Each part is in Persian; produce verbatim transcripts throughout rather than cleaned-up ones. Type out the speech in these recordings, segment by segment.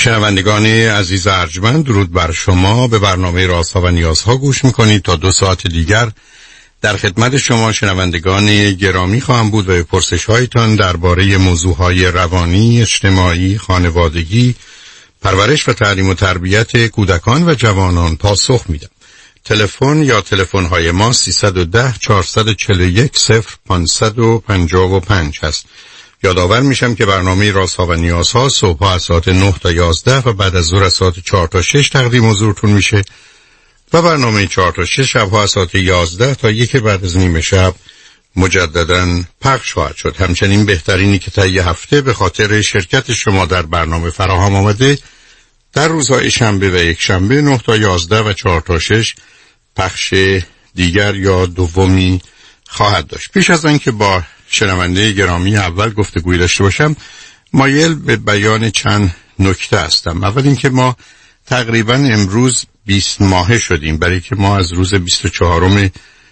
شنوندگان عزیز ارجمند، درود بر شما. به برنامه رازها و نیازها گوش میکنید. تا دو ساعت دیگر در خدمت شما شنوندگان گرامی خواهم بود و به پرسش هایتان درباره موضوعهای روانی، اجتماعی، خانوادگی، پرورش و تعلیم و تربیت کودکان و جوانان پاسخ میدم. تلفن یا تلفن های ما سیصد و ده چهارصد و چهل و یک صفر پانصد و پنجاه و پنج هست. یادآور میشم که برنامه رازها و نیازها صبح از ساعت نه تا یازده و بعد از ظهر از ساعت چهار تا شش تقدیم حضورتون میشه و برنامه چهار تا شش شبها از ساعت یازده تا یک بعد از نیمه شب مجددا پخش خواهد شد. همچنین بهترینی که طی هفته به خاطر شرکت شما در برنامه فراهم آمده در روزهای شنبه و یک شنبه نه تا یازده و چهار تا شش پخش دیگر یا دومی خواهد داشت. پیش از آن که با شنونده گرامی اول گفتگوی داشته باشم، مایل به بیان چند نکته هستم. اول اینکه ما تقریبا امروز بیست ماهه شدیم، برای که ما از روز بیست و چهارم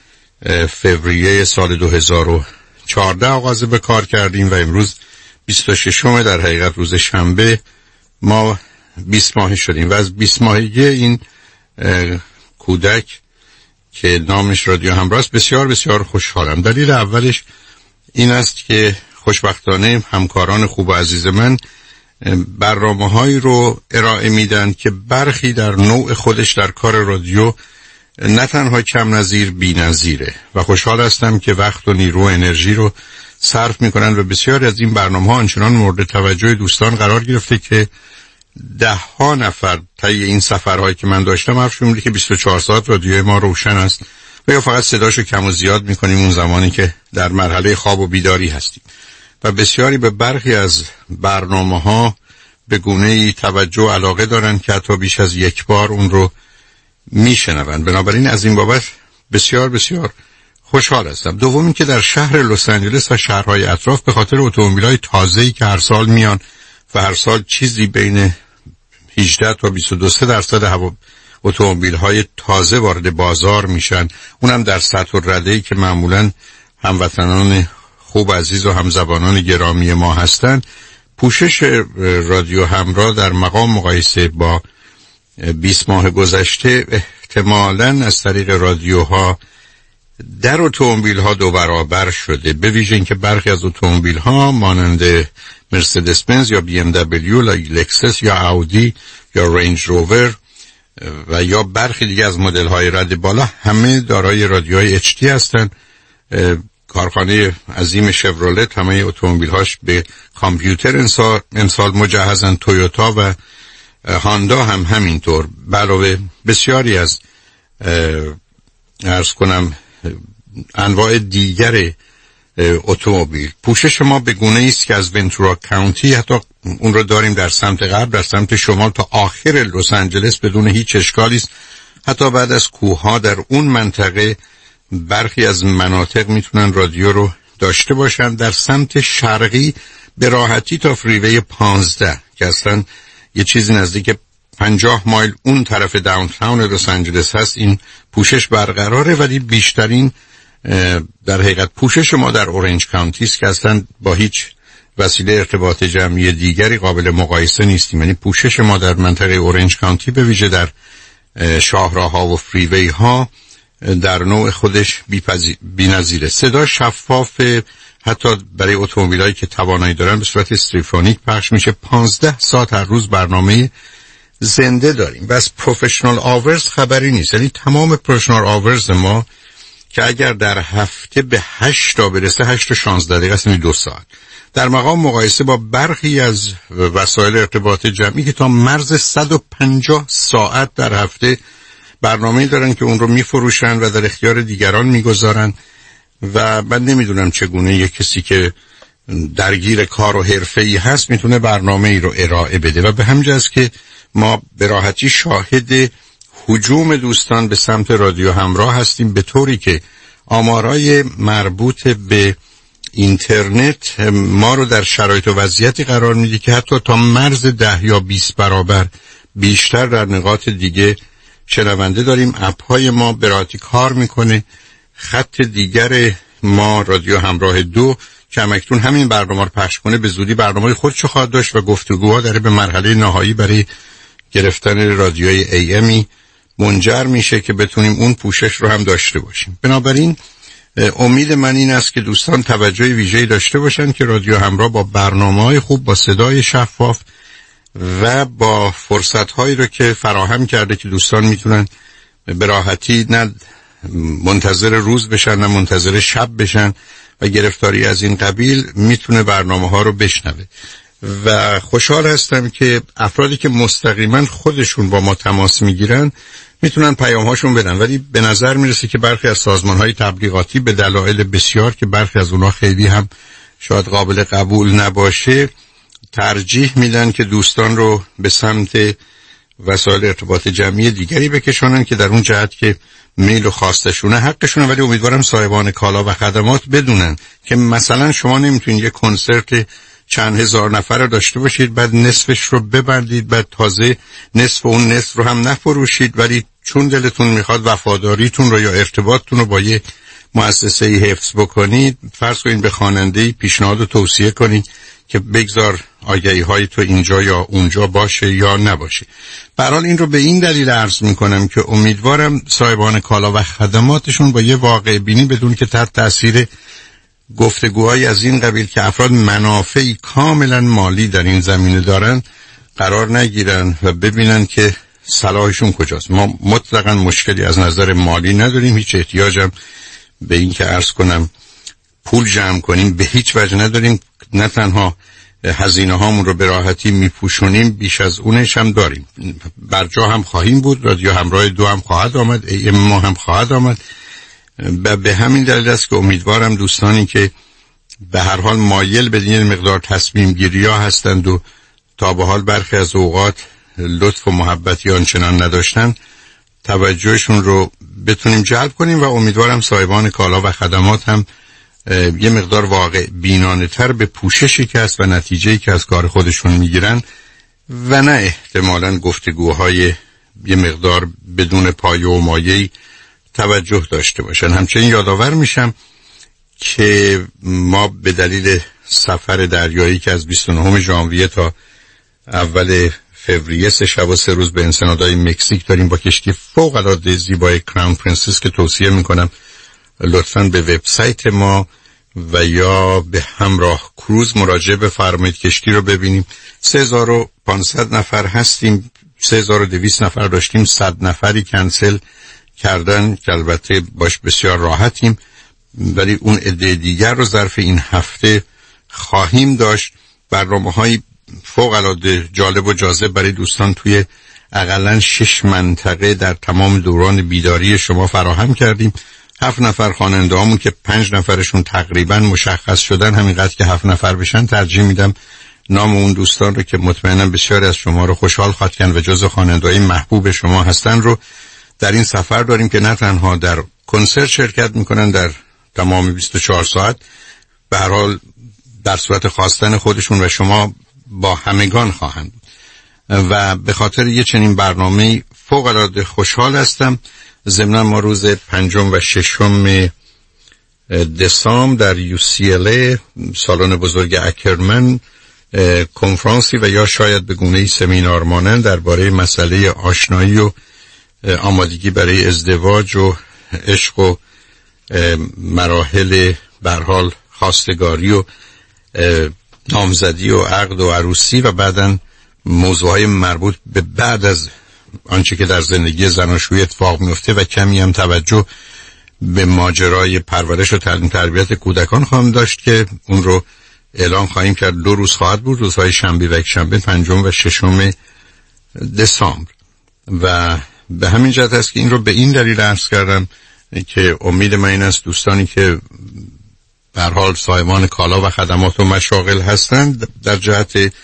فوریه سال دو هزار و چهارده آغاز به کار کردیم و امروز بیست و ششم در حقیقت روز شنبه ما بیست ماهه شدیم و از بیست ماهگی این کودک که نامش رادیو همراه است بسیار بسیار خوشحالم. دلیل اولش این است که خوشبختانه همکاران خوب و عزیز من برنامه‌هایی رو ارائه میدن که برخی در نوع خودش در کار رادیو نه تنها کم نظیر بی نظیره و خوشحال هستم که وقت و نیرو و انرژی رو صرف میکنن و بسیاری از این برنامه‌ها آنچنان مورد توجه دوستان قرار گرفته که ده ها نفر طی این سفرهایی که من داشتم حرفشون میگه که بیست و چهار ساعت رادیوی ما روشن است و یا فقط صداشو کم و زیاد میکنیم اون زمانی که در مرحله خواب و بیداری هستیم و بسیاری به برخی از برنامه‌ها به گونه‌ای توجه و علاقه دارن که حتی بیش از یک بار اون رو میشنون. بنابراین از این بابت بسیار بسیار خوشحال هستم. دوم این که در شهر لس آنجلس و شهرهای اطراف به خاطر اتومبیل‌های تازه‌ای که هر سال میان و هر سال چیزی بین هجده تا بیست و دو درصد هوا اتومبیل‌های تازه وارد بازار میشن، اونم در سطح الرده‌ای که معمولاً هموطنان خوب عزیز و همزبانان گرامی ما هستن. پوشش رادیو همراه در مقام مقایسه با بیست ماه گذشته احتمالاً از طریق رادیوها در اتومبیل‌ها دو برابر شده، به ویژه اینکه برخی از اتومبیل‌ها مانند مرسدس بنز یا بی ام دبلیو، لکسس یا اودی یا رنج روور و یا برخی دیگه از مدل‌های رد بالا همه دارای رادیوهای اچ دی هستند. کارخانه عظیم شورولت همه اتومبیل‌هاش به کامپیوتر امسال, امسال مجهزن. تویوتا و هاندا هم همینطور. علاوه بسیاری از عرض کنم انواع دیگر اتومبیل. پوشش ما به گونه‌ای است که از ونتورا کانتی حتی اون رو داریم در سمت غرب، در سمت شمال تا آخر لس آنجلس بدون هیچ اشکالی است. حتی بعد از کوه‌ها در اون منطقه برخی از مناطق میتونن رادیو رو داشته باشن. در سمت شرقی به راحتی تا فریوی پانزده که اصلا یه چیزی نزدیک پنجاه مایل اون طرف داونتاون لس آنجلس هست این پوشش برقراره، ولی بیشترین در حقیقت پوشش ما در اورنج کانتی است که اصلا با هیچ وسیله ارتباط جمعی دیگری قابل مقایسه نیستیم. یعنی پوشش ما در منطقه اورنج کانتی به ویژه در شاهراه‌ها و فریوی ها در نوع خودش بی‌نظیره. صدا شفاف، حتی برای اتومبیلایی که توانایی دارن به صورت استریفونیک پخش میشه. پانزده ساعت هر روز برنامه زنده داریم. بس پروفشنال آورز خبری نیست. یعنی تمام پروفشنال آورز ما که اگر در هفته به هشت تا برسه، هشت تا شانزده دقیقه است، دو ساعت، در مقام مقایسه با برخی از وسایل ارتباط جمعی که تا مرز صد و پنجاه ساعت در هفته برنامه‌ای دارن که اون رو میفروشن و در اختیار دیگران میگذارن و من نمیدونم چگونه یک کسی که درگیر کار و حرفه‌ای هست میتونه برنامه‌ای رو ارائه بده و به همین جاست که ما به راحتی شاهد هجوم دوستان به سمت رادیو همراه هستیم، به طوری که آمارای مربوط به اینترنت ما رو در شرایط و وضعیتی قرار میده که حتی تا مرز ده یا بیست برابر بیشتر در نقاط دیگه شنونده داریم. اپ‌های ما به راحتی کار میکنه. خط دیگر ما رادیو همراه دو کمکتون همین برنامه رو پخش کنه به زودی برنامه خودشو خواهد داشت و گفتگوها داره به مرحله نهایی برای گرفتن رادیوی ای امی منجر میشه که بتونیم اون پوشش رو هم داشته باشیم. بنابراین امید من این است که دوستان توجه ویژه‌ای داشته باشن که رادیو همراه با برنامه‌های خوب، با صدای شفاف و با فرصت‌هایی رو که فراهم کرده که دوستان میتونن به راحتی نه منتظر روز بشن نه منتظر شب بشن و گرفتاری از این قبیل میتونه برنامه‌ها رو بشنوه. و خوشحال هستم که افرادی که مستقیما خودشون با ما تماس میگیرن میتونن پیام‌هاشون بدن، ولی به نظر میرسه که برخی از سازمان‌های تبلیغاتی به دلایل بسیار که برخی از اونها خیلی هم شاید قابل قبول نباشه ترجیح میدن که دوستان رو به سمت وسایل ارتباط جمعی دیگری بکشونن که در اون جهت که میل و خواستشونه حقشونه. ولی امیدوارم صاحبان کالا و خدمات بدونن که مثلا شما نمیتونید یک کنسرت چند هزار نفر رو داشته باشید بعد نصفش رو ببندید بعد تازه نصف اون نصف رو هم نفروشید، ولی چون دلتون میخواد وفاداریتون رو یا ارتباطتون رو با یه مؤسسه حفظ بکنید، فرض کنید به خواننده پیشنهاد و توصیه کنید که بگذار آگهی های تو اینجا یا اونجا باشه یا نباشه. به هر حال این رو به این دلیل عرض میکنم که امیدوارم صاحبان کالا و خدماتشون با یه واقع بینی بدون که تحت تاثیر گفتگوهای از این قبیل که افراد منافعی کاملا مالی در این زمینه دارن قرار نگیرن و ببینن که صلاحشون کجاست. ما مطلقاً مشکلی از نظر مالی نداریم، هیچ احتیاجم به این که عرض کنم پول جمع کنیم به هیچ وجه نداریم. نه تنها هزینه هامون رو به راحتی میپوشونیم، بیش از اونش هم داریم. برجا هم خواهیم بود، رادیو همراه دو هم خواهد آمد، ای ام ما هم خواهد آمد. و به همین دلیل است که امیدوارم دوستانی که به هر حال مایل به این مقدار تصمیم گیری ها هستند و تا به حال برخی از اوقات لطف و محبتی آنچنان نداشتن توجهشون رو بتونیم جلب کنیم و امیدوارم صاحبان کالا و خدمات هم یه مقدار واقع بینانه تر به پوششی که هست و نتیجه‌ای که از کار خودشون میگیرن و نه احتمالاً گفتگوهای یه مقدار بدون پایه و مایه‌ای توجه داشته باشن. همچنین یادآور میشم که ما به دلیل سفر دریایی که از بیست و نهم ژانویه تا اول فوریه سه شب و سه روز به انسنادهای مکزیک داریم با کشتی فوق العاده زیبای کراون پرنسس که توصیه میکنم لطفاً به وبسایت ما و یا به همراه کروز مراجعه بفرمایید. کشتی رو ببینیم. سه هزار و پانصد نفر هستیم، سه هزار و دویست نفر داشتیم، صد نفری کنسل کردن که البته باش بسیار راحتیم، ولی اون عده دیگر رو ظرف این هفته خواهیم داشت. برنامه‌های فوق العاده جالب و جاذب برای دوستان توی حداقل شش منطقه در تمام دوران بیداری شما فراهم کردیم. هفت نفر خواننده هامون که پنج نفرشون تقریبا مشخص شدن، همینقدر که هفت نفر بشن ترجیح میدم نام اون دوستان رو که مطمئنم بسیاری از شما رو خوشحال خواهد کرد و جزو خواننده‌های محبوب شما هستن رو در این سفر داریم که نه تنها در کنسرت شرکت میکنن در تمام بیست و چهار ساعت، به هر حال در صورت خواستن خودشون و شما با همگان خواهند و به خاطر یه چنین برنامه فوق العاده خوشحال هستم. ضمن ما روز پنجم و ششم دسامبر در یو سی ال ای سالن بزرگ اکرمن کنفرانسی و یا شاید به گونه‌ای سمینار مانند درباره مسئله آشنایی و آمادگی برای ازدواج و عشق و مراحل به هر حال خواستگاری و نامزدی و عقد و عروسی و بعداً موضوعهای مربوط به بعد از آنچه که در زندگی زناشویی اتفاق میفته و کمی هم توجه به ماجرای پرورش و تعلیم تربیت کودکان خواهم داشت که اون رو اعلام خواهیم کرد. دو روز خواهد بود، روزهای شنبه و یکشنبه پنجم و ششم دسامبر و به همین جهت است که این رو به این دلیل عرض کردم که امید من این است دوستانی که به هر حال صاحبان کالا و خدمات و مشاغل هستند در جهت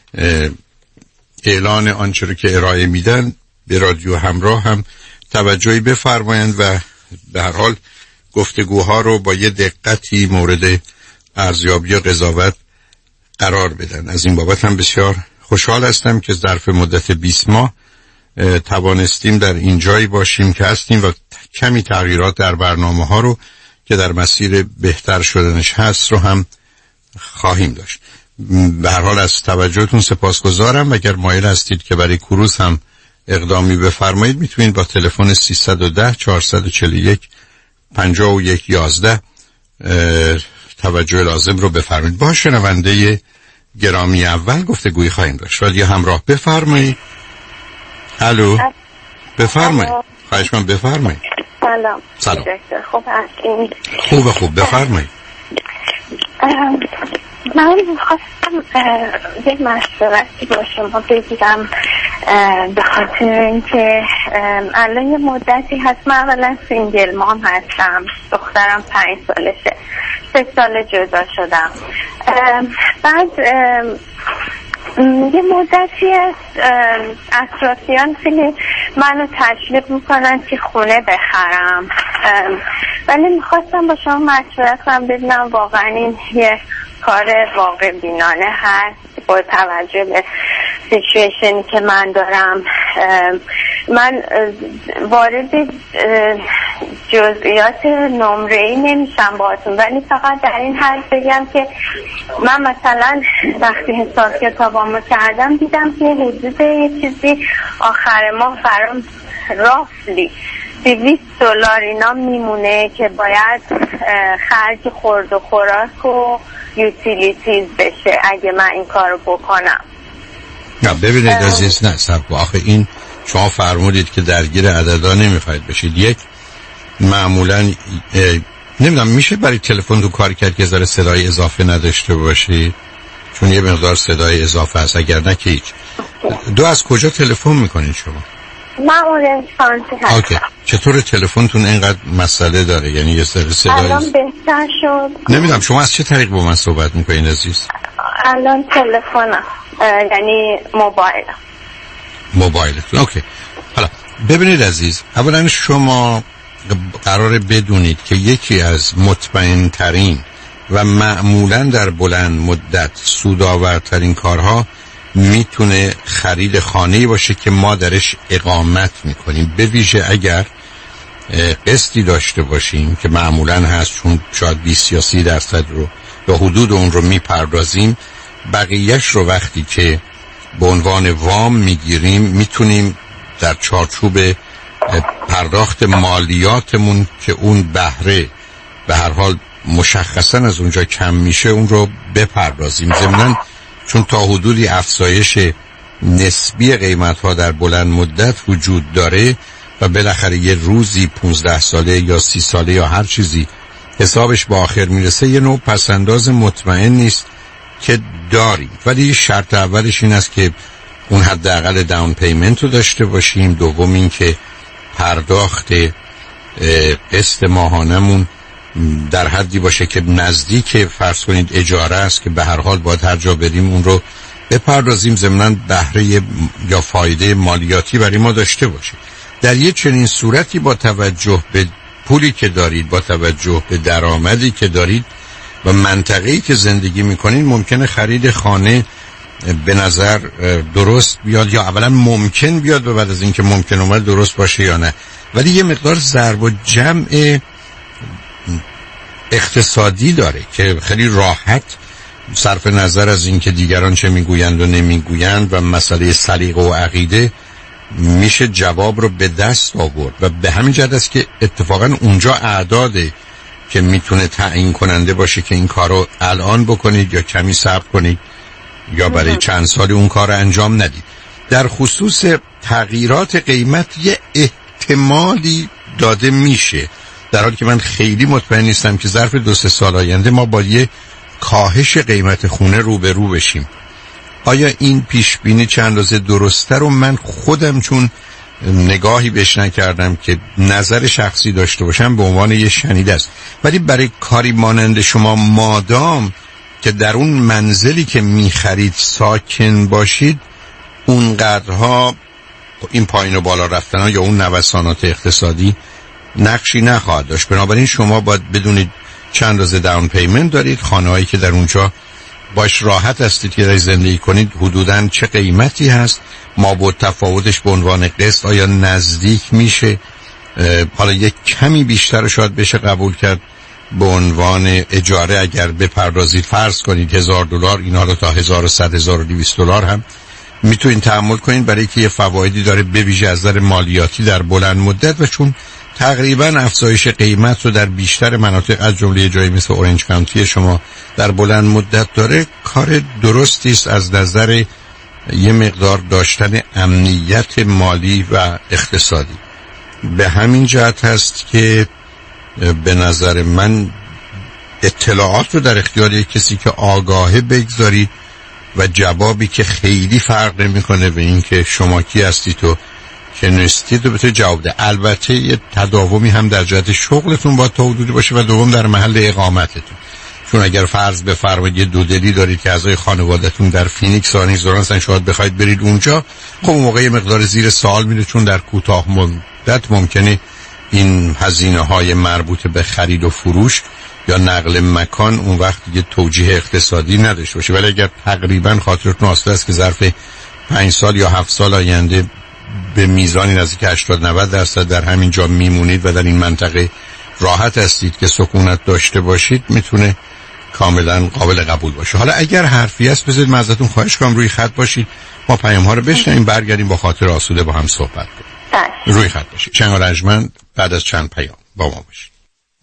اعلان آنچه رو که ارائه میدن به رادیو همراه هم توجهی بفرمایند و به هر حال گفتگوها رو با یه دقتی مورد ارزیابی و قضاوت قرار بدن. از این بابت هم بسیار خوشحال هستم که ظرف مدت بیست ماه توانستیم در این جایی باشیم که هستیم و کمی تغییرات در برنامه ها رو که در مسیر بهتر شدنش هست رو هم خواهیم داشت. به هر حال از توجهتون سپاسگزارم. اگر مایل هستید که برای کروز هم اقدامی بفرمایید میتونید با تلفن سیصد و ده چهارصد و چهل و یک پنجاه و یک یازده توجه لازم رو بفرمایید. با شنونده گرامی اول گفتگویی خواهیم داشت. رادیو همراه بفرمایید. الو بفرمایید. خواهش من بفرمایید. سلام. سلام. خوب هستین؟ خوب خوب بفرمایید. من میخواستم یک مشورتی با شما بگیرم به خاطر اینکه الان یه مدتی هست من اولا سینگل مام هستم، دخترم پنج سالشه، سه سال جدا شدم. بعد یه مدتی از اطرافیان خیلی منو تشویق میکنن که خونه بخرم، ولی میخواستم با شما مشورت کنم ببینم واقعا این یه کار واقع بینانه هست با توجه به سیچویشنی که من دارم. من وارد جزئیات نمره‌ای نمیشم باهاتون، ولی فقط در این حد بگم که من مثلا وقتی حساب کتابامو کردم دیدم که حدود یه چیزی آخر ماه برام رافلی دویست دلار اینا میمونه که باید خرج خورد و خوراک و یوتیلیتیز بشه اگه من این کارو بکنم. نه ببینید عزیز، نه سب آخه این شما فرمودید که درگیر عددا نمیخواید بشید. یک معمولا نمیدونم میشه برای تلفن تو کار کرد که ذره صدای اضافه نداشته باشی، چون یه مقدار صدای اضافه هست، اگر نه که هیچ. دو از کجا تلفن میکنید شما؟ من اورنج کانتی هستم. اوکی. چطور تلفنتون اینقدر مسئله داره؟ یعنی یه سر صدای الان بهتر شد. نمیدونم شما از چه طریق با من صحبت میکنین عزیز؟ الان تلفنم، یعنی موبایل. موبایلتون. اوکی. حالا ببینید عزیز، اولا شما قراره بدونید که یکی از مطمئن ترین و معمولا در بلند مدت سودآورترین کارها میتونه خرید خانه‌ای باشه که ما درش اقامت میکنیم، به ویژه اگر قسطی داشته باشیم که معمولا هست، چون شاید بیست یا سی درصد رو یا حدود اون رو میپردازیم، بقیهش رو وقتی که به عنوان وام میگیریم میتونیم در چارچوب پرداخت مالیاتمون که اون بهره به هر حال مشخصا از اونجا کم میشه اون رو بپردازیم. ضمناً چون تا حدودی افزایش نسبی قیمت‌ها در بلند مدت وجود داره و بالاخره یه روزی پونزده ساله یا سی ساله یا هر چیزی حسابش با آخر میرسه، یه نوع پسنداز مطمئن نیست که داریم. ولی شرط اولش این است که اون حداقل داون پیمنت رو داشته باشیم. دوم این که پرداخت قسط ماهانمون در حدی باشه که نزدیک فرض کنید اجاره است که به هر حال باید هر جا بریم اون رو بپردازیم، ضمناً بهره یا فایده مالیاتی برای ما داشته باشه. در یه چنین صورتی با توجه به پولی که دارید، با توجه به درآمدی که دارید و منطقه‌ای که زندگی میکنید، ممکنه خرید خانه به نظر درست بیاد، یا اولا ممکن بیاد و بعد از اینکه ممکن اومد درست باشه یا نه. ولی یه مقدار ضرب و جمع اقتصادی داره که خیلی راحت صرف نظر از اینکه دیگران چه میگویند و نمیگویند و مسئله سلیقه و عقیده میشه جواب رو به دست آورد. و به همین جهت است که اتفاقا اونجا اعداده که میتونه تعیین کننده باشه که این کارو الان بکنید یا کمی صبر کنید یا برای چند سال اون کار انجام ندید. در خصوص تغییرات قیمت یه احتمالی داده میشه، در حالی که من خیلی مطمئن نیستم که ظرف دو سه سال آینده ما با یه کاهش قیمت خونه روبرو بشیم. آیا این پیش بینی چند روزه درسته رو من خودم چون نگاهی بهش نکردم که نظر شخصی داشته باشم به عنوان یه شنیده است. ولی برای کاری مانند شما مادام که در اون منزلی که میخرید ساکن باشید، اونقدرها این پایین و بالا رفتن ها یا اون نوسانات اقتصادی نقشی نخواهد داشت. بنابراین شما باید بدونید چند روز داون پیمنت دارید، خانه‌هایی که در اونجا باش راحت هستید که در زندگی کنید حدوداً چه قیمتی هست، ما با تفاوتش به عنوان قسط آیا نزدیک میشه، حالا یک کمی بیشتر شاید بشه قبول کرد به عنوان اجاره اگر بپردازید، فرض کنید هزار دلار، اینا رو تا هزار و صد هزار و دویست دلار هم میتونید تحمل کنید، برای که یه فوایدی داره به ویژه از نظر مالیاتی در بلند مدت. و چون تقریبا افزایش قیمت رو در بیشتر مناطق از جمله جایی مثل اورنج کانتی شما در بلند مدت داره، کار درستی است از نظر یه مقدار داشتن امنیت مالی و اقتصادی. به همین جهت هست که به نظر من اطلاعات رو در اختیار یک کسی که آگاهه بگذارید و جوابی که خیلی فرق نمی‌کنه به این که شما کی هستید و که نستید رو بتونید جواب ده. البته یه تداومی هم در جهت شغلتون باید تا حدودی باشه و دوم در محل اقامتتون، چون اگر فرض بفرمایید یه دودلی دارید که اعضای خانواده‌تون در فینیکس و آریزونا هستن، شاید بخواید برید اونجا، خب اون موقع مقدار زیر سوال میره، چون در کوتاه مدت ممکنه این هزینه‌های مربوط به خرید و فروش یا نقل مکان اون وقت دیگه توجیه اقتصادی نداشته باشه. ولی اگر تقریبا خاطرتون آسوده است که ظرف پنج سال یا هفت سال آینده به میزانی نزدیک هشتاد نود درصد در همین جا میمونید و در این منطقه راحت هستید که سکونت داشته باشید، میتونه کاملا قابل قبول باشه. حالا اگر حرفی است بذارید من ازتون خواهش کنم روی خط باشید، ما پیام ها رو بشنویم، برگردیم با خاطر آسوده با هم صحبت کنیم. روی خط باشید. شنگ رجمند بعد از چند پیام با ما باشید.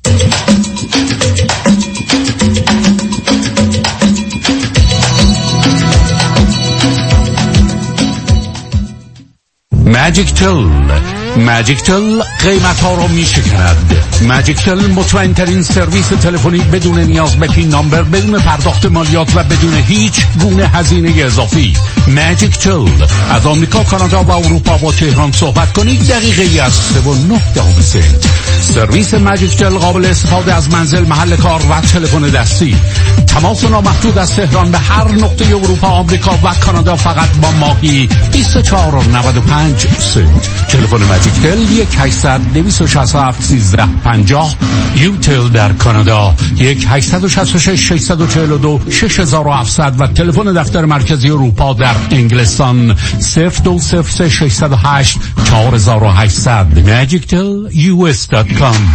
ماجیک تل ماجیک تل قیمت ها رو می شکند. ماجیک تل مطمئن ترین سرویس تلفنی بدون نیاز به پین نامبر، بدون پرداخت مالیات و بدون هیچ گونه هزینه اضافی. ماجیک تل از آمریکا، کانادا و اروپا با تهران صحبت کنید، دقیقه ای از سه و نه دهم سنت. سرویس ماجیک تل قابل استفاده از منزل، محل کار و تلفن دستی. تماس نامحدود از تهران به هر نقطه اروپا، آمریکا و کانادا فقط با ماهی بیست و چهار و نود و پنج سنت. تلفن ماجیک تل یک هشتصد دویست و شصت و هفت سیزده پنجاه. یوتل در کانادا یک هشتصد و شصت و شش ششصد و چهل و دو شش هزار و هفتصد و تلفن دفتر مرکزی اروپا در انگلستان صفر دو صفر سه ششصد و هشت چهار هزار و هشتصد. ماجیک تل یو اس دات کام.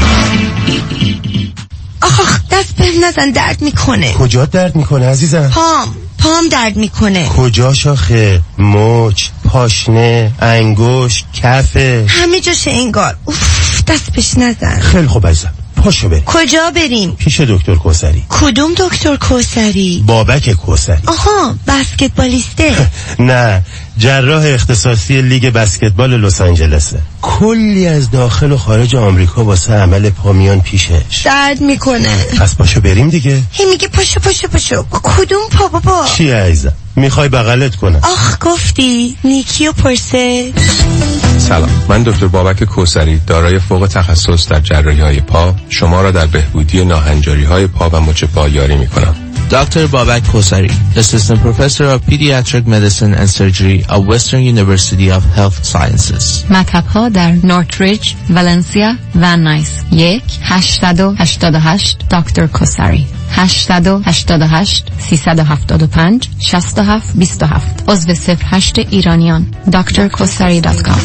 آخ دست بهم نزن، درد میکنه. کجا درد میکنه عزیزم؟ پام پام درد میکنه. کجا شاخه؟ مچ، پاشنه، انگشت، کفه، همه جاشه انگار. اوف دست بهش نزن. خیلی خوب عزیزم، پاشو بریم. کجا بریم؟ پیش دکتر کوثری. کدوم دکتر کوثری؟ بابک کوثری. آها بسکتبالیسته؟ نه، جراح اختصاصی لیگ بسکتبال لس آنجلسه. کلی از داخل و خارج آمریکا واسه عمل پامیان پیشش. درد میکنه. پس پاشو بریم دیگه. هی میگه پاشو پاشو پاشو. کدوم پا بابا؟ چی عزیزم؟ میخوای بغلت کنم؟ آخ گفتی نیکیو پرسه. سلام، من دکتر بابک کوثری، دارای فوق تخصص در جراحی‌های پا، شما را در بهبودی ناهنجاری‌های پا و مچ پا یاری می‌کنم. Doctor Babak Kosari, Assistant Professor of Pediatric Medicine and Surgery at Western University of Health Sciences. مطب‌ها در نورتریج، ولنسیا و نایس. یک هشتصد و هشتاد و هشت دکتر کوثری. هشتصد و هشتاد و هشت سیصد و هفتاد و پنج شصت و هفت بیست و هفت. عضو صفر هشت ایرانیان. دکتر کوثری دات کام.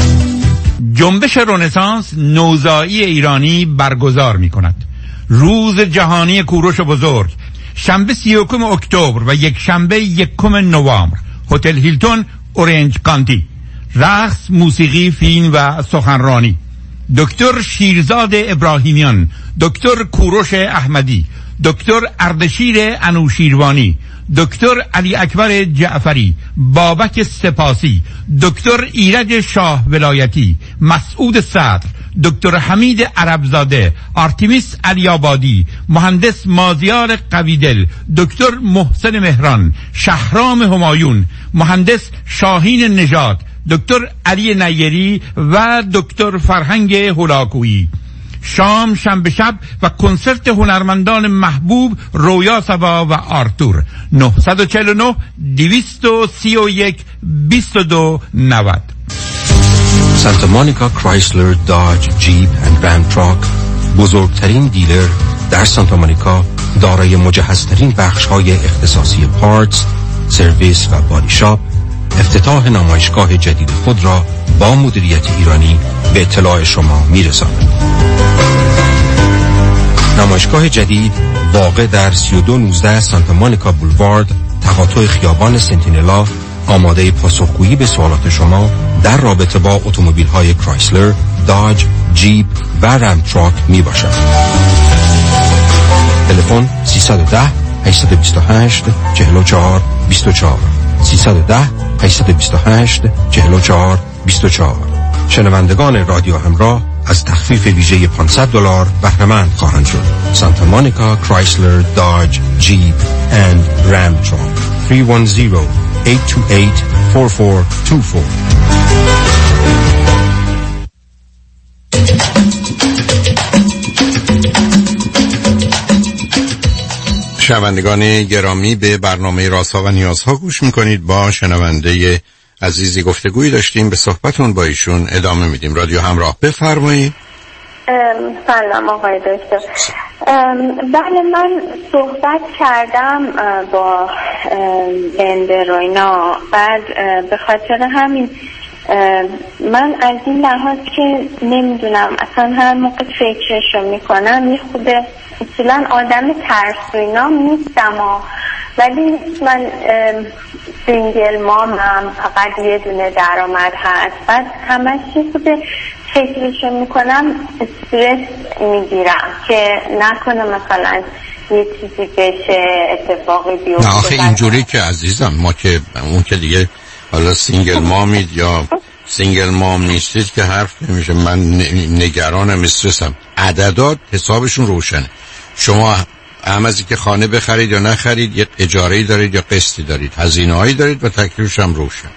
جنبش رنسانس نوزایی ایرانی برگزار می‌کند. روز جهانی کوروش بزرگ، شنبه سی و یکم اکتبر و یک شنبه یکم نوامبر، هتل هیلتون، اورنج کانتی. رقص، موسیقی، فیلم و سخنرانی. دکتر شیرزاد ابراهیمیان، دکتر کوروش احمدی، دکتر اردشیر انوشیروانی، دکتر علی اکبر جعفری، بابک سپاسی، دکتر ایرج شاه ولایتی، مسعود صدر، دکتر حمید عربزاده، آرتیمیس علی آبادی، مهندس مازیار قویدل، دکتر محسن مهران، شهرام همایون، مهندس شاهین نژاد، دکتر علی نیری و دکتر فرهنگ هولاکویی. شام شنبه شب و کنسرت هنرمندان محبوب رویا سبا و آرتور. نه چهار نه دویست و سی و یک بیست و دو نود. سانتا مونیکا کرایسلر، داج، جیپ اند گرند تراک، بزرگترین دیلر در سانتا مونیکا، دارای مجهزترین بخش‌های اختصاصی پارتس، سرویس و بادی شاپ، افتتاح نمایشگاه جدید خود را با مدیریت ایرانی به اطلاع شما می‌رساند. نمایشگاه جدید واقع در سی و دو نوزده سانتا مونیکا بولوارد، تقاطع خیابان سنتینلا، آماده پاسخگویی به سوالات شما در رابطه با اتومبیل‌های کرایسلر، داج، جیپ و رم تراک می باشد. تلفن سیصد و ده هشتصد و بیست و هشت چهل و چهار بیست و چهار سیصد و ده هشتصد و بیست و هشت چهل و چهار بیست و چهار. شنوندگان رادیو همراه از تخفیف ویژه پانصد دلار بهره مند خواهند شد. سانتا مونیکا کرایسلر داج جیپ اند رم تراک سه یک صفر هشت دو هشت چهار چهار دو چهار. شنوندگان گرامی، به برنامه رازها و نیازها گوش میکنید. با شنونده عزیزی گفتگویی داشتیم، به صحبتون با ایشون ادامه میدیم. رادیو همراه، بفرمایید. سلام آقای دکتر. بله، من صحبت کردم با بنده و اینا، بعد به خاطر همین من از این لحاظ که نمیدونم اصلا هر موقع فکرشو میکنم یه خود اصولا آدم ترسو اینا نیستم ها. ولی من سینگل مامم، فقط یه دونه درآمد هست، بعد همش یه خود فکرشو میکنم استرس میگیرم که نکنه مثلا یه چیزی بشه، اتفاقی بیفته. نه آخه اینجوری که عزیزم، ما که اون که دیگه حالا سینگل مامید یا سینگل مام نیستید که حرف نمیشه. من نگرانم، استرسم. عددات حسابشون روشنه. شما هم از اینکه خانه بخرید یا نخرید، یک اجاره‌ای دارید یا قسطی دارید، هزینه‌هایی دارید و تکلیفش هم روشن.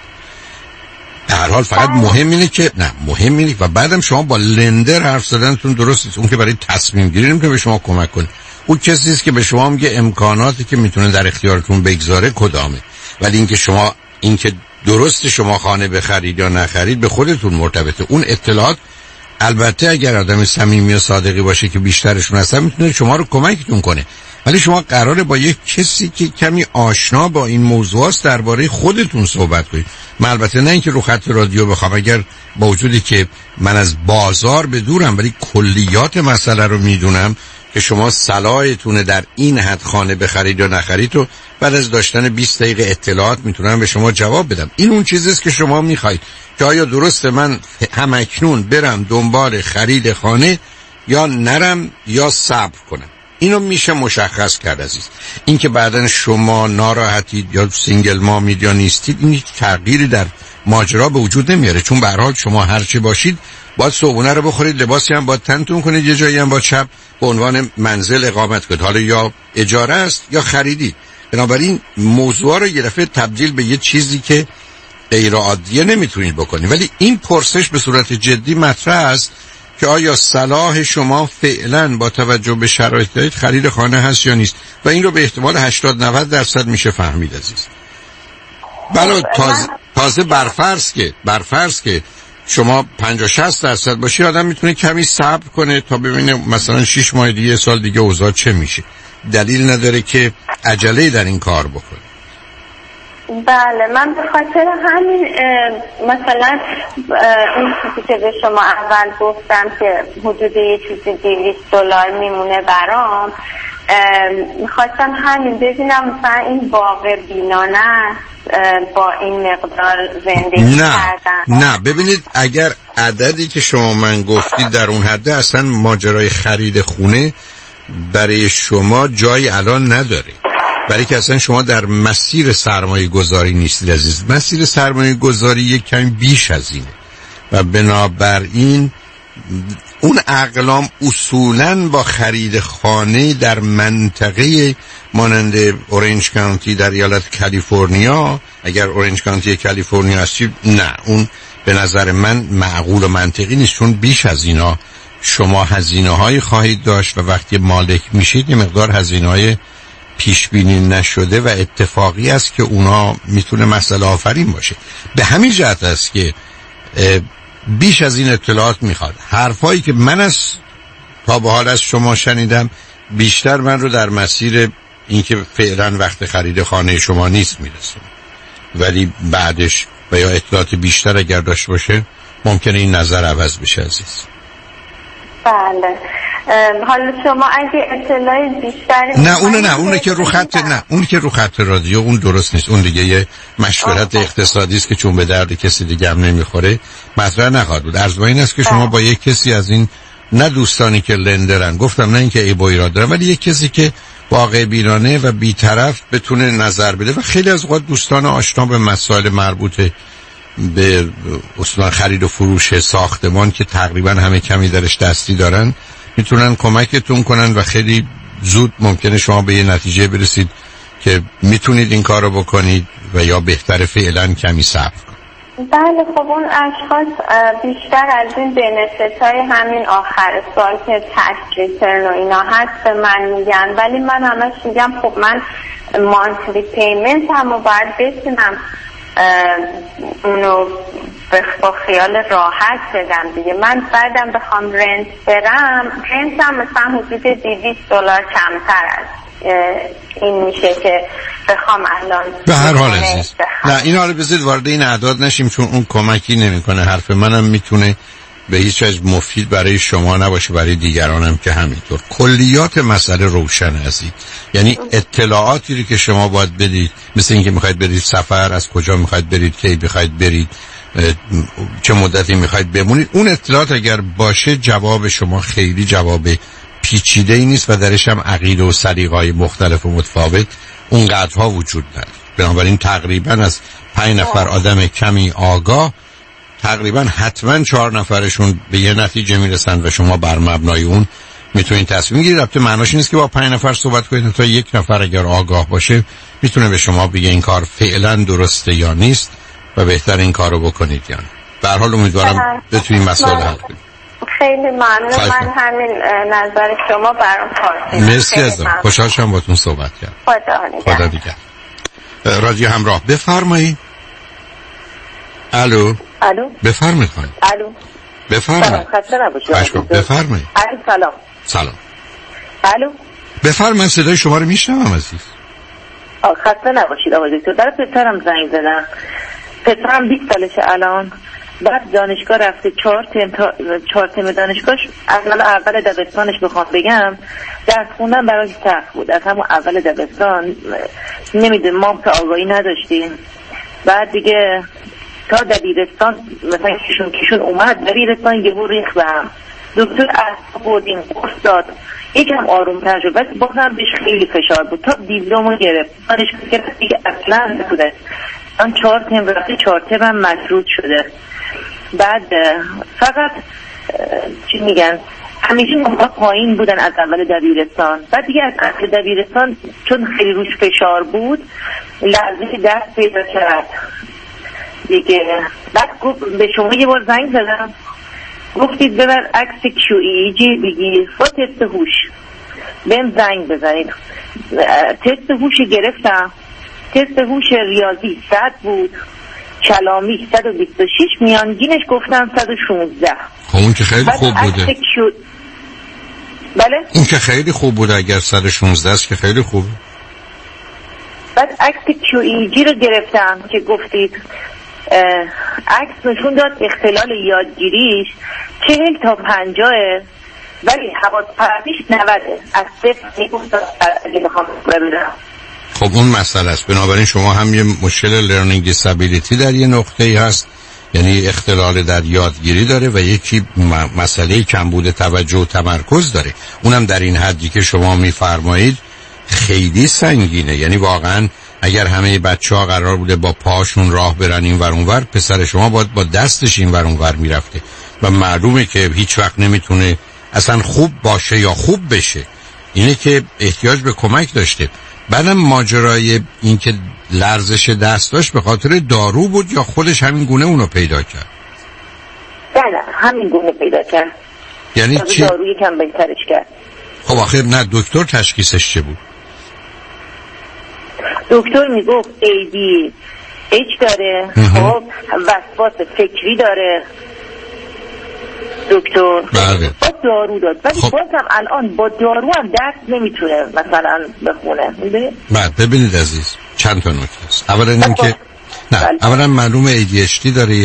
در هر حال فقط مهم اینه که نه مهم اینه و بعدم شما با لندر حرف زدنتون درست نیست. اون که برای تصمیم گیری نمیتونه به شما کمک کنه. اون کسی است که به شما میگه امکاناتی که میتونه در اختیارتون بگذاره کدامه. ولی اینکه شما اینکه درست شما خانه بخرید یا نخرید به خودتون مرتبطه. اون اطلاعات البته اگر آدم صمیمی و صادقی باشه که بیشترشون هستن میتونه شما رو کمکتون کنه، ولی شما قراره با یک کسی که کمی آشنا با این موضوع است درباره خودتون صحبت کنید. من البته نه اینکه رو خط رادیو بخوام، اگر با وجودی که من از بازار بدورم ولی کلیات مسئله رو میدونم که شما صلاحتونه در این حد خانه بخرید یا نخرید و بعد از داشتن بیست دقیقه اطلاعات میتونم به شما جواب بدم. این اون چیزیست که شما میخواید که آیا درسته من هم اکنون برم دنبال خرید خانه یا نرم یا صبر کنم. اینو میشه مشخص کرد عزیز. این که بعدن شما ناراحتید یا سینگل مامید یا نیستید، این هیچ تغییری در ماجرا به وجود نمیاره، چون به هر حال شما هرچی باشید باید صبحونه رو بخورید، لباسی هم باید تنتون کنید، یه جایی هم باید شب به عنوان منزل اقامت کنید، حالا یا اجاره است یا خریدی. بنابراین موضوع رو یه دفعه تبدیل به یه چیزی که غیر عادیه نمیتونید بکنید. ولی این پرسش به صورت جدی مطرح است که آیا صلاح شما فعلا با توجه به شرایط خرید خانه هست یا نیست، و این رو به احتمال هشتاد نود درصد میشه فهمید عزیز. بله تازه, تازه برفرض که برفرض که شما پنجاه شصت درصد باشی، آدم میتونه کمی صبر کنه تا ببینه مثلا شش ماه دیگه سال دیگه اوضاع چه میشه. دلیل نداره که عجله در این کار بکنه. بله، من به خاطر همین مثلا این چیزی که به شما اول گفتم که حدود یه چیزی دویست دلار میمونه برام، میخواستم همین ببینم مثلا این واقع بینانه است با این مقدار زندگی نه کردن. نه ببینید، اگر عددی که شما من گفتید در اون حده، اصلا ماجرای خرید خونه برای شما جایی الان نداره، برای که اصلا شما در مسیر سرمایه گذاری نیستید عزیز. مسیر سرمایه گذاری یک کمی بیش از اینه و بنابراین اون اقلام اصولاً با خرید خانه در منطقه مانند اورنج کانتی در ایالت کالیفرنیا، اگر اورنج کانتی کالیفرنیا هستید، نه اون به نظر من معقول و منطقی نیست، چون بیش از اینا شما هزینه‌های خواهید داشت و وقتی مالک میشید یه مقدار هزینه‌های پیش بینی نشده و اتفاقی است که اونا میتونه مسئله آفرین باشه. به همین جهت است که بیش از این اطلاعات میخواد. حرفایی که من از تا به حال از شما شنیدم بیشتر من رو در مسیر اینکه فعلا وقت خرید خانه شما نیست میرسونه، ولی بعدش و یا اطلاعات بیشتر اگر داشته باشه ممکنه این نظر عوض بشه عزیز. بله، حالا شما اگه اطلاع بیشتری نه اون نه اونی که رو خط نه اونی که رو خط رادیو اون درست نیست، اون دیگه یه مشورت اقتصادی است که چون به درد کسی دیگه هم نمیخوره مطرح نخواهد بود. عرض این است که شما با یک کسی از این، نه دوستانی که لندرن، گفتم نه اینکه ای با ایراد دارن، ولی یک کسی که واقع بینانه و بی‌طرف بتونه نظر بده و خیلی از اوقات دوستان آشنا به مسائل مربوط به اصلا خرید و فروش ساختمان که تقریبا همه کمی درش دستی دارن میتونن کمکتون کنن و خیلی زود ممکنه شما به یه نتیجه برسید که میتونید این کار رو بکنید و یا بهتره فعلا کمی صبر کنید. بله خب اون اشخاص بیشتر از این بنفیت های همین آخر سال که تکس ریترن و اینا هست به من میگن، ولی من همش میگم خب من مانتلی پیمنت هم رو باید بتونم اونو با خیال راحت بدم دیگه. من بعدم بخوام رنت برم، رنت هم مثلا حدود دویست دلار کمتر از این میشه که بخوام الان. به هر حال عزیز نه این حالا بذارید وارد این اعداد نشیم چون اون کمکی نمیکنه. حرف منم میتونه به هیچ وجه مفید برای شما نباشه، برای دیگرانم که همینطور. کلیات مسئله روشن هستی، یعنی اطلاعاتی رو که شما باید بدید، مثل اینکه میخواید برید سفر، از کجا میخواید برید، کی میخواید برید، چه مدتی میخواید بمونید، اون اطلاعات اگر باشه جواب شما خیلی جواب پیچیده ای نیست و درش هم عقیده و سلیقه‌های مختلف و متفاوت اونقدرها وجود نداره. بنابراین تقریبا از پنج نفر آدم کمی آگاه تقریبا حتما چهار نفرشون به یه نتیجه میرسن و شما بر مبنای اون میتونید تصمیم گیرید. البته معناش نیست که با پنج نفر صحبت کنید، تا یک نفر اگر آگاه باشه میتونه به شما بگه این کار فعلا درسته یا نیست و بهتر این کارو بکنید یا نه. به هر حال امیدوارم بتونید مسائل حل کنید. خیلی ممنون. من همین نظر شما برام کافیه. مرسی ازم. خوشحال شدم باهاتون صحبت کردم. خدا خدا دیگر. رادیو همراه بفرمایید. الو. الو. بفرمایید خانم. الو. بفرمایید. خسته نباشید. بفرمایید. سلام. سلام. الو. بفرمایید صدای شما رو میشنوم عزیز. آ خسته نباشید آقای دکتر. برای پسرم زنگ زدم. پسرم بیست سالشه الان. بعد دانشگاه رفته، چهار ترم تا چهار ترم دانشگاهش از اول دبستانش بخوام بگم درس خوندن براش سخت بود. از همون اول دبستان نمیدونم ما که آگاهی نداشتیم. بعد دیگه تا دبیرستان مثلا کشون کشون اومد دبیرستان یه بور ریخ به هم. دکتر اصلا بردیم کورس داد یکم آرومتر شد، ولی بازم بهش خیلی فشار بود تا دیپلمو گرفت. دانشگاه گرفت دیگه اصلا نبوده. آن چهار ترم رفته، چهار ترم هم مشروط شده. بعد فقط چی میگن همیشه نمره پایین بودن از اول دبیرستان. بعد دیگه از اول دبیرستان چون خیلی روش فشار بود لحظه دست پیدا کرد دیگه. بعد به شما یه بار زنگ زدم گفتید ببر عکس کیو ای جی بگیر با تست هوش بهم زنگ بزنید. تست هوش گرفتم، تست هوش ریاضی صد بود، کلامی صد و بیست و شش، میانگینش گفتم صد و شانزده. خب اون که خیلی خوب بوده. کیو... بله اون که خیلی خوب بوده، اگر صد و شانزده است که خیلی خوبه. بعد عکس کیو ای جی رو گرفتم که گفتید عکس نشون داد اختلال یادگیریش چهل تا پنجاه، ولی حواس پرتیش نوده. از صفر میگفتم اگه بخوام ببینم. خب اون مسئله است. بنابراین شما هم یه مشکل لرنینگ دیسابیلیتی در یه نقطه‌ای هست، یعنی اختلال در یادگیری داره، و یکی مسئله کمبود توجه و تمرکز داره. اونم در این حدی که شما میفرمایید خیلی سنگینه. یعنی واقعا اگر همه بچه‌ها قرار بوده با پاشون راه برن این ور اون ور، پسر شما باید با دستش این ور اون ور میرفته و معلومه که هیچ وقت نمیتونه اصلا خوب باشه یا خوب بشه. اینه که احتیاج به کمک داشته. بعدم ماجرای این که لرزش دست داشت به خاطر دارو بود یا خودش همین گونه اونو پیدا کرد؟ بله همین گونه پیدا کرد. یعنی چی؟ دارو یکم بهترش کرد. خب آخر نه دکتر تشخیصش چه بود؟ دکتر میگفت ای دی اچ داره، خب وسواس فکری داره دکتر. بله. با دارو داد، ولی خب. بازم الان با دارو هم درس نمیتونه مثلا بخونه. میدونی؟ بعد ببینید عزیز چند تا نکته است. اولا اینکه نه اولا معلومه ای دی اچ دی داره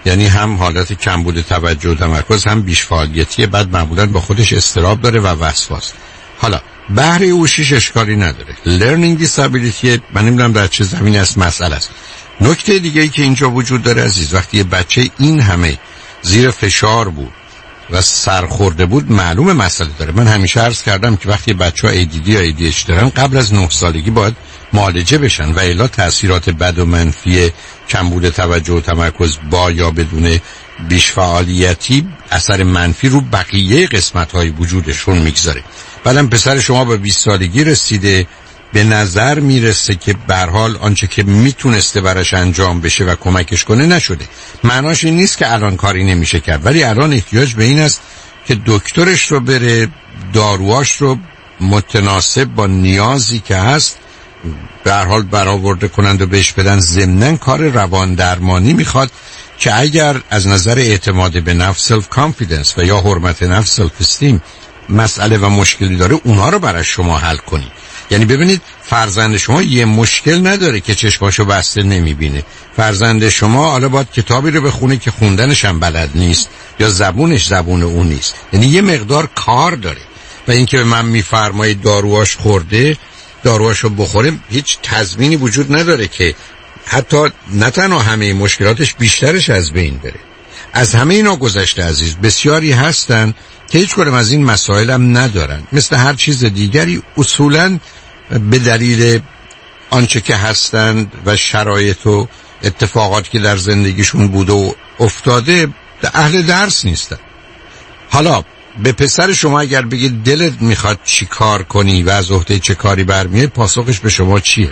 یعنی هم حالت کمبود توجه و تمرکز، هم بیش فعالیتی، بعد معمولا با خودش اضطراب داره و وسواس. حالا بهره هوشیش اشکالی نداره. لرنینگ دیسابیلیتی من نمیدونم در چه زمینی است مسئله است. نکته دیگه ای که اینجا وجود داره عزیز، وقتی یه بچه این همه زیر فشار بود و سرخورده بود معلوم مسئله داره. من همیشه عرض کردم که وقتی بچه‌ها ای دی دی یا ای دی اچ دارن قبل از نه سالگی باید معالجه بشن و الا تاثیرات بد و منفی کمبود توجه و تمرکز با یا بدون بیش فعالیتی اثر منفی رو بقیه قسمت‌های وجودشون میگذاره. بعدم پسر شما به بیست سالگی رسیده، به نظر میرسه که به هر حال آنچه که میتونسته براش انجام بشه و کمکش کنه نشده. معناش این نیست که الان کاری نمیشه کرد، ولی الان احتیاج به این است که دکترش رو بره، داروهاش رو متناسب با نیازی که هست به هر حال برآورده کنند و بهش بدن. ضمناً کار روان درمانی میخواد که اگر از نظر اعتماد به نفس، سلف کانفیدنس و یا حرمت نفس، سلف استیم مسئله و مشکلی داره، اونها رو برای شما حل کنید. یعنی ببینید فرزند شما یه مشکل نداره که چشماشو بسته نمیبینه. فرزند شما حالا باید کتابی رو بخونه که خوندنش هم بلد نیست یا زبونش زبون اون نیست. یعنی یه مقدار کار داره. و اینکه به من میفرمایید داروهاش خورده، داروهاشو بخوره، هیچ تضمینی وجود نداره که حتی نه تنها همه مشکلاتش بیشترش از بین بره. از همه اینا گذشته عزیز، بسیاری هستن که هیچ کدوم از این مسائل هم ندارن. مثل هر چیز دیگری اصولاً به دلیل آنچه که هستند و شرایط و اتفاقاتی که در زندگیشون بوده و افتاده اهل درس نیستن. حالا به پسر شما اگر بگید دلت میخواد چی کار کنی و از عهده چه کاری برمیاد، پاسخش به شما چیه؟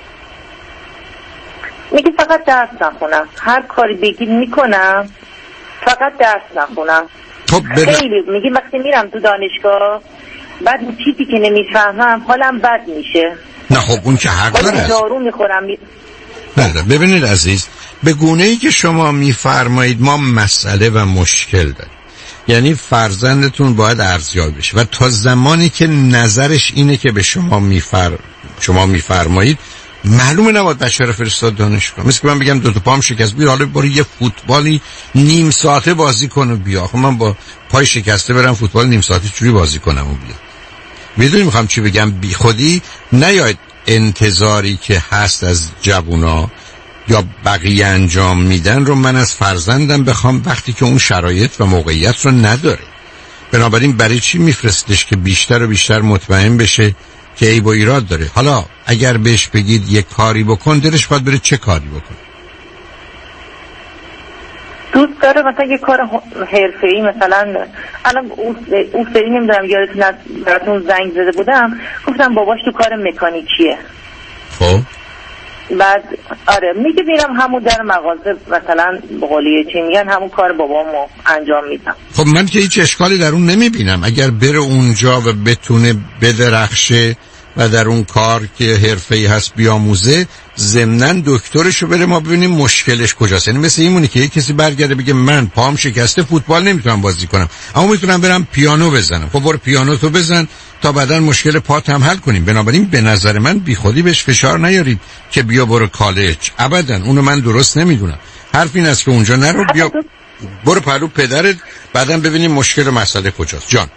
میگه فقط درس نخونم، هر کاری بگید میکنم، فقط درس نخونم. خب بر... خیلی میگه وقتی میرم تو دانشگاه بعد اون چیزی که نمیفهمم حالم بد میشه. نه خب اون که حق داره. دارو میخورم می... نه ببینید عزیز، به گونه‌ای که شما میفرمایید ما مسئله و مشکل داریم. یعنی فرزندتون باید ارزیابی بشه و تا زمانی که نظرش اینه که به شما میفر شما میفرمایید معلومه نباید بچه رو فرستاد دانشگاه. مثل که من بگم دو تا پام شکست، بیا حالا برو یه فوتبالی نیم ساعته بازی کن و بیا. خب من با پای شکسته برم فوتبال نیم ساعته چجوری بازی کنم و بیا؟ میدونی میخوام چی بگم؟ بی خودی نیاید انتظاری که هست از جوونا یا بقیه انجام میدن رو من از فرزندم بخوام وقتی که اون شرایط و موقعیت رو نداره. بنابراین برای چی میفرستش که بیشتر و بیشتر مطمئن بشه که ای با ایراد داره؟ حالا اگر بهش بگید یک کاری بکن، دلش باید بره چه کاری بکن؟ دوست داره مثلا یه کار حرفه‌ای، مثلا الان اون سری نمیدونم یادتون براتون زنگ زده بودم گفتم باباش تو کار مکانیکیه. خب بعد آره میگه میرم همون در مغازه مثلا بقولی چی میگن همون کار بابامو انجام میدم. خب من که هیچ اشکالی در اون نمیبینم. اگر بره اونجا و بتونه بدرخشه و در اون کار که حرفه‌ای هست بیاموزه، ضمناً دکترشو بره ما ببینیم مشکلش کجاست. یعنی مثل اینونه که یک کسی برگرده بگه من پام شکسته فوتبال نمیتونم بازی کنم اما میتونم برم پیانو بزنم. خب برو پیانو تو بزن تا بعداً مشکل پات هم حل کنیم. بنابراین به نظر من بیخودی بهش فشار نیارید که بیا برو کالج. ابداً اونو من درست نمیدونم. حرف این است که اونجا نرو، بیا برو پلو پدرت، بعداً ببینیم مشکل و مسئله کجاست. جان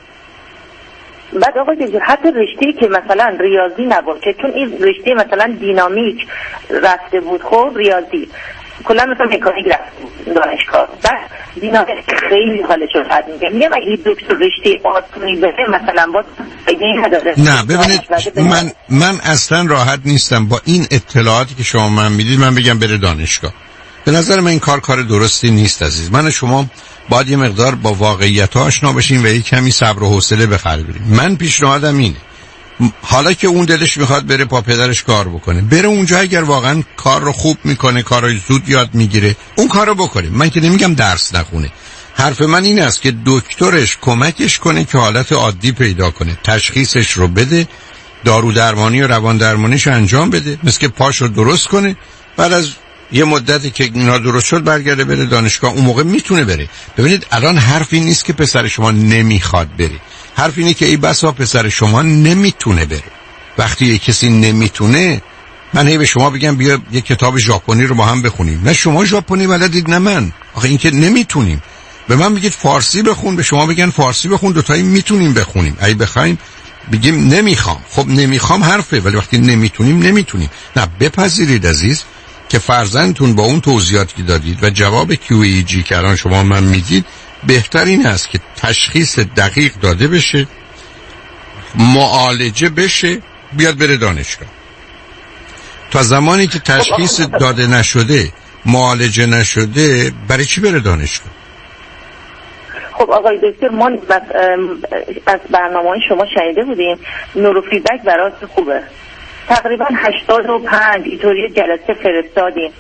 بعد آقا جون حتی رشته‌ای که مثلا ریاضی نباشه، چون این رشته مثلا دینامیک رفته بود، خب ریاضی کلا مثلا مکانیک رفته دانشگاه، بعد دینامیک خیلی حالش رو بد میگه. میگم اگه دکتر رشته آسونی بده مثلا با ایده نداره. نه ببینید من من اصلا راحت نیستم با این اطلاعاتی که شما من میدید من بگم بره دانشگاه. به نظر من این کار کار درستی نیست عزیز. من شما باید یه مقدار با واقعیت آشنا بشین و یک کمی صبر و حوصله بخرید. من پیشنهادم اینه حالا که اون دلش میخواد بره پا پدرش کار بکنه، بره اونجا. اگر واقعا کار رو خوب میکنه، کار رو زود یاد میگیره، اون کار رو بکنه. من که نمیگم درس نخونه. حرف من این است که دکترش کمکش کنه که حالت عادی پیدا کنه، تشخیصش رو بده، دارو درمانی و روان درمانیش انجام بده، مثل که پاش رو درست کنه. بعد از یه مدتی که اینا درست شد برگرده بره دانشگاه. اون موقع میتونه بره. ببینید الان حرفی نیست که پسر شما نمیخواد بره، حرف اینه که ای بسا پسر شما نمیتونه بره. وقتی یه کسی نمیتونه، من هی به شما بگم بیا یه کتاب ژاپنی رو با هم بخونیم، نه شما ژاپنی بلدید نه من. آخه این که نمیتونیم. به من میگید فارسی بخون، به شما بگن فارسی بخون، دوتایی میتونیم بخونیم. اگه بخوایم بگیم نمیخوام، خب نمیخوام حرفه، ولی وقتی نمیتونیم نمیتونیم. نه، بپذیرید عزیز که فرزندتون با اون توضیحاتی که دادید و جواب کیو ای جی که الان شما من میدید بهترین است که تشخیص دقیق داده بشه، معالجه بشه، بیاد بره دانشگاه. تا زمانی که تشخیص داده نشده، معالجه نشده، برای چی بره دانشگاه؟ خب آقای دکتر، ما از برنامه شما شنیده بودیم نوروفیدبک برای خوبه، تقریبا هشتاد و پنج اینطوری جلسه فرستادیم،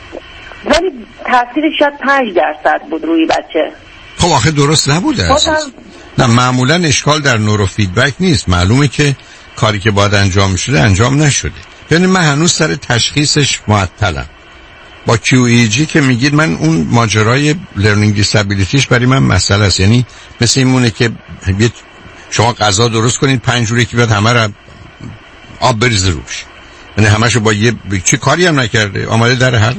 ولی تاثیرش شاید پنج درصد بود روی بچه. خب آخه درست نبوده اساس. نه، معمولا اشکال در نوروفیدبک نیست، معلومه که کاری که باید انجام شده انجام نشده. یعنی من هنوز سر تشخیصش معطلم. با کیو ای جی که میگید، من اون ماجرای لرنینگ دیسابیلیتیش برای من مسئله است. یعنی مثل این مونه که شما غذا درست کنید پنج جوری که بیاد همه را آب بریزه روش، یعنی همشو با یه چه کاری هم نکرده، آمده در هر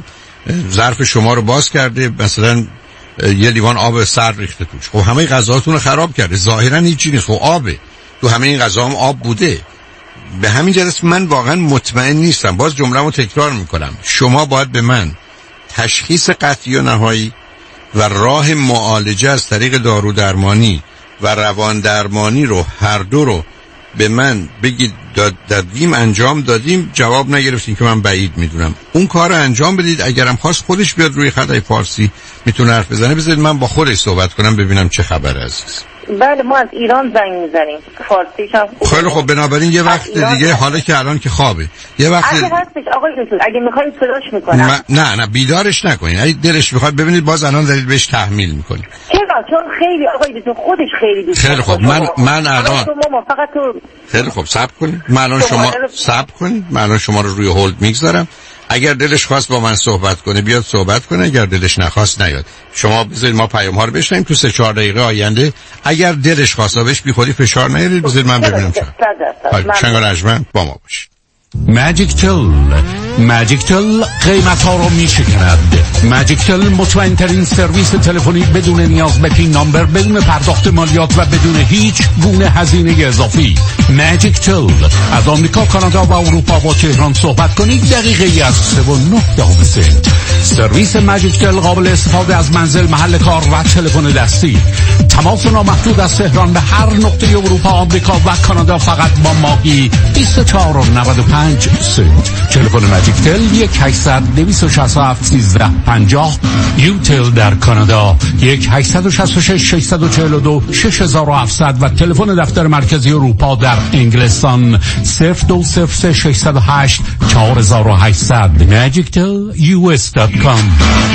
ظرف شما رو باز کرده، مثلا یه لیوان آب سرد ریخته توش. خب همه غذاتون رو خراب کرده، ظاهرا هیچی نیست، خب آبه، تو همه این غذا هم آب بوده. به همین جهت من واقعا مطمئن نیستم. باز جمله‌مو تکرار میکنم، شما باید به من تشخیص قطعی و نهایی و راه معالجه از طریق دارو درمانی و روان درمانی رو هر دو رو به من بگید. دادیم، انجام دادیم، جواب نگرفتین که من بعید میدونم. اون کار رو انجام بدید. اگرم خواست خودش بیاد روی خط فارسی میتونه حرف بزنه، بذارید من با خودش صحبت کنم ببینم چه خبر عزیز. بله، ما از ایران زنگ میزنیم، فارسیش هم خوبه. خیلی خب، بنابراین یه وقت دیگه، حالا که الان که خوابه، یه وقت اگه هستش آقای دکتر، اگه میخواید صداش میکنم. م... نه نه بیدارش نکنین. اگه دلش میخواد ببینید، باز الان دارید بهش تحمیل میکنید. چرا؟ چون خیلی آقای دکتر خودش خیلی دوست خیلی خب، من من الان شما فقط تو خیلی خب صبر کنید. من الان شما صبر کنید. من الان شما رو روی هولد میگذارم. اگر دلش خواست با من صحبت کنه بیاد صحبت کنه، اگر دلش نخواست نیاد. شما بذارید ما پیام ها رو بشنویم تو سه چهار دقیقه آینده. اگر دلش خواست بهش بی خودی فشار نیارید، بذارید من ببینم چه. شنگ رجمن با ما باشید. ماجیک تل ماجیک تل قیمت ها رو می شکند. ماجیک تل مطمئن ترین سرویس تلفنی بدون نیاز به پین نامبر، بدون پرداخت مالیات و بدون هیچ گونه هزینه اضافی. ماجیک تل از آمریکا، کانادا و اروپا با تهران صحبت کنید، دقیقه ای از سه و نه دهم سنت. سرویس ماجیک تل قابل استفاده از منزل، محل کار و تلفن دستی. تماس نامحدود از تهران به هر نقطه اروپا، آمریکا و کانادا فقط با ماهی بیست و چهار و نود و پنج سنت. تلفن ماجیک تل یک هشتصد دویست و شصت و هفت سیزده پنجاه. یوتل در کانادا یک هشتصد و شصت و شش ششصد و چهل و دو شش هزار و هفتصد و تلفن دفتر مرکزی اروپا در انگلستان صفر دو صفر سه ششصد و هشت چهار هزار و هشتصد. ماجیک تل یو اس دات کام.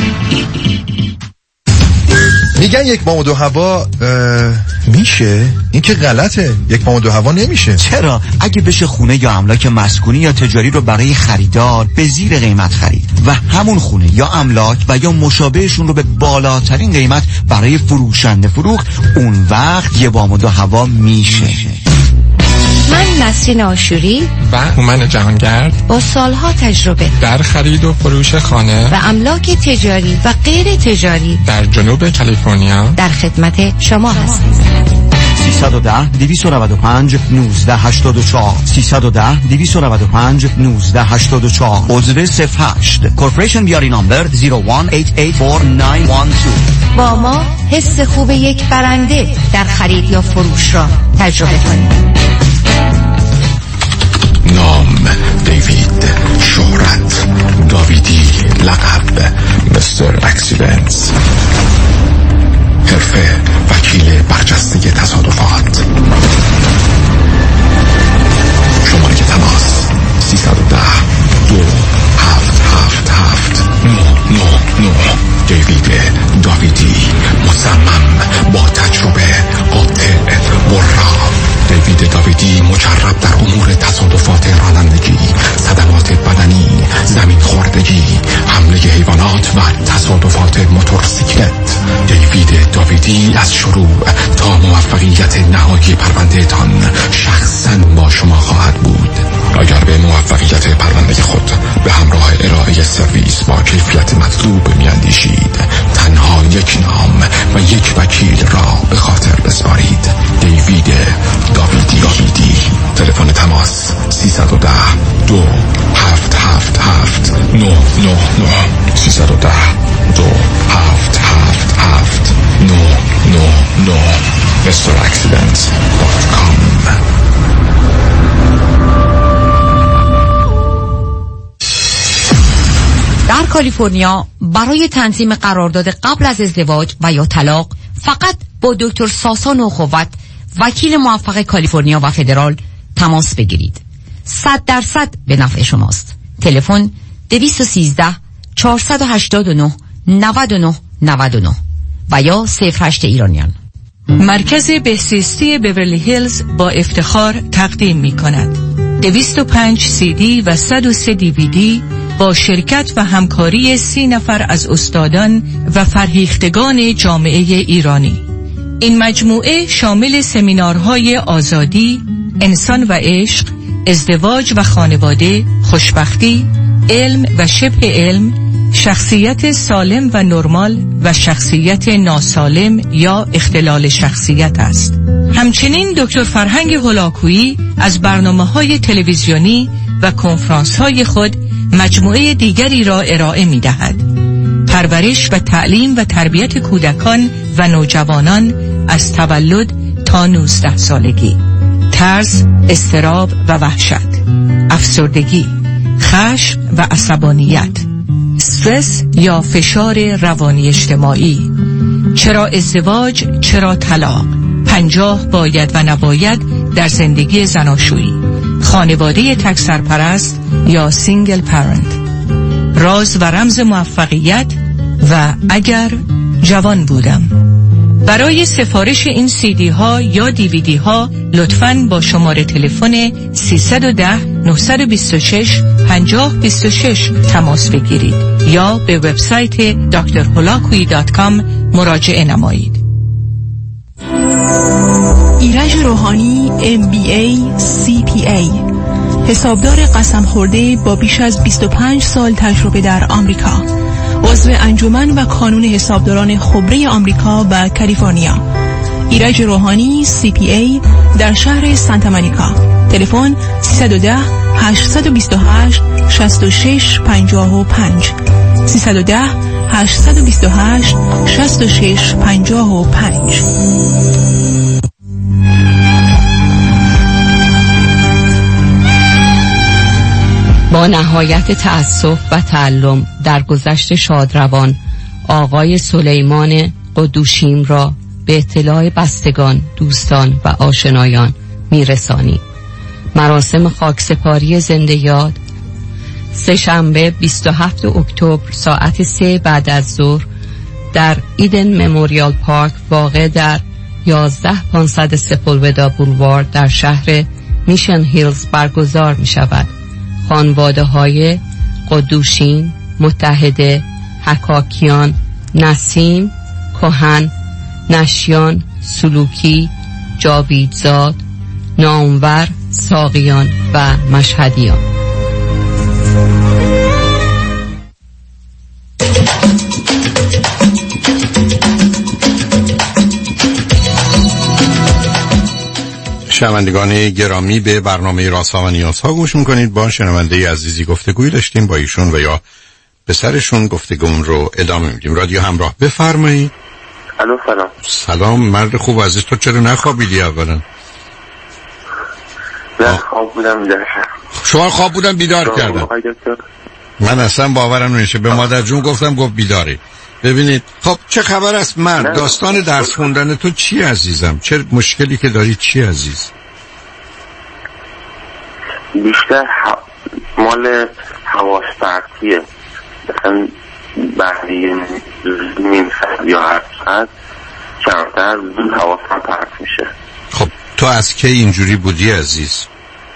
میگن یک ماه و دو هوا میشه؟ این که غلطه. یک ماه و دو هوا نمیشه. چرا؟ اگه بشه خونه یا املاک مسکونی یا تجاری رو برای خریدار به زیر قیمت خرید و همون خونه یا املاک و یا مشابهشون رو به بالاترین قیمت برای فروشنده فروخت، اون وقت یه وام و دو هوا میشه. من نسرین آشوری و هومن جهانگرد با سالها تجربه در خرید و فروش خانه و املاک تجاری و غیر تجاری در جنوب کالیفرنیا در خدمت شما هستیم. سیصد و ده دویست و نود و پنج نوزده هشتاد و چهار سیصد و ده دویست و نود و پنج نوزده هشتاد و چهار. عضو صفر هشت کورپوریشن بیاری نامبر صفر یک هشت هشت چهار نه یک دو. با ما حس خوب یک برنده در خرید یا فروش را تجربه کنید. نام دیوید، شهرت داویدی، لقب مستر اکسیلنس، حرفه وکیل برجسته تصادفات. شماره تماس سیصد و ده دو هفت هفت هفت نه نه نه. دیوید داویدی، مصمم، با تجربه، قاطع، برا. دیوید داویدی مجرب در امور تصادفات رانندگی، صدمات بدنی، زمین خوردگی، حمله حیوانات و تصادفات موتورسیکلت. دیوید داویدی از شروع تا موفقیت موفقیت نهایی پرونده تان شخصاً با شما خواهد بود. اگر به موفقیت پرونده خود به همراه ارائه سرویس با کیفیت مطلوب میاندیشید، تنها یک نام و یک وکیل را به خاطر بسپارید. دیوید داویدی. داویدی. تلفن تماس سیصد و ده دو هفت هفت هفت نه نه نه سیصد و ده دو هفت هفت هفت نه نه نه مستر اکسیدنت دات کام. در کالیفرنیا برای تنظیم قرارداد قبل از ازدواج و یا طلاق فقط با دکتر ساسان اخوت، وکیل موفق کالیفرنیا و فدرال تماس بگیرید. صد درصد به نفع شماست. تلفن دویست و سیزده چهارصد و هشتاد و نه نود و نه نود و نه و یا صفر هشت ایرانیان. مرکز بهزیستی بیورلی هیلز با افتخار تقدیم می کند دویست و پنج سی دی و صد و سه دی وی دی با شرکت و همکاری سی نفر از استادان و فرهیختگان جامعه ایرانی. این مجموعه شامل سمینارهای آزادی، انسان و عشق، ازدواج و خانواده، خوشبختی، علم و شبه علم، شخصیت سالم و نرمال و شخصیت ناسالم یا اختلال شخصیت است. همچنین دکتر فرهنگ هولاکویی از برنامه‌های تلویزیونی و کنفرانس‌های خود مجموعه دیگری را ارائه می‌دهد. پرورش و تعلیم و تربیت کودکان و نوجوانان از تولد تا نوزده سالگی، ترس، اضطراب و وحشت، افسردگی، خشم و عصبانیت، استرس یا فشار روانی اجتماعی، چرا ازدواج، چرا طلاق، پنجاه باید و نباید در زندگی زناشویی، خانواده تک سرپرست یا سینگل پرنت، راز و رمز موفقیت و اگر جوان بودم. برای سفارش این سی دی ها یا دی وی دی ها لطفاً با شماره تلفن سیصد و ده نهصد و بیست و شش پنجاه بیست و شش تماس بگیرید یا به وبسایت دکتر هولاکویی دات کام مراجعه نمایید. ایرج روحانی ام بی ای سی پی ای، حسابدار قسم خورده با بیش از بیست و پنج سال تجربه در آمریکا، عضو انجمن و کانون حسابداران خبره آمریکا و کالیفرنیا. ایرج روحانی سی پی ای در شهر سانتا مونیکا. تلفن سیصد و ده هشتصد و بیست و هشت شصت و شش پنجاه و پنج سیصد و ده هشتصد و بیست و هشت شصت و شش پنجاه و پنج. با نهایت تأسف و تعلم در گذشت شادروان آقای سلیمان قدوشیم را به اطلاع بستگان، دوستان و آشنایان میرسانی. مراسم خاکسپاری زنده یاد سه‌شنبه بیست و هفتم اکتبر ساعت سه بعد از ظهر در ایدن مموریال پارک واقع در یازده پانصد سپولودا بولوارد در شهر میشن هیلز برگزار می شود. خانواده های قدوشین، متحده، حکاکیان، نسیم، کهن، نشیان، سلوکی، جاویدزاد، نامور، ساقیان و مشهدیان. شنوندگان گرامی، به برنامه رازها و نیازها گوش میکنید. با شنونده عزیزی گفتگوی داشتیم، با ایشون و یا پسرشون گفتگومون رو ادامه میدیم. رادیو همراه، بفرمایید. الو سلام. سلام مرد خوب عزیز، تو چرا نخوابیدی اولا؟ نه خواب بودم بیدار شدم. شما خواب بودم بیدار کردم. من اصلا باورم نمیشه، به مادر جون گفتم گفت بیداری. ببینید خب چه خبر است مرد؟ داستان درس خوندن تو چی عزیزم؟ چه مشکلی که داری چی عزیز؟ بیشتر ح... مال حواس پرتیه، مثلا بعدی نیم ساعت یا هر ساعت کمتر زود حواسم پرت میشه. خب تو از کی اینجوری بودی عزیز؟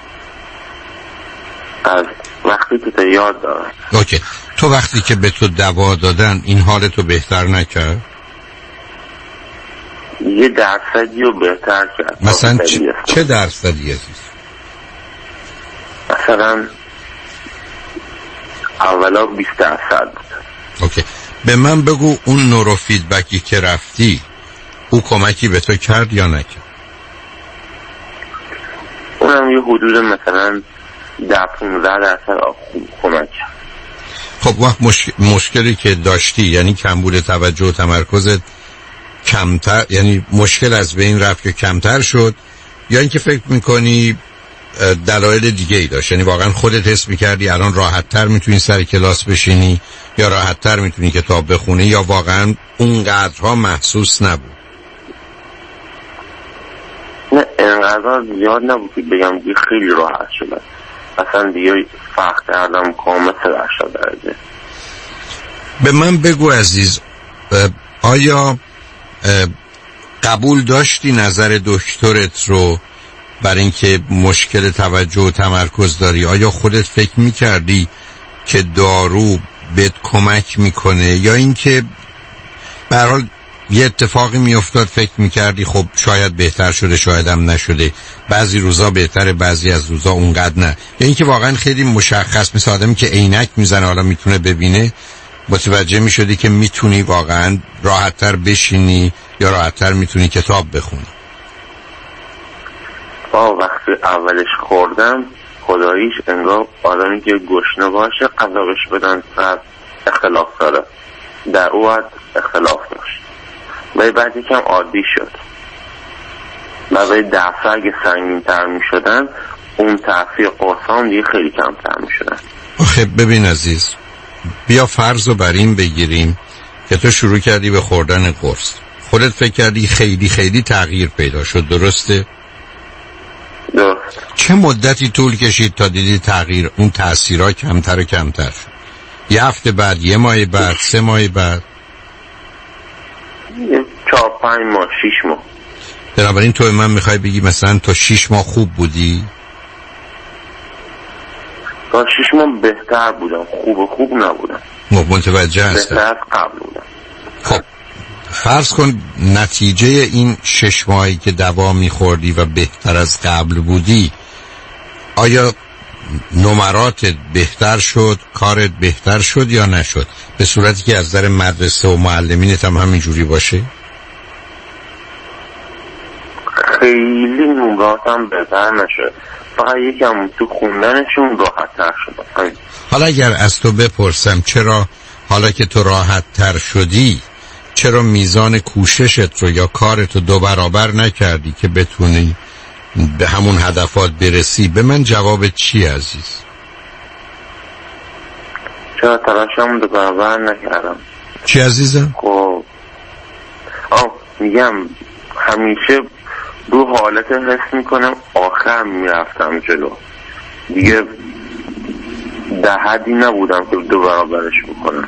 از وقتی که تو یاد دارم. اوکی، تو وقتی که به تو دوا دادن این حالتو بهتر نکرد؟ یه درصدی رو بهتر کرد. مثلا چه, چه درصدی هست؟ مثلا اولا بیست درصد بود. اوکی. به من بگو اون نورو فیدبکی که رفتی او کمکی به تو کرد یا نکرد؟ اونم یه حدود مثلا ده پونزده درصد کمک کرد. خب وقت مش... مشکلی که داشتی یعنی کمبود توجه و تمرکزت کمتر، یعنی مشکل از بین رفت که کمتر شد، یا اینکه فکر میکنی دلایل دیگه ای داشت؟ یعنی واقعا خودت حس میکردی الان راحت تر میتونی سر کلاس بشینی یا راحت تر میتونی کتاب بخونی، یا واقعا اونقدرها محسوس نبود؟ نه اینقدر زیاد نبود که بگم دیگه خیلی راحت شد. اصلا دیگه فرق کردم کامل هشتاد درجه. به من بگو عزیز، آیا قبول داشتی نظر دکترت رو برای اینکه مشکل توجه و تمرکز داری؟ آیا خودت فکر میکردی که دارو بهت کمک میکنه، یا اینکه به هر حال یه اتفاقی میافتاد فکر میکردی خب شاید بهتر شده شاید هم نشده، بعضی روزا بهتره بعضی از روزا اونقدر نه، یا اینکه واقعا خیلی مشخص مثل آدمی که عینک میزنه حالا میتونه ببینه متوجه میشدی که میتونی واقعا راحت‌تر بشینی یا راحت‌تر میتونی کتاب بخونی؟ آه وقتی اولش خوردم خداییش انگار آدمی که گشنه باشه غذا بهش بدن سر اختلاف داره، در او اختلاف داشت ولی بعد یکم عادی شد و ولی دفعه اگه سنگین تر می شدن اون تأثیر قرصان دیگه خیلی کمتر می شدن. آخه ببین عزیز، بیا فرض رو بر این بگیریم که تو شروع کردی به خوردن قرص، خودت فکر کردی خیلی خیلی تغییر پیدا شد، درسته؟ درست. چه مدتی طول کشید تا دیدی تغییر اون تأثیرها کمتر و کمتر شد؟ یه هفته بعد، یه ماه بعد، سه ماه بعد؟ چهار پنج ماه، شیش ماه. بنابراین تو من میخوای بگی مثلا تا شیش ماه خوب بودی؟ تا شیش ماه بهتر بودم، خوب و خوب نبودم. متوجه هستم. بهتر از قبل بودم. خب فرض کن نتیجه این شش ماهی که دوا میخوردی و بهتر از قبل بودی، آیا نمراتت بهتر شد، کارت بهتر شد یا نشد؟ به صورتی که از نظر مدرسه و معلمینت هم همین جوری باشه؟ خیلی نمراتم بهتر نشد، فقط یکم تو خوندنشون راحت تر شد. حالا اگر از تو بپرسم چرا حالا که تو راحت تر شدی چرا میزان کوششت رو یا کارت رو دو برابر نکردی که بتونی به همون هدفات برسی، به من جوابت چی عزیز؟ چرا تلاشم دو برابر نکردم؟ چی عزیزم؟ خب آه میگم همیشه دو حالت حس میکنم آخر میرفتم جلو، دیگه در حدی نبودم که دو برابرش بکنم،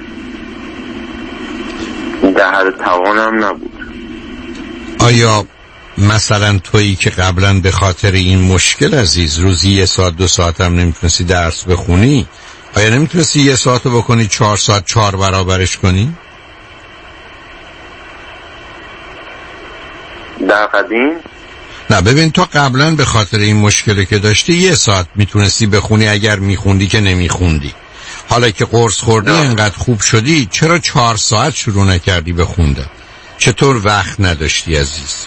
در حد توانم نبود. آیا مثلا تویی که قبلا به خاطر این مشکل عزیز روزی یه ساعت دو ساعت هم نمیتونستی درس بخونی، آیا نمیتونستی یه ساعت رو بکنی چهار ساعت چهار برابرش کنی؟ در قدیم؟ نه ببین تو قبلا به خاطر این مشکلی که داشتی یه ساعت میتونستی بخونی اگر میخوندی که نمیخوندی، حالا که قرص خوردی انقدر خوب شدی چرا چهار ساعت شروع نکردی بخوندن؟ چطور وقت نداشتی عزیز؟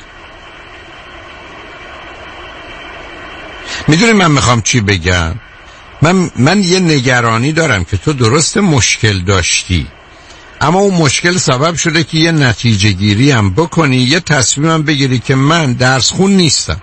میدونی من میخوام چی بگم؟ من, من یه نگرانی دارم که تو درست مشکل داشتی اما اون مشکل سبب شده که یه نتیجه گیری هم بکنی، یه تصمیم هم بگیری که من درس خون نیستم،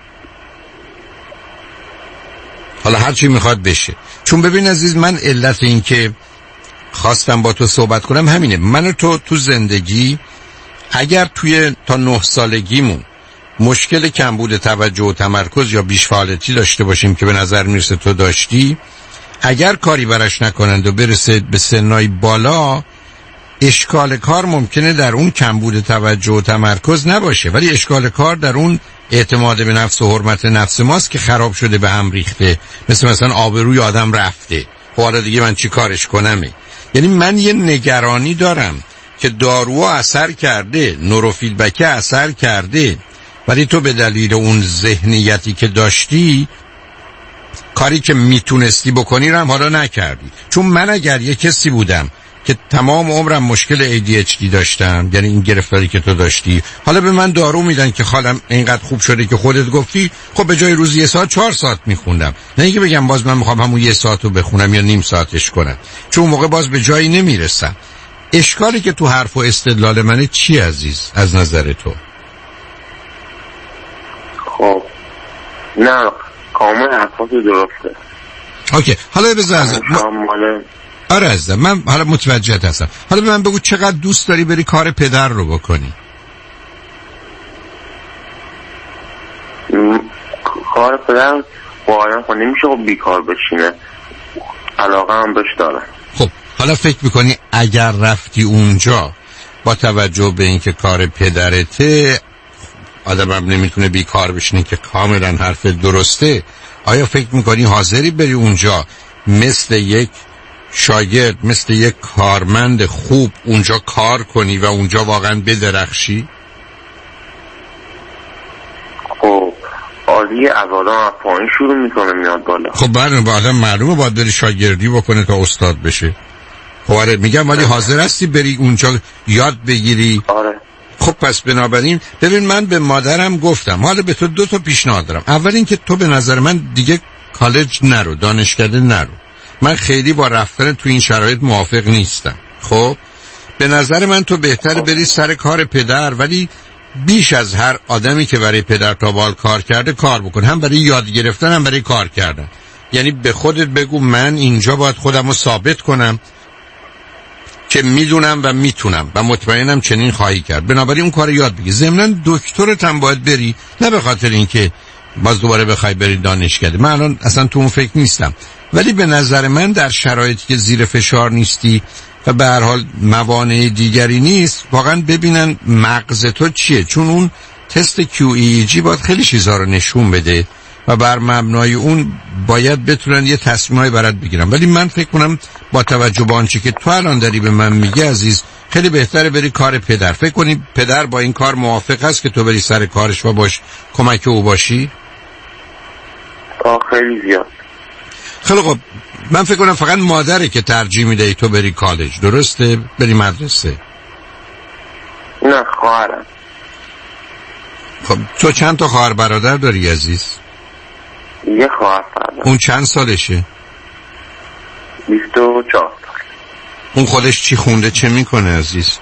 حالا هر چی میخواد بشه. چون ببین عزیز، من علت این که خواستم با تو صحبت کنم همینه، من و تو تو زندگی اگر توی تا نه سالگیمون مشکل کمبود توجه و تمرکز یا بیش فعالیتی داشته باشیم که به نظر میرسه تو داشتی، اگر کاری براش نکنند و برسه به سنای بالا، اشکال کار ممکنه در اون کمبود توجه و تمرکز نباشه ولی اشکال کار در اون اعتماد به نفس و حرمت نفس ماست که خراب شده، به هم ریخته، مثل مثلا آبروی آدم رفته، حالا دیگه من چی کارش کنمه. یعنی من یه نگرانی دارم که دارو اثر کرده، نوروفیدبک اثر کرده، ولی تو به دلیل اون ذهنیتی که داشتی کاری که میتونستی بکنی رو هم حالا نکردی. چون من اگر یه کسی بودم که تمام عمرم مشکل ای دی اچ دی داشتم، یعنی این گرفتاری که تو داشتی، حالا به من دارو میدن که حالم اینقدر خوب شده که خودت گفتی خب به جای روزی یه ساعت چهار ساعت میخوندم، نه اینکه بگم باز من میخوام همون یه ساعت رو بخونم یا نیم ساعتش کنم، چون موقع باز به جایی نمیرسم. اشکالی که تو حرف و استدلال منه چی عزیز از نظر تو؟ خب نه کامل حرفات درسته. اوکی حالا بذار از آره عزیزم من حالا متوجهت هستم. حالا به من بگو چقدر دوست داری بری کار پدر رو بکنی؟ م... کار پدر با آدم خود نمیشه خب بیکار بشینه، علاقه هم بهش دارم. خب حالا فکر میکنی اگر رفتی اونجا با توجه به اینکه کار پدرته آدم هم نمیتونه بیکار بشینه که کاملا حرف درسته، آیا فکر میکنی حاضری بری اونجا مثل یک شاگرد، مثل یک کارمند خوب اونجا کار کنی و اونجا واقعا بدرخشی؟ خب عالی از آدم از پایین شروع میکنه میاد بالا. خب بعد با آدم معلومه باید بری شاگردی بکنه تا استاد بشه. خب آره میگم ولی حاضر هستی بری اونجا یاد بگیری؟ آره. خب پس بنابراین ببین من به مادرم گفتم حالا به تو دو تا پیشنهاد دارم. اول اینکه تو به نظر من دیگه کالج نرو، دانشکده نرو. من خیلی با رفتن تو این شرایط موافق نیستم. خب به نظر من تو بهتر بری سر کار پدر، ولی بیش از هر آدمی که برای پدر تا بال کار کرده کار بکن، هم برای یاد گرفتن هم برای کار کردن. یعنی به خودت بگو من اینجا باید خودم رو ثابت کنم که میدونم و میتونم و مطمئنم چنین خواهی کرد، بنابراین اون کار یاد بگیر. ضمناً دکترت هم باید بری، نه به خاطر اینکه باز دوباره بخوای بری دانشکده، من الان اصلا تو اون فکر نیستم، ولی به نظر من در شرایطی که زیر فشار نیستی و به هر حال موانع دیگری نیست، واقعا ببینن مغز تو چیه، چون اون تست کیو ای جی باید خیلی چیزا رو نشون بده و بر مبنای اون باید بتونن یه تصمیمای برات بگیرن. ولی من فکر کنم با توجه به آنچه که تو الان داری به من میگی عزیز، خیلی بهتره بری کار پدر. فکر کنی پدر با این کار موافق است که تو بری سر کارش و باش کمک او باشی؟ آه خیلی زیاد. خیلی خب من فکر کنم فقط مادره که ترجیح میده تو بری کالج، درسته؟ بری مدرسه؟ نه خواهرم. خب تو چند تا خواهر برادر داری عزیز؟ یه خواهر برادر. اون چند سالشه؟ بیست و چهار. اون خودش چی خونده، چه میکنه عزیز؟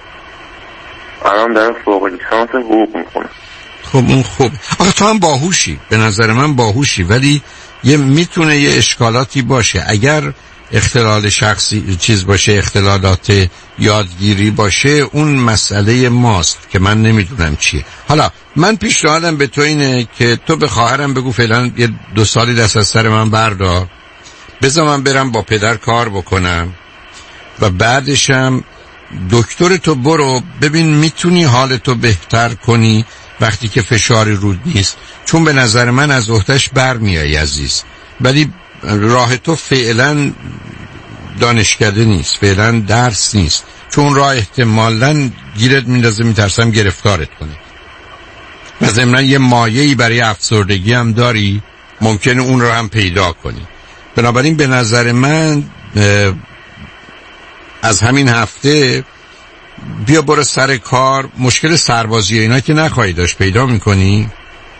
الان داره فوق لیسانس حقوق میکنه. خب اون خوب. آخه تو هم باهوشی، به نظر من باهوشی، ولی یه میتونه یه اشکالاتی باشه. اگر اختلال شخصی چیز باشه، اختلالات یادگیری باشه، اون مسئله ماست که من نمیدونم چیه. حالا من پیشنهادم به تو اینه که تو به خواهرم بگو فعلا یه دو سالی دست از سر من بردار، بذار من برم با پدر کار بکنم و بعدشم دکتر تو برو ببین میتونی حالتو بهتر کنی وقتی که فشاری رود نیست، چون به نظر من از عهده‌اش برمیای عزیز. ولی راه تو فعلا دانشکده نیست، فعلا درس نیست، چون راه احتمالاً گیرت میندازه، میترسم گرفتارت کنه. و ضمناً یه مایه‌ای برای افسردگی هم داری، ممکنه اون رو هم پیدا کنی. بنابراین به نظر من از همین هفته بیا برو سر کار. مشکل سربازی اینا که نخواهی داشت، پیدا میکنی؟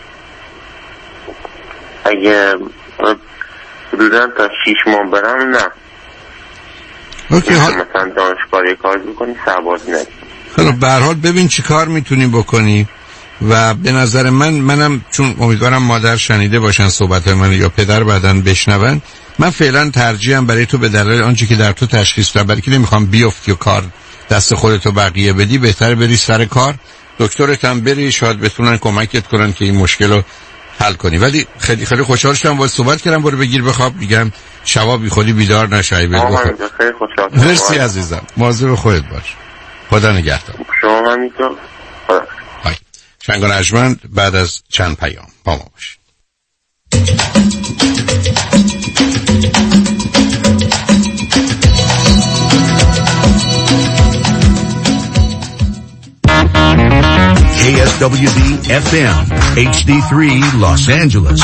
اگه حدوداً تا شیش ماه برم نه. اوکی حال مثلا دانشگاهی کار بکنی سربازی نکنی. خیلی به هر حال ببین چی کار میتونی بکنی. و به نظر من منم چون امیدوارم مادر شنیده باشن صحبت من یا پدر بعدن بشنون، من فعلا ترجیحم برای تو به دلیل آنچه که در تو تشخیص دادم، برای که نمیخوام بیفتی و کار دست خودتو بقیه بدی، بهتر بری سر کار، دکترت هم بری، شاید بتونن کمکت کنن که این مشکل رو حل کنی. ولی خیلی خیلی خوشحال شدم باهات صحبت کردم. برو بگیر بخواب، میگم شبا بی خودی بیدار نشای. آقا خیلی خوشحال. مرسی عزیزم، مواظب خودت باش. خدا نگهدار. شما هم اینطور. های شنگ و نجمند بعد از چند پیام با ما باش. کی اس دبلیو دی اف ام اچ دی سه Los Angeles.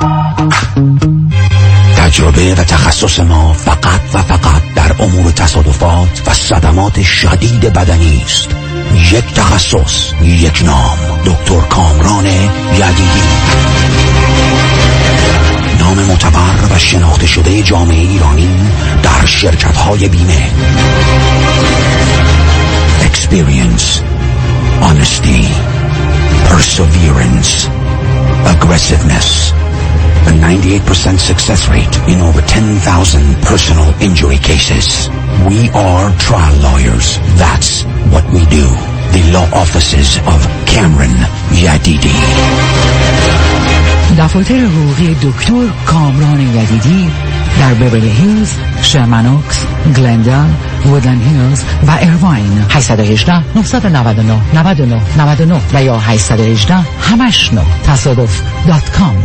تجربه و تخصص ما فقط و فقط در امور تصادفات و صدمات شدید بدنی است. یک تخصص، یک نام، دکتر کامران یدیدی. نام معتبر و شناخته شده جامعه ایرانی در شرکت‌های بیمه. Experience, honesty, perseverance, aggressiveness. A ninety-eight percent success rate in over ten thousand personal injury cases. We are trial lawyers. That's what we do. The law offices of Cameron Yadidi. دفاتر حقوقی دکتر کامران یدیدی در بیورلی هیلز، شرمنوکس، گلندن، وودلند هیلز و ایرواین. هشت یک هشت نه نه نه نه نه نه نه و یا هشت یک هشت همش نه تصادف دات کام.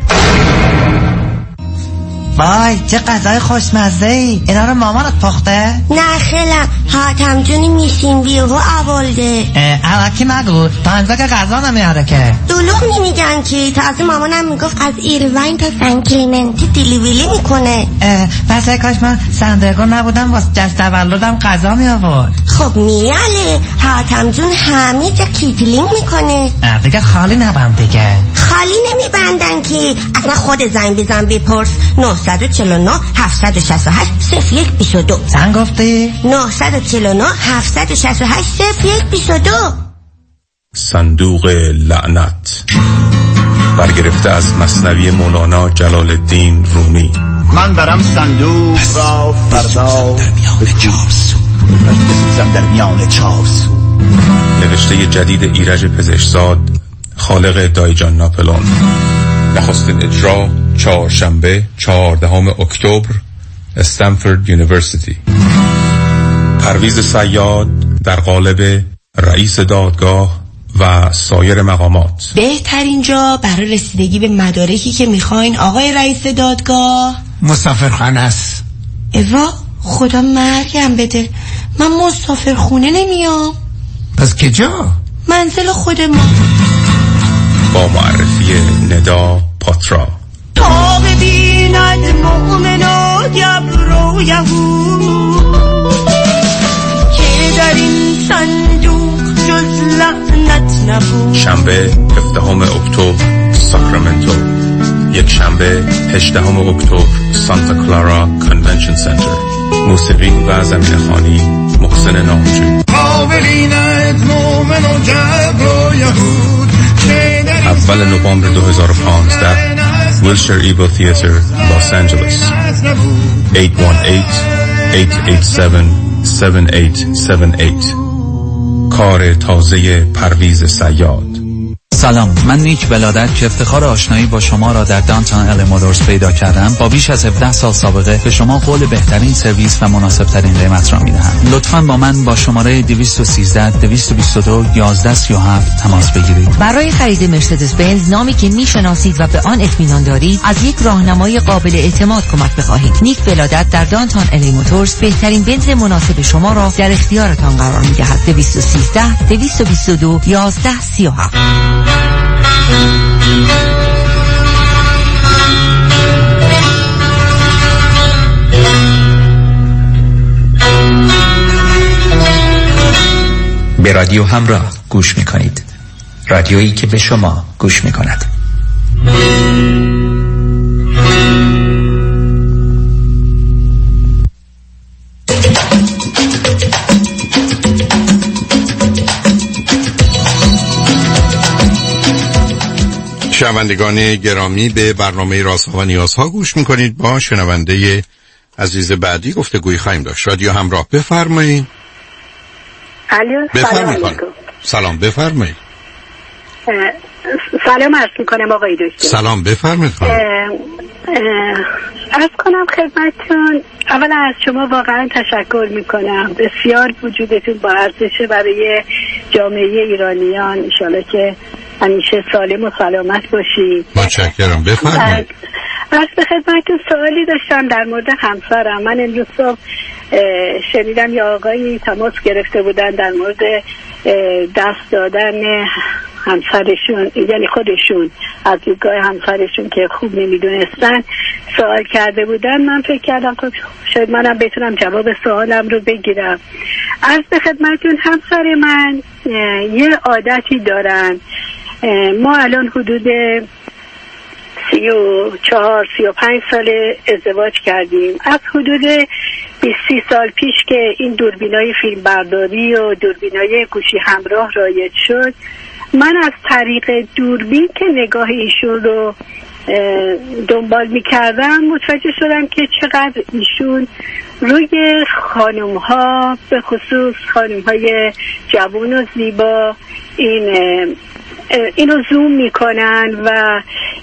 وای چه غذای خوشمزه ای. اینا رو مامانت پخته؟ نه خیلم حاتم جونی میشین بیهو اولده. الکی نگو تا انزا که غذا نمیاره که. دلوغ نمیگن که تازه مامانم میگفت از ایروین تا سن کلیمنتی دیلیویلی میکنه. پس کاش من سندرگو نبودم واسه جشن تولدم غذا می آورد. خب میاله حاتم جون همه جا کیتلینگ میکنه. دیگه خالی نبند دیگه. خالی نمیبندن که اصلا خود زنگ بزن بپرس. نه چهار نه هفت شش هشت صفر یک دو دو. زن گفتی؟ نه چهار نه هفت شش هشت صفر یک دو دو. صندوق لعنت برگرفته از مثنوی مولانا جلال الدین رومی. من برم صندوق را فردا به جابسو بسوزم در میان چارسو. نوشته جدید ایرج پزشکزاد خالق دایجان ناپلون. نخستین اجرا چهارشنبه چهاردهم اکتبر استنفورد یونیورسیتی. پرویز صیاد در قالب رئیس دادگاه و سایر مقامات. بهترین جا برای رسیدگی به مدارکی که میخواین آقای رئیس دادگاه؟ مسافرخانه است. اوا خدا مرگم بده، من مسافرخونه نمیام. پس کجا؟ منزل خود ما. با معرفی ندا پاترا. تا ببیند مؤمن و گبر و یهود که در این صندوق جز لعنت نبود. شنبه هفدهم اکتبر ساکرامنتو. یک شنبه هجدهم اکتبر سانتا کلارا کنونشن سنتر. موسیقی و زمین خوانی محسن نامجو. تا ببیند مؤمن و گبر و یهود. اول نوامبر دو هزار و پانزده ویلشر ایبل تیاتر لس آنجلس. هشت یک هشت هشت هشت هفت هفت هشت هفت هشت. کار تازه پرویز صیاد. سلام، من نیک ولادت که افتخار آشنایی با شما را در دانتون ال مودرز پیدا کردم با بیش از هفده سال سابقه به شما قول بهترین سرویس و مناسب ترین قیمت را میدهم. لطفاً با من با شماره دویست و سیزده دویست و بیست و دو یازده سی و هفت تماس بگیرید. برای خرید مرسدس بنز نامی که میشناسید و به آن اطمینان دارید از یک راهنمای قابل اعتماد کمک بخواهید. نیک ولادت در دانتون ال مودرز بهترین بنز مناسب شما را در اختیارتان قرار میدهد. دویست و سیزده دویست و بیست و دو یازده سی و هفت. به رادیو همراه گوش میکنید. رادیویی که به شما گوش میکند. شنوندگان گرامی به برنامه رازها و نیازها گوش میکنید. با شنونده عزیز بعدی گفتگوی خواهیم داشت. رادیو همراه بفرمایید. الو بفرمایید. سلام بفرمایید. سلام عرض میکنم آقای دکتر. سلام بفرمایید. عرض کنم خدمتتون اولا از شما واقعا تشکر میکنم. بسیار وجودتون با ارزشه برای جامعه ایرانیان. ان شاءالله که همیشه سالم و سلامت باشید. متشکرم بفرمایید. از به خدمتتون سوالی داشتم در مورد همسرم. من امروز صبح شنیدم یا آقایی تماس گرفته بودن در مورد دست دادن همسرشون، یعنی خودشون از دیدگاه همسرشون که خوب نمیدونستن سوال کرده بودن. من فکر کردم خب شاید منم بتونم جواب سوالم رو بگیرم. عرض به خدمتون همسر من یه عادتی دارن. ما الان حدود سی و چهار سی و پنج سال ازدواج کردیم. از حدود بیست سی سال پیش که این دوربینای فیلم برداری و دوربینای گوشی همراه رایج شد، من از طریق دوربین که نگاه ایشون رو دنبال میکردم متوجه شدم که چقدر ایشون روی خانم ها، به خصوص خانم های جوان و زیبا، این اینو زوم میکنن و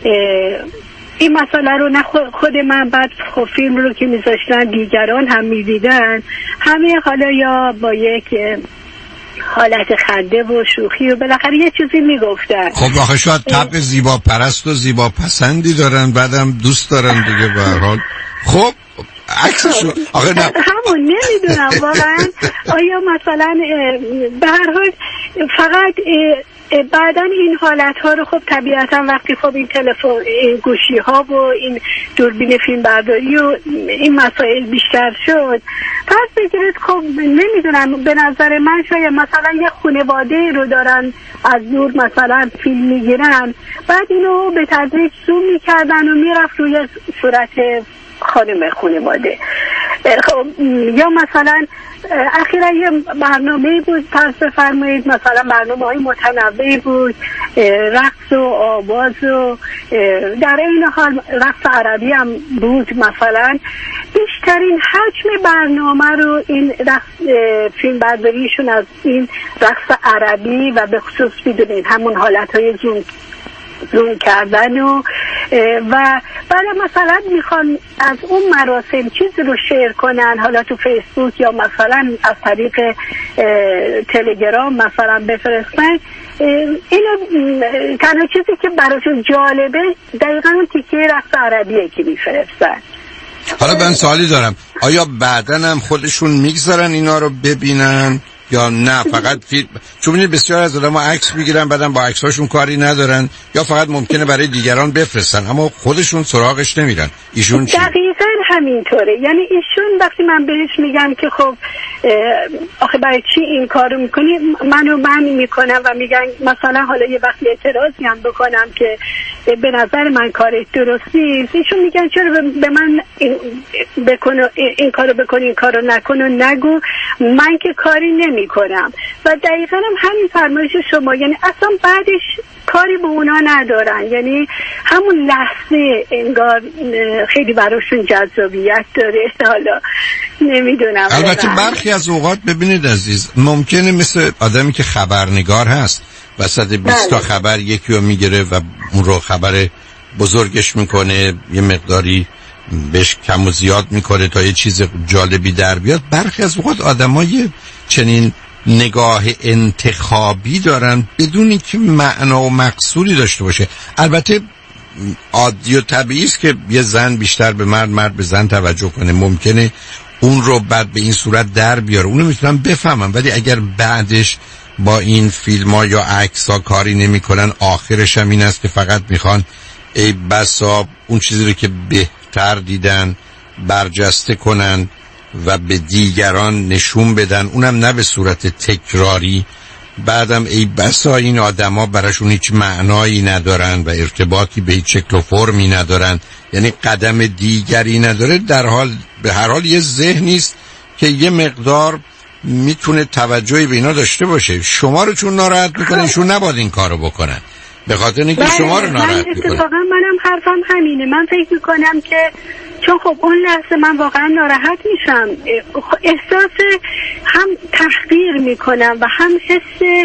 این مسئله رو نه خود من، بعد فیلم رو که میذاشتن دیگران هم میدیدن، همه حالا یا با یک حالت خنده و شوخی و بالاخره یه چیزی میگفتن. خب آخه شاید طبع زیبا پرست و زیبا پسندی دارن، بعدم دوست دارن دیگه به هر حال. خب عکسشو آخه نه همون نمیدونم واقعا آیا مثلا به هر حال فقط بعدن این حالت ها رو خب طبیعتا وقتی خب این تلفن، این گوشی ها و این دوربین فیلم برداری و این مسائل بیشتر شد، پس بگیرید خب نمیدونم، به نظر من شاید مثلا یه خانواده رو دارن از دور مثلا فیلم میگیرن، بعد اینو به تدریج زوم میکردن و میرفت روی صورت خانم خانواده. خب یا مثلا اخیرا یه برنامه بود، پس بفرمایید مثلا برنامه های متنوعی بود، رقص و آواز و در این حال رقص عربی هم بود. مثلا بیشترین حجم برنامه رو این رقص فیلم برداریشون از این رقص عربی و به خصوص میدونید همون حالت های زوم زوم کردن و و بعد مثلا میخوان از اون مراسم چیزی رو شیر کنن، حالا تو فیسبوک یا مثلا از طریق تلگرام مثلا بفرستن. اینو تنها چیزی که براشون جالبه دقیقا اون تیکه رقص عربیه که میفرستن. حالا من سوالی دارم، آیا بعدن هم خودشون میگذارن اینا رو ببینن یا نه فقط فیلم؟ چون بسیار از آدم‌ها عکس میگیرن بعدم با عکس‌هاشون کاری ندارن، یا فقط ممکنه برای دیگران بفرستن اما خودشون سراغش نمیرن. ایشون چی؟ دقیقاً همینطوره. یعنی ایشون وقتی من بهش میگم که خب آخه برای چی این کارو میکنی، منو من میکنم و میگن مثلا حالا یه وقتی اعتراضی هم بکنم که به نظر من کار درست نیست، ایشون میگن چرا به من این بکن این کارو بکنی این کارو نکن و نگو، من که کاری نمیکنم. و دقیقاً هم همین فرمایش شما، یعنی اصلا بعدش کاری به اونا ندارن، یعنی همون لحظه انگار خیلی براشون جذابیت داره. حالا نمیدونم. البته برخی از اوقات ببینید عزیز، ممکنه مثل آدمی که خبرنگار هست وسط بیست تا خبر یکی رو میگیره و اون رو خبر بزرگش میکنه، یه مقداری بهش کم و زیاد میکنه تا یه چیز جالبی در بیاد. برخی از اوقات آدمای چنین نگاه انتخابی دارن بدونی که معنا و مقصودی داشته باشه. البته عادی و طبیعی است که یه زن بیشتر به مرد، مرد به زن توجه کنه، ممکنه اون رو بعد به این صورت در بیاره، اونو میتونم بفهمم. ولی اگر بعدش با این فیلم ها یا عکس ها کاری نمی کنن، آخرش هم این است که فقط میخوان ای بسا اون چیزی رو که بهتر دیدن برجسته کنن و به دیگران نشون بدن، اونم نه به صورت تکراری. بعدم ای بسا این آدم ها براشون هیچ معنایی ندارن و ارتباطی به هیچ شکل و فرمی ندارن، یعنی قدم دیگری نداره. در حال به هر حال یه ذهنی است که یه مقدار میتونه توجهی به اینا داشته باشه. شما رو چون ناراحت میکنه ایشون نباید این کارو بکنن، به خاطر اینکه شما رو ناراحت میکنه. اتفاقا منم حرفم همینه. من فکر میکنم که چون خب اون لحظه من واقعا ناراحت میشم، احساس هم تحقیر میکنم و هم حس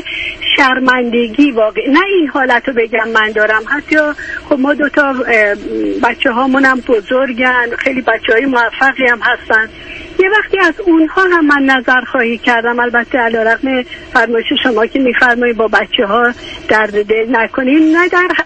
شرمندگی واقع. نه این حالت رو بگم من دارم، حتی خب ما دوتا بچه هامونم بزرگن، خیلی بچه های موفقی هم هستن. یه وقتی از اونها هم من نظر خواهی کردم، البته علیرغم فرمایش شما که میفرمایید با بچه ها درد دل نکنیم، نه در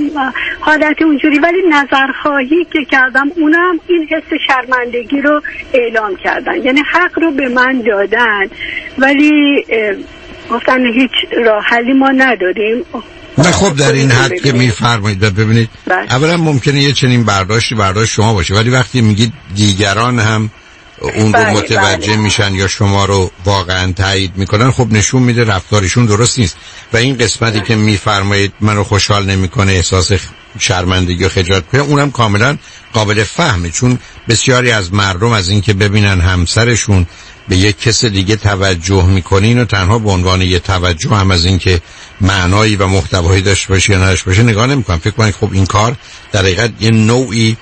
حالت اونجوری، ولی نظر خواهی که کردم اونم این حس شرمندگی رو اعلام کردن، یعنی حق رو به من دادن ولی گفتن هیچ راه حلی ما نداریم. نه خب در این حد که میفرمایید ببینید اولا ممکنه یه چنین برداشتی برداشت شما باشه، ولی وقتی میگید دیگران هم اون رو متوجه بله. میشن یا شما رو واقعا تایید میکنن، خب نشون میده رفتارشون درست نیست. و این قسمتی بله. که میفرمایید منو خوشحال نمیکنه، احساس شرمندگی و خجالت کنه، اونم کاملا قابل فهمه، چون بسیاری از مردم از این که ببینن همسرشون به یک کس دیگه توجه میکنه اینو تنها به عنوان یه توجه، هم از این که معنایی و محتوایی داشته باشه یا نداشته باشه نگاه نمیکنن. فکر کنید خب این کار در حقیقت یه نوعی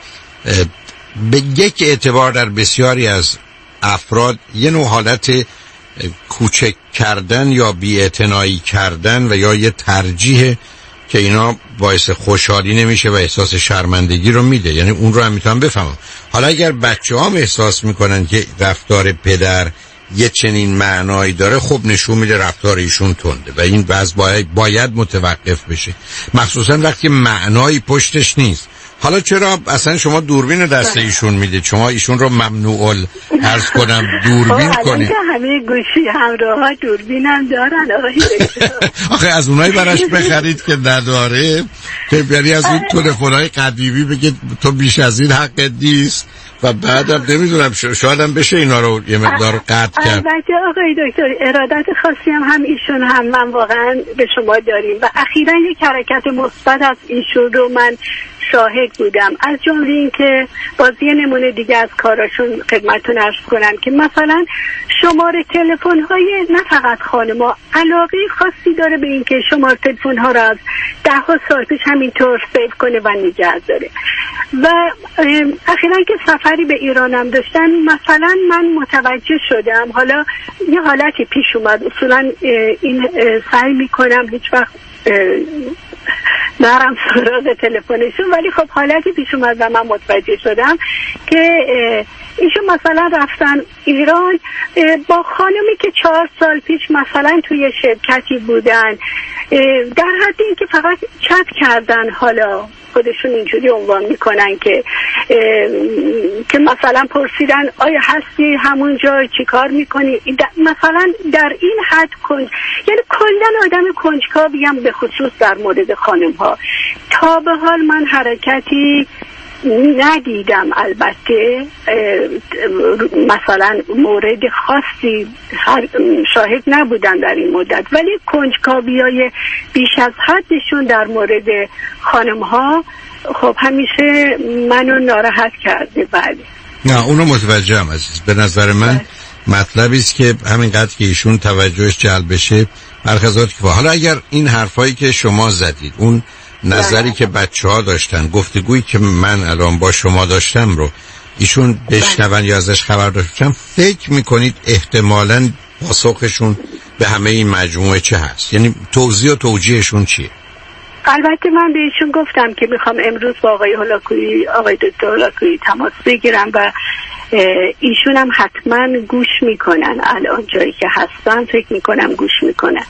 به یک اعتبار در بسیاری از افراد یه نوع حالت کوچک کردن یا بی‌اعتنایی کردن و یا یه ترجیح که اینا باعث خوشحالی نمیشه و احساس شرمندگی رو میده. یعنی اون رو هم میتونم بفهمم. حالا اگر بچه هم احساس میکنن که رفتار پدر یه چنین معنایی داره، خب نشون میده رفتار ایشون تنده و این وضع باید, باید متوقف بشه، مخصوصا وقتی معنایی پشتش نیست. حالا چرا اصلا شما دوربین دست ایشون میدید؟ شما ایشون رو ممنوع عرض کنم دوربین کنید. همه گوشی همراه دوربین هم دارن آقای آخه از اونایی براش بخرید که نداره، که یعنی از این تلفن‌های قدیمی بگید تو بیش از این حقت نیست و بعدم نمیدونم شاید هم بشه اینا رو یه مقدار قطع کرد. البته آقای دکتر ارادت خاصی هم هم ایشون هم من واقعا به شما داریم و اخیراً یک حرکت مثبت از ایشون رو من شاهد بودم، از جمله این که باز یه نمونه دیگه از کاراشون خدمتتون عرض کنم که مثلا شماره تلفن های نه فقط خانما علاقه خاصی داره به این که شماره تلفن ها رو از ده ها سال پیش همینطور سیو کنه و نگه داره. و اخیراً که سفری به ایرانم داشتن مثلا من متوجه شدم، حالا یه حالتی پیش اومد، اصولا این سعی میکنم هیچ وقت نرم سراغ تلفنشون، ولی خب حالتی پیش اومد و من متوجه شدم که ایشون مثلا رفتن ایران با خانمی که چهار سال پیش مثلا توی شرکتی بودن، در حد این که فقط چت کردن، حالا خودشون اینجوری عنوان میکنن که که مثلا پرسیدن آیا هستی همونجا چی کار میکنی، مثلا در این حد کنج، یعنی کلا آدم کنجکاویم به خصوص در مورد خانم ها. تا به حال من حرکتی ندیدم، البته مثلا مورد خاصی شاهد نبودم در این مدت، ولی کنجکاویای بیش از حدشون در مورد خانم ها خب همیشه منو ناراحت کرده. بله نه اونو متوجهم عزیز. به نظر من مطلبی است که همینقدر که ایشون توجهش جلب بشه مرخصات که حالا اگر این حرفایی که شما زدید، اون نظری که بچه ها داشتن، گفتگویی که من الان با شما داشتم رو ایشون بشنون یا ازش خبر داشتم، فکر میکنید احتمالاً پاسخشون به همه این مجموعه چه هست؟ یعنی توضیح و توجیهشون چیه؟ البته من بهشون گفتم که میخوام امروز با آقای هولاکویی آقای دکتر هولاکویی تماس بگیرم و ایشون هم حتما گوش میکنن، الان جایی که هستن فکر میکنم گوش میکنن،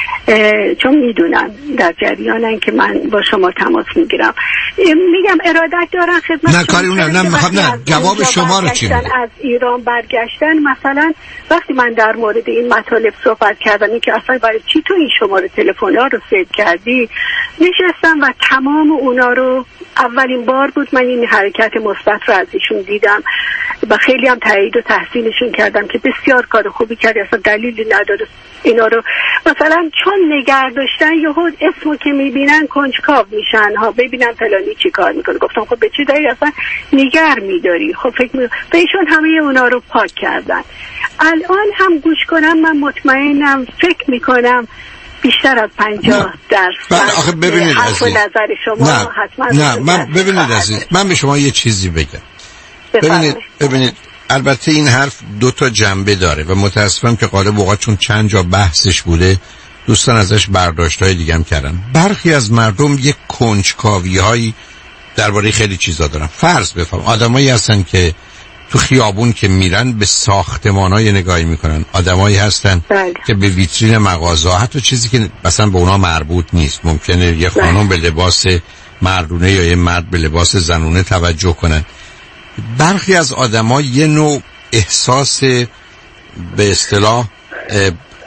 چون میدونن در جریانن که من با شما تماس میگیرم. میگم ارادت دارن خدمت نه کاری اونم نه میخوام نه جواب شما رو چی میگه؟ از ایران برگشتن مثلا وقتی من در مورد این مطالب صحبت کردم، این که اصلا برای چی تو این شماره تلفن ها رو سیو کردی، نشستم و تمام اونا رو، اولین بار بود من این حرکت مثبت رو از ایشون دیدم و خیلی هم تایید و تحسینشون کردم که بسیار کار خوبی کردی، اصلا دلیلی نداره اینا رو مثلا چون نگه داشتن یهود اسمو که میبینن کنجکاو میشن ها، ببینن فلانی چی کار میکنه. گفتم خب به چی داری اصلا نگر میداری؟ خب فکر می... به ایشون همه اونا رو پاک کردن. الان هم گوش کنم من مطمئنم، فکر میکنم بیشتر از پنجاه درصد آخه ببینید عزیز، نظر شما نه حتما نه من ببینید عزیز، من به شما یه چیزی بگم. ببینید ببینید البته این حرف دو تا جنبه داره و متاسفم که غالب اوقات چون چند جا بحثش بوده دوستان ازش برداشت‌های دیگه هم کردن. برخی از مردم یک کنجکاوی‌هایی درباره خیلی چیزا دارن. فرض بفرمایید آدمایی هستن که تو خیابون که میرن به ساختمان‌های نگاهی میکنن، آدمایی هستن بله. که به ویترین مغازه، حتی چیزی که مثلا به اونا مربوط نیست، ممکنه یه خانم به لباس مردونه یا یه مرد به لباس زنونه توجه کنن. برخی از آدم‌ها یه نوع احساس به اصطلاح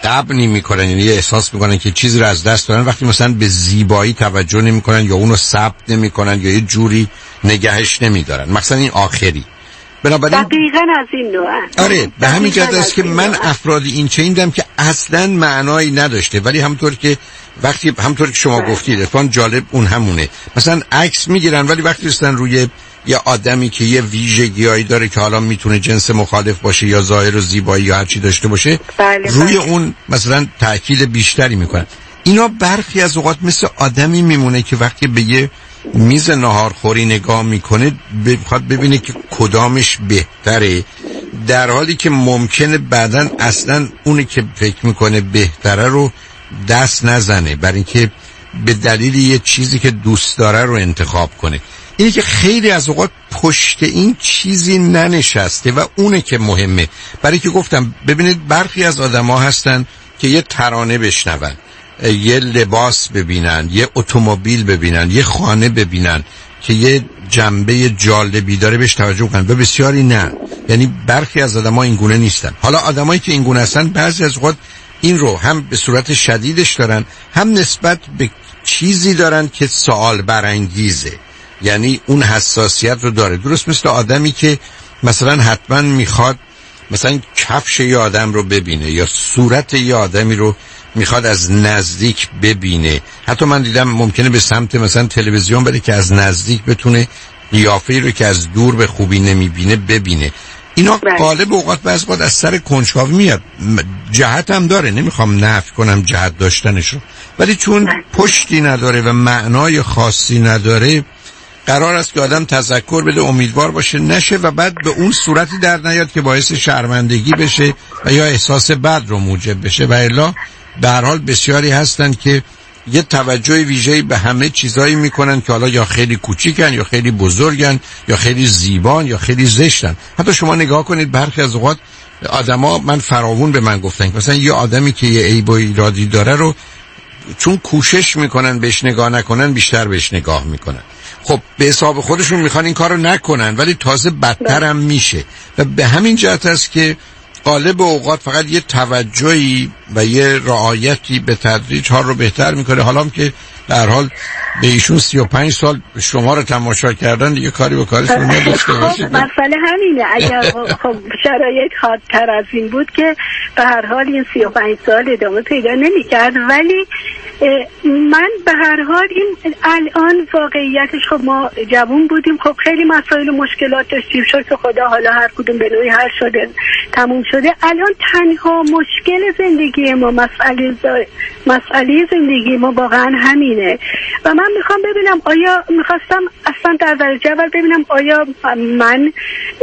قبنی میکنن، یعنی احساس میکنن که چیزی رو از دست دادن وقتی مثلا به زیبایی توجه نمیکنن یا اونو ثبت نمیکنن یا یه جوری نگهش نمیدارن، مثلا این آخری. بنابراین دقیقاً از این نوع. آره به همین جهت است که من افرادی این چه دیدم که اصلا معنایی نداشته، ولی همونطور که وقتی همونطور که شما گفتید اتفاقاً جالب اون همونه، مثلا عکس میگیرن ولی وقتی رسن روی یه آدمی که یه ویژگیایی داره که حالا میتونه جنس مخالف باشه یا ظاهر و زیبایی یا هر چی داشته باشه، بله روی بله. اون مثلا تاکید بیشتری میکنن. اینا برخی از اوقات مثل آدمی میمونه که وقتی به یه میز ناهارخوری نگاه میکنه بخواد ببینه که کدامش بهتره، در حالی که ممکنه بعداً اصلا اونی که فکر میکنه بهتره رو دست نزنه برای اینکه به دلیل یه چیزی که دوست داره رو انتخاب کنه. اینه که خیلی از اوقات پشت این چیزی ننشسته و اونه که مهمه. برای که گفتم ببینید برخی از آدما هستن که یه ترانه بشنون، یه لباس ببینن، یه اتومبیل ببینن، یه خانه ببینن که یه جنبه جالبی داره بهش توجه کنن و بسیاری نه. یعنی برخی از آدما این گونه نیستن. حالا آدمایی که این گونه هستن بعضی از اوقات این رو هم به صورت شدیدش دارن، هم نسبت به چیزی دارن که سوال برانگیزه، یعنی اون حساسیت رو داره. درست مثل آدمی که مثلا حتما میخواد مثلا کفش یه آدم رو ببینه یا صورت یه آدمی رو میخواد از نزدیک ببینه. حتی من دیدم ممکنه به سمت مثلا تلویزیون بره که از نزدیک بتونه قیافه‌ای رو که از دور به خوبی نمیبینه ببینه. اینا غالب اوقات بعضی وقت از سر کنجکاوی میاد. جهت هم داره، نمیخوام نفی کنم جهت داشتنش رو، ولی چون پشتی نداره و معنای خاصی نداره قرار است که آدم تذکر بده، امیدوار باشه نشه و بعد به اون صورتی در نیاد که باعث شرمندگی بشه و یا احساس بد رو موجب بشه. و الا به هر حال بسیاری هستن که یه توجه ویژه‌ای به همه چیزایی میکنن که حالا یا خیلی کوچیکن یا خیلی بزرگن یا خیلی زیبان یا خیلی زشتن. حتی شما نگاه کنید برخی از اوقات آدما من فراوون به من گفتن که مثلا یه آدمی که یه عیب و ایرادی داره رو چون کوشش میکنن بهش نگاه نکنن بیشتر بهش نگاه میکنن. خب به حساب خودشون میخوان این کارو نکنن ولی تازه بدتر هم میشه و به همین جهت است که غالب اوقات فقط یه توجهی و یه رعایتی به تدریج ها رو بهتر میکنه. حالا هم که در حال به ایشون سی و پنج سال شما رو تماشا کردن دیگه کاری به کارشون نداشته باشید. خب مسئله همینه. اگر خب شرایط خاطر از این بود که به هر حال این سی و پنج سال ادامه پیدا نمی‌کرد، ولی من به هر حال این الان واقعیتش خب ما جوان بودیم، خب خیلی مسائل و مشکلات داشتیم، شکر خدا حالا هر کدوم به نوعی حل شده تموم شده. الان تنها مشکل زندگی ما مسئله مسئله زندگی ما واقعا همینه و من میخوام ببینم آیا میخواستم اصلا در درجه اول ببینم آیا من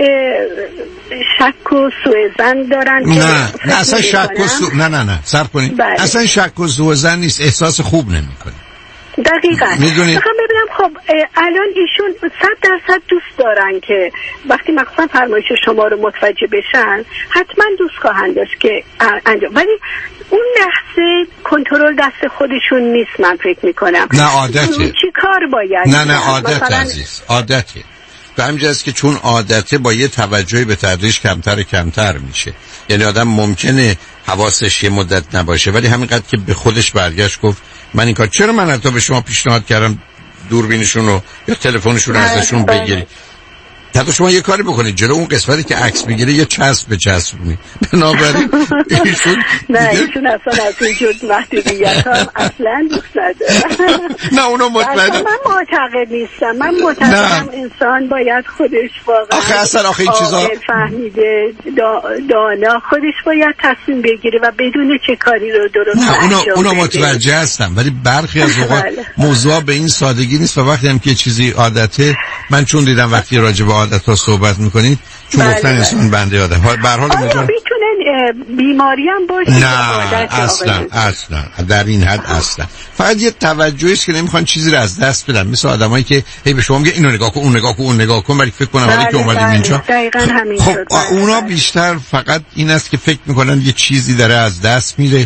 شک و سوءظن دارن نه نه اصلا شک و سو... نه نه نه صبر کنید بله. اصلا شک و سوءظن نیست، احساس خوب نمی‌کنید. دقیقاً میدونید میخوام ببینم خب الان ایشون صد درصد دوست دارن که وقتی مثلا فرمایش شما رو متوجه بشن حتما دوست خواهند داشت که انجام، ولی اون لحظه کنترل دست خودشون نیست. من فکر میکنم نه عادته. چی کار باید نه نه عادت مثلا... عزیز عادته. به همین جاست که چون عادته با یه توجهی به تدریج کمتر کمتر میشه. یعنی آدم ممکنه حواسش یه مدت نباشه ولی همینقدر که به خودش برگشت گفت من این کار چرا من حتی به شما پیشنهاد کردم دوربینشون رو یا تلفنشون رو ازشون بگیری. حتی شما یه کاری بکنید جلو اون قسمتی که عکس میگیره یه چسب بچسبونی. بنابراین ایشون نه ایشون اصلا از این جور محدودیت هم اصلا دوست نداره. نه اونو مطمئنم من معتقد نیستم. من معتقدم انسان باید خودش واقعا آخه اصلا آخه این چیزا فهمیده دانا خودش باید تصمیم بگیره و بدون چه کاری رو درست نه اونو, اونو متوجه هستم ولی برخی از اوقات موضوع به این سادگی نیست و وقتی هم که چیزی عادته. من چون دیدم وقتی راجع به عادت ها صحبت میکنید چون بله گفتن انسان بنده آدم به هر حال آیا میتونه بیماری هم باشه؟ نه اصلا اصلا در این حد اصلا فقط یه توجهی است که نمیخوان چیزی رو از دست بدن، مثل آدمایی که هی به شما میگه اینو نگاه کن اون نگاه کن اون نگاه کن ولی فکر کنم ولی که اومدیم اینجا دقیقاً همین خب شد. اونا بیشتر فقط این است که فکر میکنن یه چیزی داره از دست میره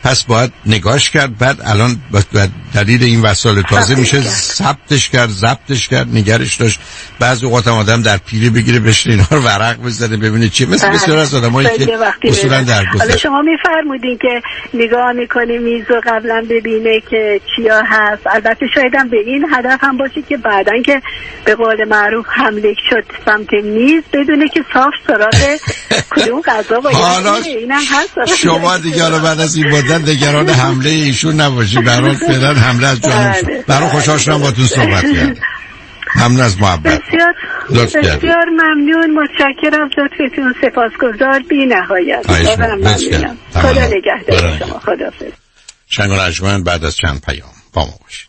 پس باید نگاش کرد. بعد الان با دلیل این وسایل تازه میشه ثبتش کرد، ضبطش کرد، نگرش داشت. بعضی اوقات هم آدم در پیله بگیره بشه اینا رو ورق بزنه ببینه چیه، مثل بسیار از آدمایی که اصولا در گذشته. حالا شما میفرمودین که نگاه میکنی میزو قبلا ببینه که چیا هست. البته شاید هم به این هدف هم باشه که بعدن که به قول معروف حمله شد سمت میز بدونه که صاف سراغ کدوم غذا باید بره. اینم هست. شما دیگه حالا بعد از این مدت نگران حمله ایشون نباشید. برای فعلا حمله از جانب شما. برای خوشحال شدم باهاتون صحبت کردم. ممنون از محبت. بسیار بسیار ممنون، متشکرم، لطفتون سپاسگزار بی نهایت. ممنونم. خدا نگهدار شما. خداحافظ. شنگ و رجمن بعد از چند پیام با ما باشید.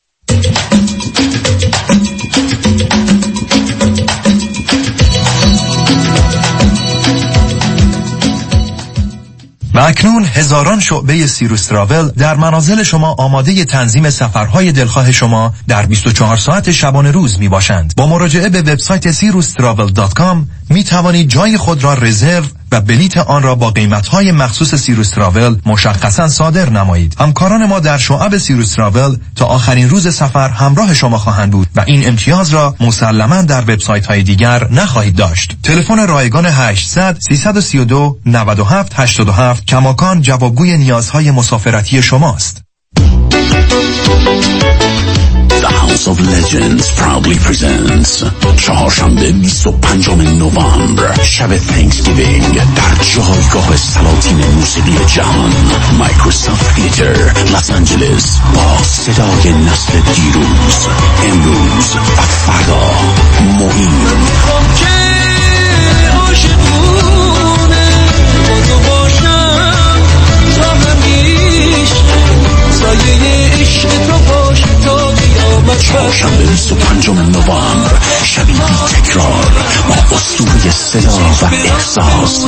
و اکنون هزاران شعبه سیروس تراول در منازل شما آماده تنظیم سفرهای دلخواه شما در بیست و چهار ساعت شبانه روز می باشند. با مراجعه به وبسایت سیروس تراول دات کام می توانید جای خود را رزرو و بلیت آن را با قیمت‌های مخصوص سیروس تراول مشخصاً صادر نمایید. همکاران ما در شعب سیروس تراول تا آخرین روز سفر همراه شما خواهند بود و این امتیاز را مسلماً در وبسایت‌های دیگر نخواهید داشت. تلفن رایگان هشتصد سیصد و سی و دو نود و هفت هشتاد و هفت کماکان جوابگوی نیازهای مسافرتی شماست. The House of Legends proudly presents چهارشنبه بیست و پنجم نوامبر شب تhanksgiving در جایگاه سلاطین موسیقی جهان مایکروسافت تیتر لس آنجلس با صدای نسل دیروز امروز و فردا مهم چهارشنبه بیست و پنجم نوامبر شبی بی تکرار با اسطوره صدا و احساس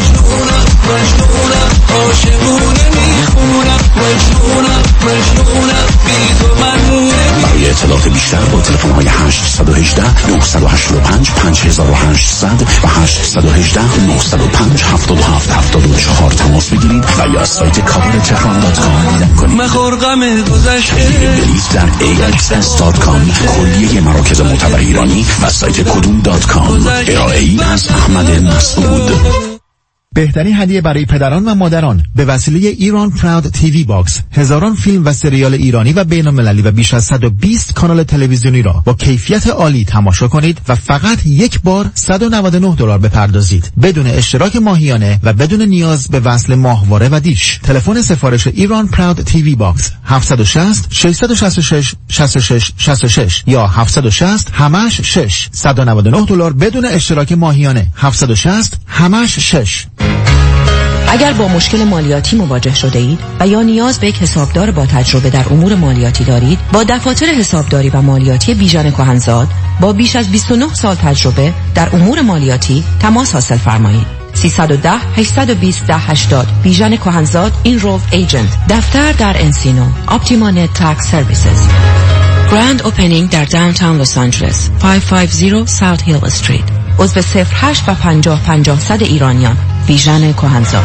برای اطلاعات بیشتر با تلفن های هشت یک هشت نه هشت پنج پنج هشت صفر صفر و هشت یک هشت نه صفر پنج هفت هفت هفت چهار تماس بگیرید و یا سایت کاور تهران دات کام دیدن کنید. مخور غم گذشته بلیط در ای اکس اس دات کام کلیه مراکز معتبر ایرانی و سایت کدوم دات کام. ارائه‌ای از احمد مسعود. بهترین هدیه برای پدران و مادران به وسیله ایران پراود تیوی باکس هزاران فیلم و سریال ایرانی و بین المللی و بیش از صد و بیست کانال تلویزیونی را با کیفیت عالی تماشا کنید و فقط یک بار صد و نود و نه دلار بپردازید بدون اشتراک ماهیانه و بدون نیاز به وصل ماهواره و دیش. تلفن سفارش ایران پراود تیوی باکس هفت شش صفر شش شش شش شش شش شش یا هفت شش صفر همش شش صد و نود و نه دلار بدون اشتراک ماهیانه هفت شش صفر همش شش. اگر با مشکل مالیاتی مواجه شده اید و یا نیاز به یک حسابدار با تجربه در امور مالیاتی دارید، با دفاتر حسابداری و مالیاتی بیژن کهنزاد با بیش از بیست و نه سال تجربه در امور مالیاتی تماس حاصل فرمایید. سیصد و ده هشتصد و بیست ده هشتاد بیژن کهنزاد اینرولد ایجنت. دفتر در انسینو. اپتیما نت تکس سرویسز. گراند اوپنینگ در داونتاون لس آنجلس پانصد و پنجاه ساوت هیل استریت. عضو صفر هشت و پنجاه پنجاه صد ایرانیان. بیژن کهنزاد.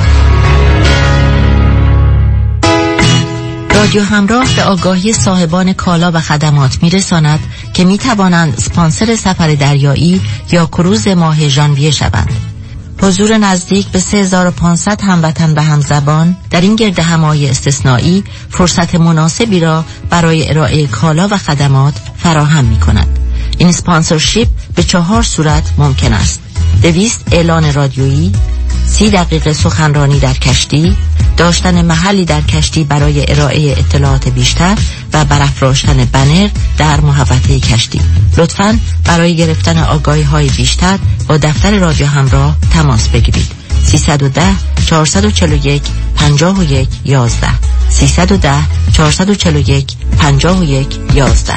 رادیو همراه به آگاهی صاحبان کالا و خدمات میرساند که می توانند اسپانسر سفر دریایی یا کروز ماه ژانویه شوند. حضور نزدیک به سه هزار و پانصد هموطن و همزبان در این گرد همایی استثنایی فرصت مناسبی را برای ارائه کالا و خدمات فراهم می کند. این اسپانسرشیپ به چهار صورت ممکن است: دویست اعلان رادیویی، سی دقیقه سخنرانی در کشتی، داشتن محلی در کشتی برای ارائه اطلاعات بیشتر و برافراشتن بنر در محوطه کشتی. لطفاً برای گرفتن آگاهی های بیشتر با دفتر رادیو همراه تماس بگیرید. سیصد و ده چهارصد و چهل و یک پنجاه و یک یازده سیصد و ده چهارصد و چهل و یک پنجاه و یک یازده.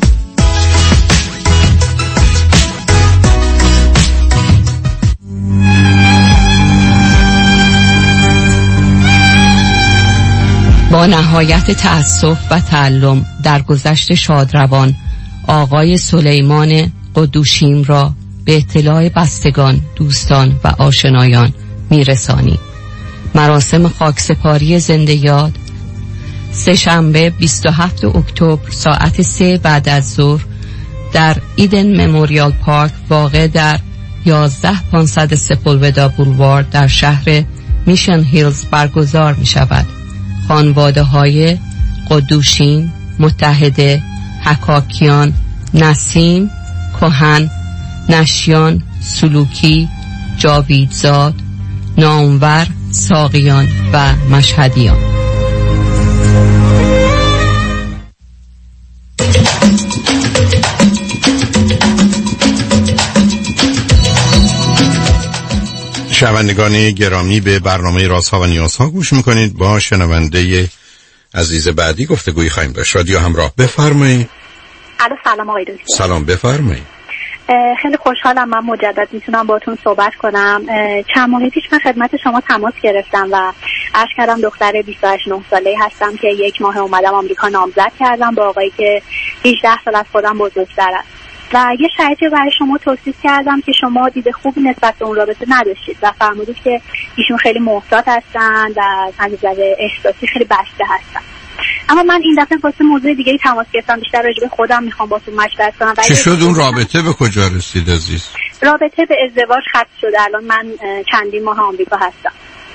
با نهایت تأسف و تعلم در گذشت شادروان آقای سلیمان قدوشیم را به اطلاع بستگان، دوستان و آشنایان میرسانی. مراسم خاکسپاری زنده یاد سه‌شنبه بیست و هفتم اکتبر ساعت سه بعد از ظهر در ایدن مموریال پارک واقع در یازده پانصد سپولودا بولوارد در شهر میشن هیلز برگزار می شود. خانواده های قدوشین، متحده، حکاکیان، نسیم، کهن، نشیان، سلوکی، جاویدزاد، نامور، ساقیان و مشهدیان. شنوندگان گرامی، به برنامه رازها و نیازها گوش میکنید. با شنونده عزیز بعدی گفتگویی خواهیم داشت. رادیو همراه، بفرمایید. الو، سلام آقای دکتر. سلام، بفرمایید. خیلی خوشحالم من مجدد میتونم باهاتون صحبت کنم. چند ماه پیش من خدمت شما تماس گرفتم و عرض کردم دختر بیست و هشت نه ساله هستم که یک ماه اومدم آمریکا، نامزد کردم با آقایی که هجده سال از خودم بزرگتر است و یه شرایطی برای شما توصیف کردم که شما دید خوبی نسبت به اون رابطه نداشتید و فرمودید که ایشون خیلی محتاط هستن و از نظر احساسی خیلی بسته هستن. اما من این دفعه واسه موضوع دیگه تماس گرفتم، بیشتر راجع به خودم میخوام باهاتون مشورت کنم. چی شد اون رابطه، به کجا رسید عزیز؟ رابطه به ازدواج ختم شده. الان من چندین ماه آمریکا هستم.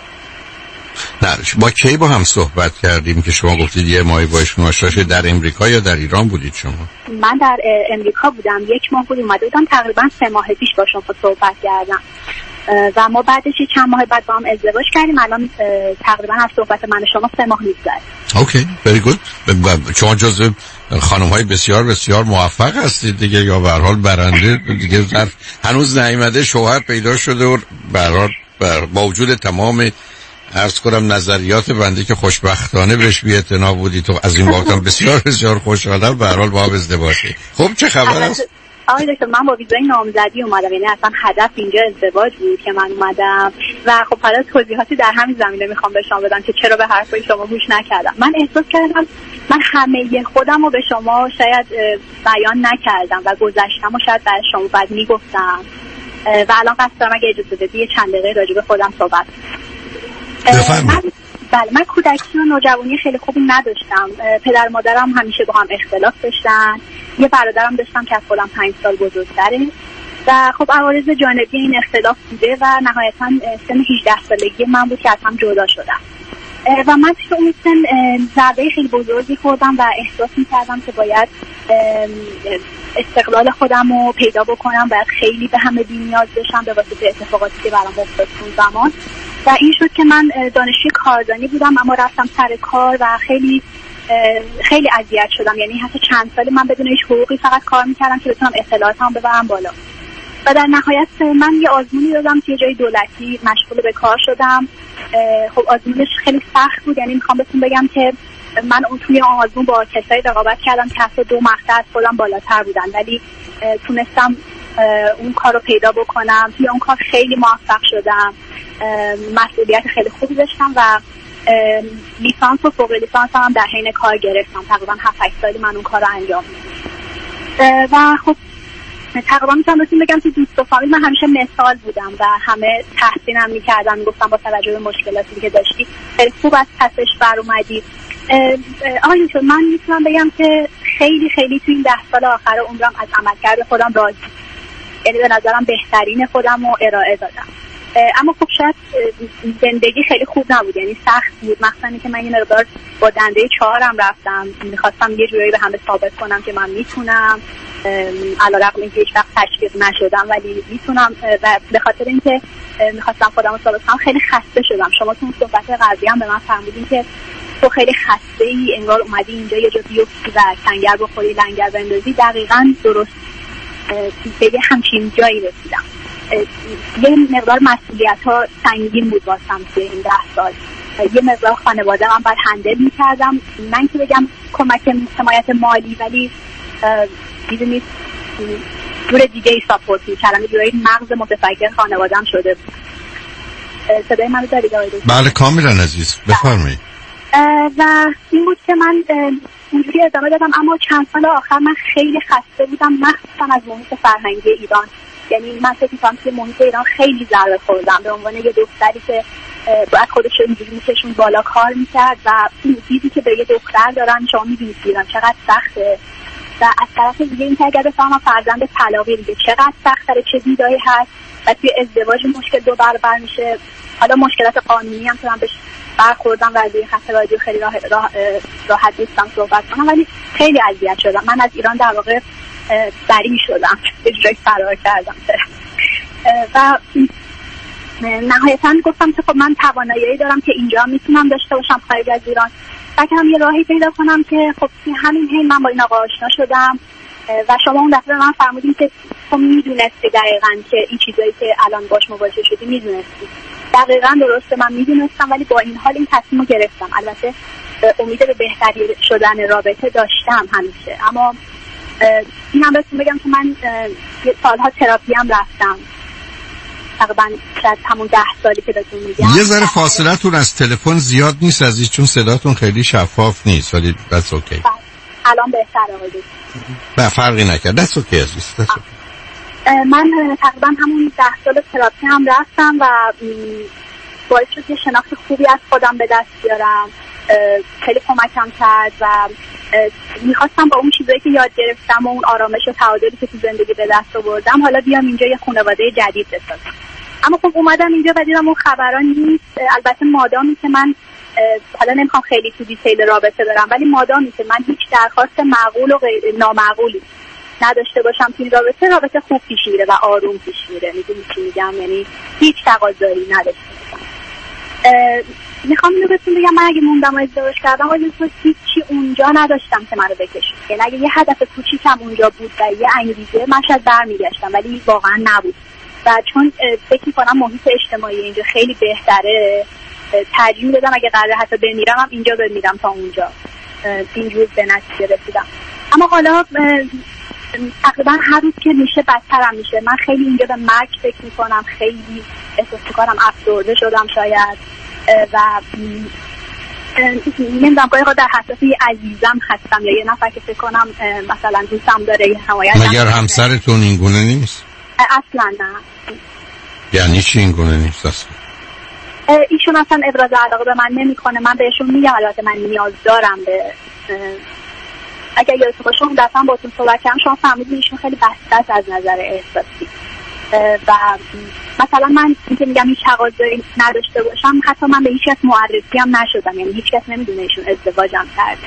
نه، با کی با هم صحبت کردیم که شما گفتید یه ماهی با ایشون آشنا شدید؟ در امریکا یا در ایران بودید شما؟ من در امریکا بودم، یک ماه بود اومده بودم، تقریبا سه ماه پیش با شما صحبت کردم و ما بعدش چند ماه بعد با هم ازدواج کردیم. الان تقریبا از صحبت من شما سه ماه می‌گذره. اوکی، very good. شما جزو خانم‌های بسیار بسیار موفق هستید دیگه، یا به هر حال برنده دیگه. ظرف هنوز نیامده، شوهر پیدا شده و به هر حال با وجود تمام عرض کنم نظریات بنده که خوشبختانه بهش بی‌اعتنا بودی تو، از این واقعا بسیار بسیار خوشحالم. به هر حال با هم ازدواج کردید. خب چه خبر است؟ آقای دکتر، من با ویزای نامزدی اومدم، یعنی اصلا هدف اینجا ازدواج بود که من اومدم و خب حالا توضیحاتی در همین زمینه میخوام به شما بدم که چرا به حرفای شما گوش نکردم. من احساس کردم من همه خودم رو به شما شاید بیان نکردم و گذشتم و شاید برای شما بعد میگفتم و الان قصد دارم اگه اجازه بدی یه چند دقیقه راجع به خودم صحبت بفرمایید. بله، من کودکی و نوجوانی خیلی خوبی نداشتم. پدر مادرم همیشه با هم اختلاف داشتن. یه برادرم داشتم که از خودم پنج سال بزرگتره و خب عوارض جانبی این اختلاف بوده و نهایتا سن هجده سالگی من بود که از هم جدا شدم و من توی اون سن ضربه خیلی بزرگی خوردم و احساس می‌کردم که باید استقلال خودم رو پیدا بکنم، باید خیلی به همه بی نیاز بشم به واسطه اتفاقاتی که برام افتاد اون زمان و این شد که من دانشجوی کاردانی بودم اما رفتم سر کار و خیلی خیلی اذیت شدم. یعنی حتی چند سالی من بدون هیچ حقوقی فقط کار میکردم که بتونم اطلاعاتم ببرم بالا و در نهایت من یه آزمونی دادم توی جای دولتی، مشغول به کار شدم. خب آزمونش خیلی سخت بود، یعنی میخوام بهتون بگم که من اون توی اون آزمون با کسایی رقابت کردم که حتی دو مقطع از خودم بالاتر بودن ولی تونستم اون کار رو پیدا بکنم. توی اون کار خیلی موفق شدم، مسئولیت خیلی خوبی داشتم و لیسانس و فوق لیسانس هم در حین کار گرفتم. تقریبا هفت هشت سالی من اون کار رو انجام میدم و خب تقریبا میتونم بهتون بگم که دوست و فامیل من همیشه مثال بودم و همه تحسینم میکردن، میگفتم با توجه به مشکلاتی که داشتی خیلی خوب از پسش بر اومدی. آقای دکتر، من میتونم بگم که خیلی خیلی تو این ده سال آخر عمرم از عملکرد خودم راضی، یعنی به نظرم بهترین خودم رو ارائه دادم. اما خب شاید زندگی خیلی خوب نبود، یعنی سخت بود، مخصوصا که من یه مقدار با دنده چهارم رفتم، میخواستم یه جوری به همه ثابت کنم که من میتونم، علیرغم اینکه هیچ وقت تشویق نشدم ولی میتونم و به خاطر اینکه میخواستم خودم رو ثابت کنم خیلی خسته شدم. شما تو صحبت قبلی هم به من فرمودین که تو خیلی خسته ای، انگار اومدی اینجا یه جا بیفتی و کنگر بخوری لنگر بندازی. دقیقاً درست به یه همچین جایی رسیدم. یه مقدار مسئولیت ها سنگین بود واسم توی این ده سال. یه مقدار خانواده من باید هندل میکردم، من که بگم کمک حمایت مالی ولی میدونید دور دیگه ای ساپورت میکردم، یه جورایی مغز متفکر خانوادم شده بود. صدای منو دارید آقای دکتر؟ بله کاملا عزیز، بفرمایید. و این بود که من اونجوری ادامه دادم اما چند سال آخر من خیلی خسته بودم، مخصوصا از محیط فرهنگی ایران. یعنی من فکر می‌کنم که محیط ایران خیلی ضربه خوردم به عنوان یه دختری که باید خودش رو اینجوری میکشون بالا کار میکرد و دیدی که به یه دختر دارن شما میبینید ایران چقدر سخته و از طرف دیگه این که اگر بفهمم فرزند طلاقی دیگه چقدر سخت‌تره، چه دیدایی هست و توی ازدواج مشکل دو برابر میشه. حالا مشکلات قانونی هم که من بهش برخوردم و از این خط رادیو خیلی راه راه راحت نیستم صحبت کنم، ولی خیلی اذیت شدم. من از ایران در واقع بری شدم، یه جایی فرار کردم و نهایتاً گفتم که خب من توانایی دارم که اینجا میتونم داشته باشم خارج از ایران، بکنم یه راهی پیدا کنم که خب همین هی من با این آقا آشنا شدم و شما اون دفعه من فرمودین که خب میدونستی دقیقاً که این چیزایی که الان باش مواجه شدی میدونستی. دقیقاً درسته، من میدونستم، ولی با این حال این تصمیم رو گرفتم. البته امید به بهتری شدن رابطه داشتم همیشه، اما این هم بهتون بگم که من سالها تراپی هم رفتم، تقریبا شاید همون ده سالی که بهتون میگم. یه ذره فاصله تون از تلفن زیاد نیست عزیز، چون صداتون خیلی شفاف نیست، ولی that's okay. الان بهتره آقای دکتر؟ نه فرقی نکرد، that's okay عزیز. من تقریبا همون ده سال تراپی هم رفتم و باعث شد که شناخت خوبی از خودم به دست بیارم، خیلی کمکم کرد و میخواستم با اون چیزایی که یاد گرفتم و اون آرامش و تعادلی که تو زندگی به دست آوردم حالا بیام اینجا یه خانواده جدید بسازم. اما خب اومدم اینجا و دیدم اون خبران نیست. البته مادامی که من حالا نمیخوام خیلی تو دیتیل رابطه برم، ولی مادامی که من هیچ درخواست معقول و غیر نامعقولی نداشته باشم تو این رابطه، رابطه خوب پیش میره و آروم پیش میره. میدونی چی میگم؟ یعنی هیچ تقاضایی نداشته باشم. میخوام اینو بهتون بگم، من اگه موندم و ازدواج کردم ولی هیچی اونجا نداشتم که منو بکشه. یعنی اگه یه هدف کوچیکم اونجا بود و یه انگیزه، من شاید برمیگشتم، ولی واقعا نبود. و چون فکر میکنم محیط اجتماعی اینجا خیلی بهتره، ترجیح میدادم اگه قراره حتی بمیرم هم اینجا بمیرم تا اونجا. اینجور به نتیجه رسیدم. اما حالا تقریبا هر روز که میشه بدترم میشه. من خیلی اینجا به مرگ فکر میکنم، خیلی احساس میکنم افسرده شدم شاید و نمیدونم گاهی در حساس یه عزیزم هستم یا یه نفر که فکر کنم مثلا دوستم داره یه حمایت. مگر همسرتون این گونه نیست؟ اصلا نه. یعنی چی این گونه نیست اصلا؟ ایشون اصلا ابراز علاقه به من نمیکنه. من بهشون میگم البته من نیاز دارم به، اگر یادتون باشه اون دفعه با تون صحبت کردم شما فهمیدین ایشون خیلی بسته است از نظر احساسی و مثلا من اینکه میگم هیچ تقاضایی نداشته باشم، حتی من به هیچ کس معرفی هم نشدم، یعنی هیچ کس نمیدونه ایشون ازدواجم کرده.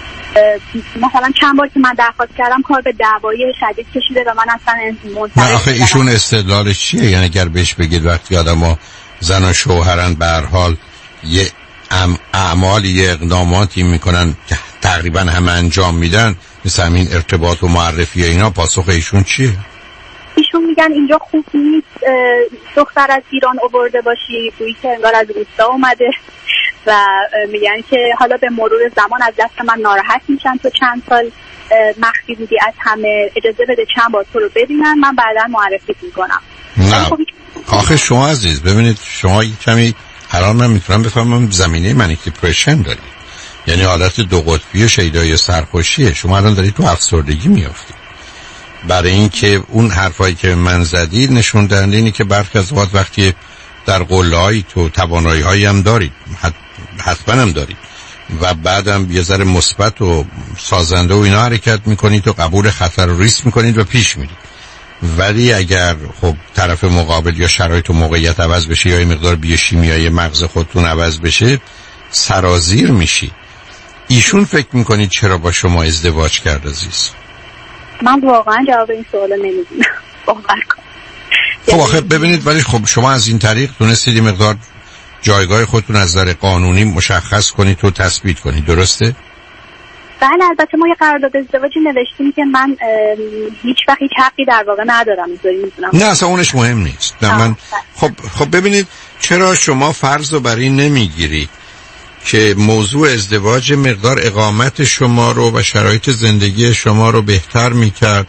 مثلا چند بار که من درخواست کردم کار به دعوای شدید کشیده و من اصلا منصرف نه آخه ایشون استدلالش چیه؟ یعنی اگر بهش بگید وقتی آدم‌ها زن و شوهرن به هر حال یه اعمالی یه اقداماتی میکنن که تقریبا همه انجام میدن، مثل همین ارتباط و معرفی اینا، پاسخ ایشون چیه؟ ایشون میگن اینجا خوب نیست، دختر از ایران آورده باشی، تویی که انگار از روستا اومده و میگن که حالا به مرور زمان از دست من ناراحت میشن، تو چند سال مخفی بودی از همه، اجازه بده چند بار تو رو ببینن، من بعدا معرفی میکنم. نه آخه شما عزیز ببینید، شما کمی الان من میتونم بفهمم زمینه منیک دیپرشن دارید، یعنی حالت دو قطبی و شیدایی سرخوشیه. شما الان دارید تو افسردگی میافتید، برای اینکه اون حرفایی که من زدید نشون دهنده اینه که برخی از اوقات وقتی در قله‌ای تو توانایی‌هایی هم دارید، حتما هم دارید و بعدم یه ذره مثبت و سازنده و اینا حرکت میکنید و قبول خطر و ریسک میکنید و پیش میرید. ولی اگر خب طرف مقابل یا شرایط و موقعیت عوض بشه یا یه مقدار بیوشیمیایی مغز خودتون عوض بشه، سرازیر میشی. ایشون فکر میکنید چرا با شما ازدواج کرد عزیز؟ من واقعا جواب این سوالو نمیدونم. باور کن. خب آخه ببینید، ولی خب شما از این طریق تونستید این مقدار جایگاه خودتون از نظر قانونی مشخص کنید و تثبیت کنید، درسته؟ بله، البته ما یه قرارداد ازدواجی نوشتیم که من هیچ وقت هیچ حقی در واقع ندارم. میذارم نه اصلا اونش مهم نیست. نه من خب خب ببینید، چرا شما فرض رو بر این نمیگیرید که موضوع ازدواج مقدار اقامت شما رو و شرایط زندگی شما رو بهتر میکرد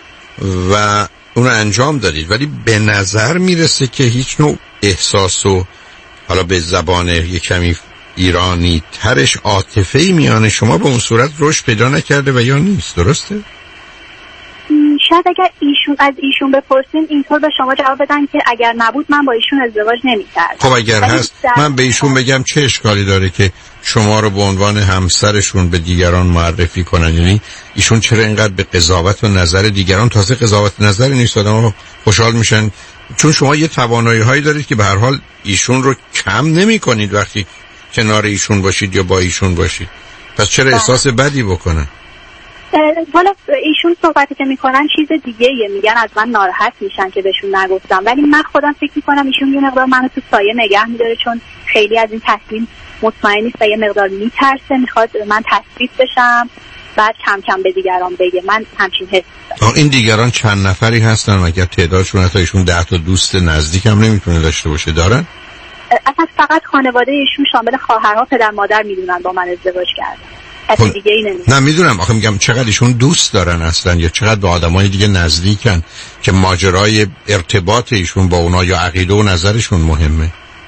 و اون رو انجام دادید، ولی به نظر میرسه که هیچ نوع احساس و حالا به زبان یک کمی ایرانی ترش عاطفه‌ای میان شما به اون صورت رشد پیدا نکرده و یا نیست، درسته؟ شاید اگر ایشون از ایشون بپرسیم اینطور به شما جواب بدن که اگر نبود من با ایشون ازدواج نمی‌کردم. خب اگر هست من به ایشون بگم چه اشکالی داره که شما رو به عنوان همسرشون به دیگران معرفی کنن؟ یعنی ایشون چرا اینقدر به قضاوت و نظر دیگران، تازه قضاوت نظر نیست، آدم‌ها خوشحال میشن چون شما یه توانایی‌هایی دارید که به هر حال ایشون رو کم نمی‌کنید وقتی کنار ایشون باشید یا با ایشون باشید. پس چرا احساس بدی بکنن؟ حالا ایشون صحبتی که میکنن چیز دیگه یه میگن از من ناراحت میشن که بهشون نگفتم، ولی من خودم فکر میکنم ایشون یه مقدار منو تو سایه نگه میداره چون خیلی از این تصمیم مطمئن نیست و یه مقدار میترسه، میخواد من تثبیت بشم بعد کم کم به دیگران بگه. من همچین حس دارم. این دیگران چند نفری هستن؟ اگر تعدادشون حتی ایشون ده تا دوست نزدیک هم نمیتونه داشته باشه دارن؟ اصلا فقط خانواده ایشون شامل خواهرها پدر مادر میدونن با من ازدواج کردن. خب نه میدونم، آخه میگم چقدر ایشون دوست دارن اصلا یا چقدر با آدمای دیگه نزدیکن که ماجرای ارتباط ایشون با اونا یا عقیده و نظرشون مهمه.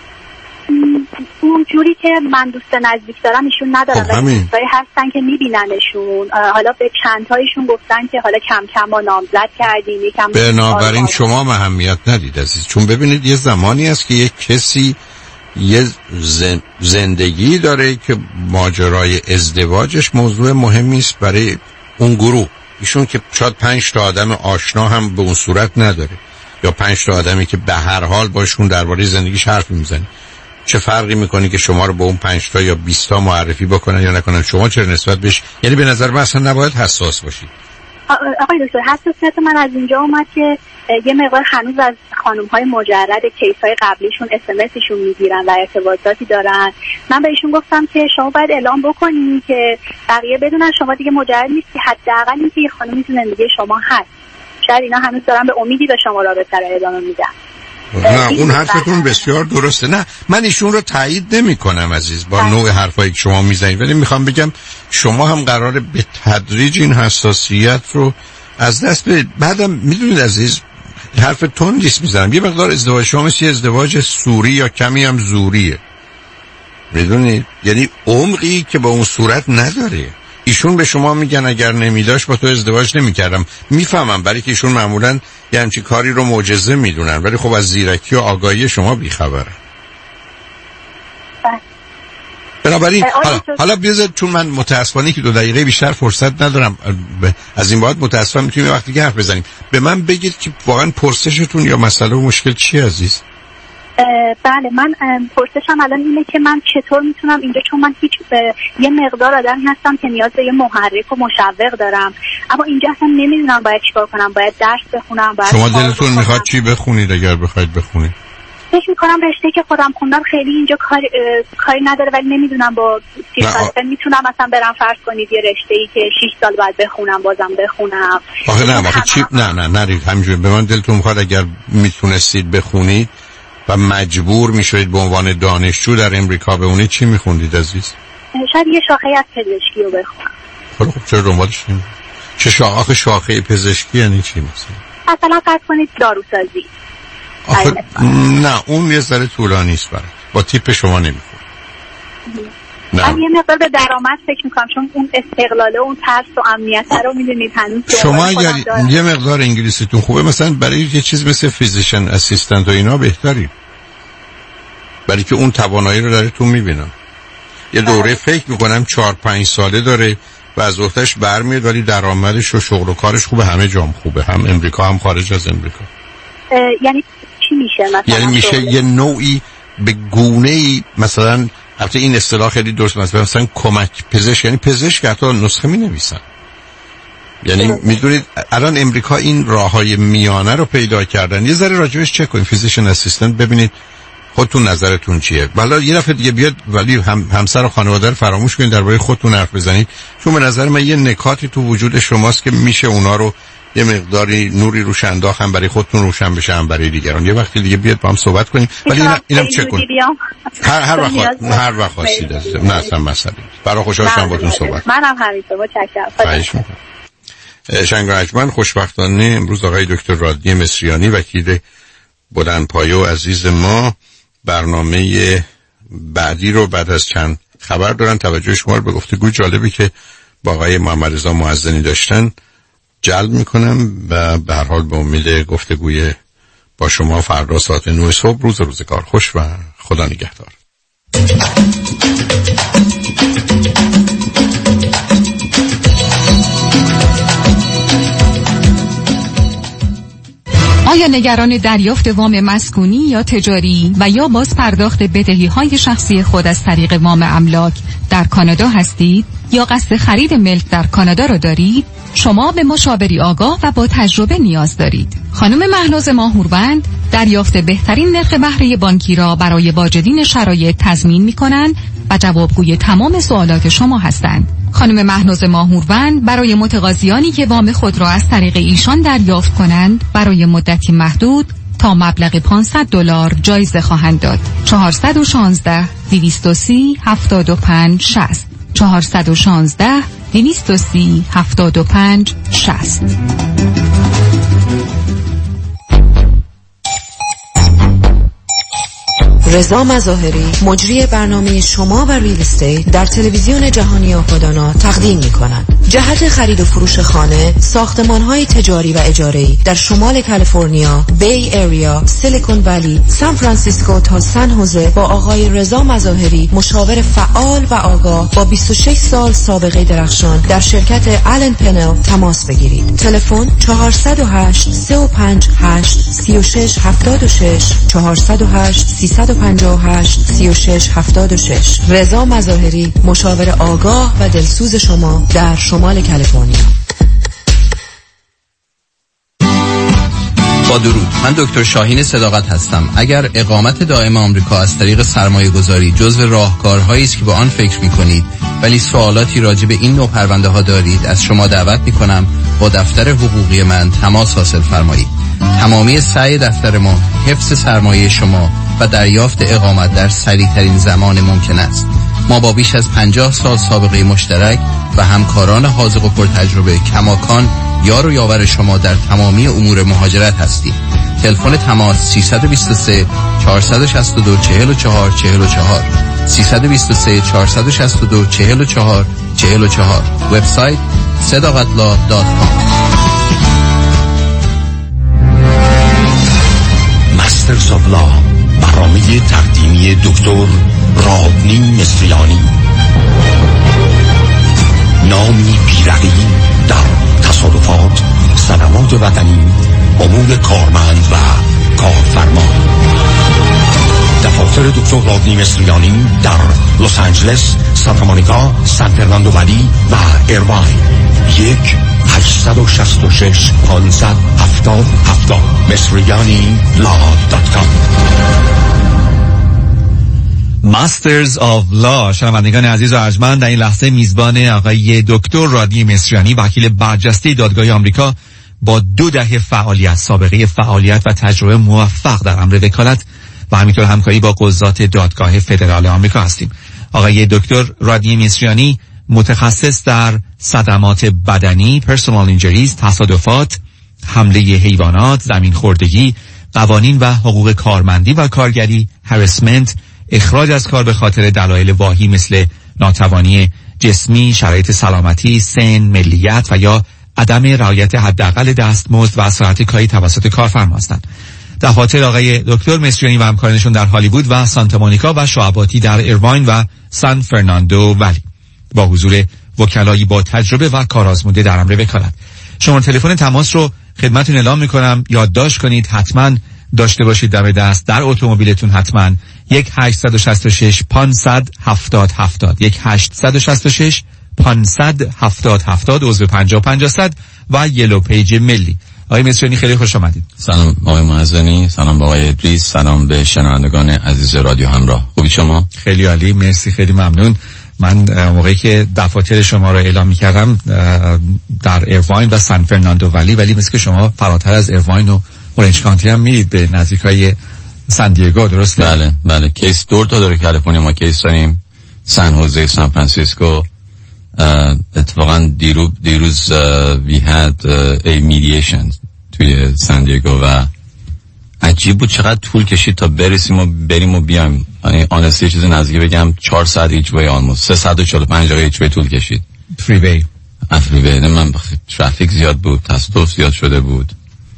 اون جوری که من دوست نزدیک دارم ایشون ندارم. خب همین دوستایی هستن که میبیننشون، حالا به چند تایشون گفتن که حالا کم کم ما نامزد کردیم یکم. بنابراین شما اهمیت ندید عزیز، چون ببینید یه زمانی است که یک کسی یه زندگی داره که ماجرای ازدواجش موضوع مهمی است برای اون گروه. ایشون که شاید پنج تا آدم آشنا هم به اون صورت نداره یا پنج تا آدمی که به هر حال باشون درباره زندگیش حرف میزنه. چه فرقی میکنه که شما رو به اون پنج تا یا بیست تا معرفی بکنن یا نکنن؟ شما چرا نسبت بهش، یعنی به نظر من اصلا نباید حساس باشید. آقای دکتر حساسیت من از اینجا اومد که یه مقدار هنوز از خانم‌های مجرد کیس‌های قبلیشون اس ام اسشون میگیرن و ارتباطاتی دارن. من به ایشون گفتم که شما باید اعلام بکنید که بقیه بدونن شما دیگه مجرد نیستی، حداقل اینکه یه خانمی تو زندگی شما هست. شاید اینا هنوز دارن به امیدی به شما رابطه رو ادامه میدن. نه اون حرفتون بسیار درسته، نه من ایشون رو تایید نمی کنم عزیز با نوع حرفایی که شما میزنید، ولی میخوام بگم شما هم قراره به تدریج این حساسیت رو از دست بدید. بعدم میدونید عزیز حرف تندیست میزنم، یه مقدار ازدواج شما مثل ازدواج سوری یا کمی هم زوریه، میدونید، یعنی عمقی که با اون صورت نداره. ایشون به شما میگن اگر نمیداشت با تو ازدواج نمیکردم. میفهمم برای که ایشون معمولا یه همچین کاری رو معجزه میدونن، ولی خب از زیرکی و آگاهی شما بیخبرن. بنابراین حالا, حالا بیازد چون من متاسفانه که دو دقیقه بیشتر فرصت ندارم از این بعد متاسفم میتونیم وقتی که حرف بزنیم. به من بگید که واقعا پرسشتون یا مسئله و مشکل چی عزیز؟ بله من پرسشم الان اینه که من چطور میتونم اینجا، چون من هیچ یه مقدار آدمی هستم که نیاز به یه محرک و مشوق دارم، اما اینجا اصلا نمیدونم باید چیکار کنم، باید درس بخونم، باید شما دلتون میخواد چی بخونید اگر بخواید بخونید؟ فکر میکنم رشته که خودم خوندم خیلی اینجا کاری کاری نداره، ولی نمیدونم با سیاست میتونم مثلا برم فرض کنید یه رشته‌ای که شش سال بعد بخونم بازم بخونم. آخه نه آخه چی نه نه نرید همینجوری. به من دلتون میخواد اگر میتونستید بخونید و مجبور میشوید به عنوان دانشجو در امریکا بمونید چی میخوندید عزیز؟ شاید یه شاخه از پزشکی رو بخونم. خب خب چرا دنبالش نمی؟ چه شاخه شاخه پزشکی یعنی چی مثلا؟ مثلا فرض کنید داروسازی. آخه نه اون یه ذره طولانی است برای با تیپ شما نمیخوره. من یه مقدار به درآمد فکر میکنم چون اون استقلاله اون ترس و امنیت رو میدونید هنوز شما اگر یه مقدار انگلیسیتون خوبه مثلا برای یه چیز مثل فیزیشن اسیستنت و اینا بهتری، برای که اون توانایی رو درتون میبینم. یه دوره فکر میکنم چهار پنج ساله داره و از وقتش برمیاد ولی درآمدش و شغل و کارش خوبه، همه جام خوبه، هم امریکا هم خارج از امریکا. یعنی چی میشه مثلا؟ یعنی میشه یه نوعی به گونه‌ای مثلا، البته این اصطلاح خیلی درست مثلا مثلا کمک پزشک، یعنی پزشک حتی نسخه می نویسن. یعنی میدونید الان امریکا این راههای میانه رو پیدا کردن. یه ذره راجبش چک کنید، فیزیشن اسیستنت ببینید خودتون نظرتون چیه. والا یه دفعه دیگه بیاد ولی هم همسر و خانواده رو فراموش کنید درباره خودتون حرف بزنید، چون به نظر من یه نکاتی تو وجود شماست که میشه اونا رو یه مقداری نوری روش انداختن برای خودتون روشن بشه هم برای دیگران. یه وقتی دیگه بیاد با هم صحبت کنیم. ولی اینا اینم چک کنید. هر هر وقت هر وقت خواستید عزیزم. نه اصلا مسئله نیست. برای خوشحال شدم باهاتون صحبت. منم همینطور متشکرم. خواهش می‌کنم. شنگرجمن خوشبختانه امروز آقای دکتر رادنی مصریانی وکیل بلندپایه و عزیز ما برنامه بعدی رو بعد از چند خبر دارن. توجه شما رو به گفتگو جالبی که با آقای محمد رضا معزنی داشتن جلب میکنم و به هر حال به امید گفتگوی با شما فردا ساعت نه صبح. روز روزگار خوش و خدا نگهدار. آیا نگران دریافت وام مسکونی یا تجاری و یا باز پرداخت بدهی‌های شخصی خود از طریق وام املاک در کانادا هستید یا قصد خرید ملک در کانادا را دارید؟ شما به مشاوری آگاه و با تجربه نیاز دارید. خانم مهناز ماهوروند دریافت بهترین نرخ بهره بانکی را برای واجدین شرایط تضمین می‌کنند و جوابگوی تمام سوالات شما هستند. خانم مهناز ماهوروند برای متقاضیانی که وام خود را از طریق ایشان دریافت کنند برای مدتی محدود تا مبلغ پانصد دلار جایزه خواهند داد. چهار یک شش، دویست و سی، هفتاد و پنج، شصت چهار یک شش، دویست و سی، هفتاد و پنج، شصت. رضا مظاهری مجری برنامه شما و ریل استیت در تلویزیون جهانی آپادانا تقدیم می‌کند. جهت خرید و فروش خانه، ساختمان‌های تجاری و اجاره‌ای در شمال کالیفرنیا، بی ایریا، سیلیکون ولی، سان فرانسیسکو تا سن هوزه با آقای رضا مظاهری مشاور فعال و آگاه با بیست و شش سال سابقه درخشان در شرکت آلن پنل تماس بگیرید. تلفن چهار صفر هشت، سه و پنج هشت، سه شش هفت شش چهار صفر هشت، سه پنج هشت، سه شش هفت شش. رضا مظاهری مشاور آگاه و دلسوز شما در شمال کالیفرنیا. با درود، من دکتر شاهین صداقت هستم. اگر اقامت دائم آمریکا از طریق سرمایه گذاری جزو راهکارهایی است که به آن فکر می کنید ولی سوالاتی راجع به این نوع پرونده ها دارید، از شما دعوت می کنم با دفتر حقوقی من تماس حاصل فرمایید. تمامی سعی دفتر ما حفظ سرمایه شما و دریافت اقامت در سریع‌ترین زمان ممکن است. ما با بیش از پنجاه سال سابقه مشترک و همکاران حاذق و پرتجربه کماکان یار و یاور شما در تمامی امور مهاجرت هستیم. تلفن تماس سه دو سه، چهار شش دو، چهار چهار چهار چهار سه دو سه، چهار شش دو، چهار چهار چهار چهار. وبسایت صداقت لا دات کام. مسترز آف لا، برنامه تقدیمی دکتر رادنی مصریانی، نامی بیرقی در تصادفات، صدمات وطنی، امور کارمند و کارفرما. دفاتر دکتر رادنی مصریانی در لس آنجلس، سانتا مونیکا، سان فرناندو ولی و ایرواین. یک هشت شش شش، پانصد هفتاد هفتاد مصریانی لا دات کام. ماسترز آف لا. شنوندگان عزیز و ارجمند، در این لحظه میزبان آقای دکتر رادنی مصریانی، وکیل برجسته دادگاه آمریکا با دو دهه فعالیت، سابقه فعالیت و تجربه موفق در امر وکالت و همینطور همکاری با قضات دادگاه فدرال آمریکا هستیم. آقای دکتر رادنی مصریانی متخصص در صدمات بدنی، پرسونال اینجریز، تصادفات، حمله حیوانات، زمین خوردگی، قوانین و حقوق کارمندی و کارگری، هراسمنت، اخراج از کار به خاطر دلایل واهی مثل ناتوانی جسمی، شرایط سلامتی، سن، ملیت و یا عدم رعایت حداقل دستمزد و ساعت کاری توسط کارفرما هستند. دفاتر آقای دکتر مصریانی و همکارانشون در هالیوود و سانتا مونیکا و شعباتی در ایرواین و سان فرناندو ولی، با حضور وکلایی با تجربه و کارآزموده در امر وکالت. شماره تلفن تماس رو خدمتتون اعلام میکنم، یادداشت کنید، حتما داشته باشید دم دست، در اتومبیلتون حتما. یک هشت شش شش، پانصد هفتاد هفتاد یک هشت شش شش، پانصد هفتاد هفتاد عضو پنجاه پنجاه صد و یلو پیج ملی. آقای مصریانی خیلی خوش آمدید. سلام آقای معزنی، سلام با آقای ادریس، سلام به شنوندگان عزیز رادیو همراه. خوبی شما؟ خیلی عالی، مرسی، خیلی ممنون. من موقعی که دفاتر شما رو اعلام می‌کردم در ایرواین و سان فرناندو ولی ولی مثل که شما فراتر از ایرواین و اورنج کانتی هم میرید به نزدیکای سان دیگو، درسته؟ بله بله. کیس دور تا داره کالیفرنیا، ما کیس داریم سان هوزه، سان فرانسیسکو. اتفاقا دیروز دیروز وی هاد ای میدییشن توی سان دیگو و عجیب بود چقدر طول کشید تا برسیم و بریم و بیایم. یعنی آنستی چیزی نزدیک بگم چهار ساعت ایچ وی، آلموست سه ساعت و چهل و پنج دقیقه ایچ وی طول کشید. فری وی افریقه من ترافیک زیاد بود، تصادف زیاد شده بود.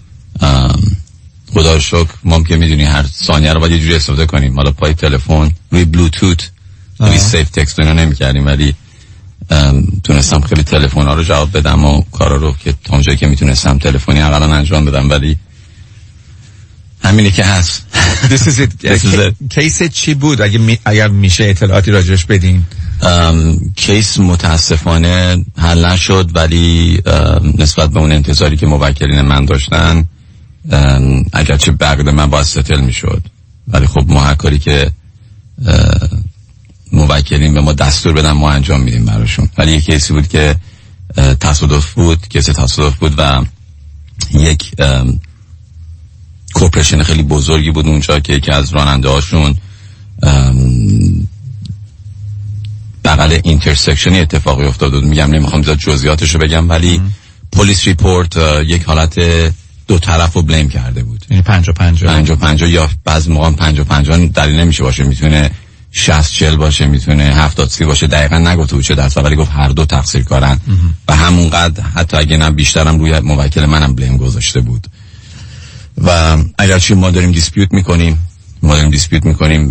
خدا رو شکر ما که میدونی هر ثانیه رو باید یه جوری استفاده کنیم. حالا پای تلفن روی بلوتوت روی سیف تکست اینا نمی‌کردیم، ولی تونستم خیلی تلفن‌ها رو جواب بدم و کارا رو که تا اونجایی که میتونستم تلفنی حداقل انجام بدم، ولی همینه که هست. This is it. This is it. کیس چی بود اگه می... اگر میشه اطلاعاتی راجعش بدین؟ کیس متاسفانه حل نشد، ولی نسبت به اون انتظاری که موکلین من داشتن اگرچه بقیده من باید ستل میشد، ولی خب ما هر کاری که موکلین به ما دستور بدن ما انجام میدیم براشون. ولی یک کیسی بود که تصادف بود، کیس تصادف بود و یک کورپوریشن خیلی بزرگی بود اونجا که یکی از راننده هاشون بغل اینترسکشنی اتفاقی افتاد بود. میگم نمیخوام زیاد جزئیاتشو بگم، ولی پلیس ریپورت یک حالت دو طرف رو بلیم کرده بود، یعنی پنجا پنجا پنجا پنجا یا بعض موقع پنجا پنجا دلیل نمیشه باشه، میتونه شصت چهل باشه، میتونه هفتاد سی باشه. دقیقا نگفته بود چه درصد، ولی گفت هر دو تقصیر کارن و همونقدر حتی اگه نه بیشترم روی موکل منم بلیم گذاشته بود. و اگرچه ما داریم دیسپیوت میکنیم ما داریم دیسپیوت میکنیم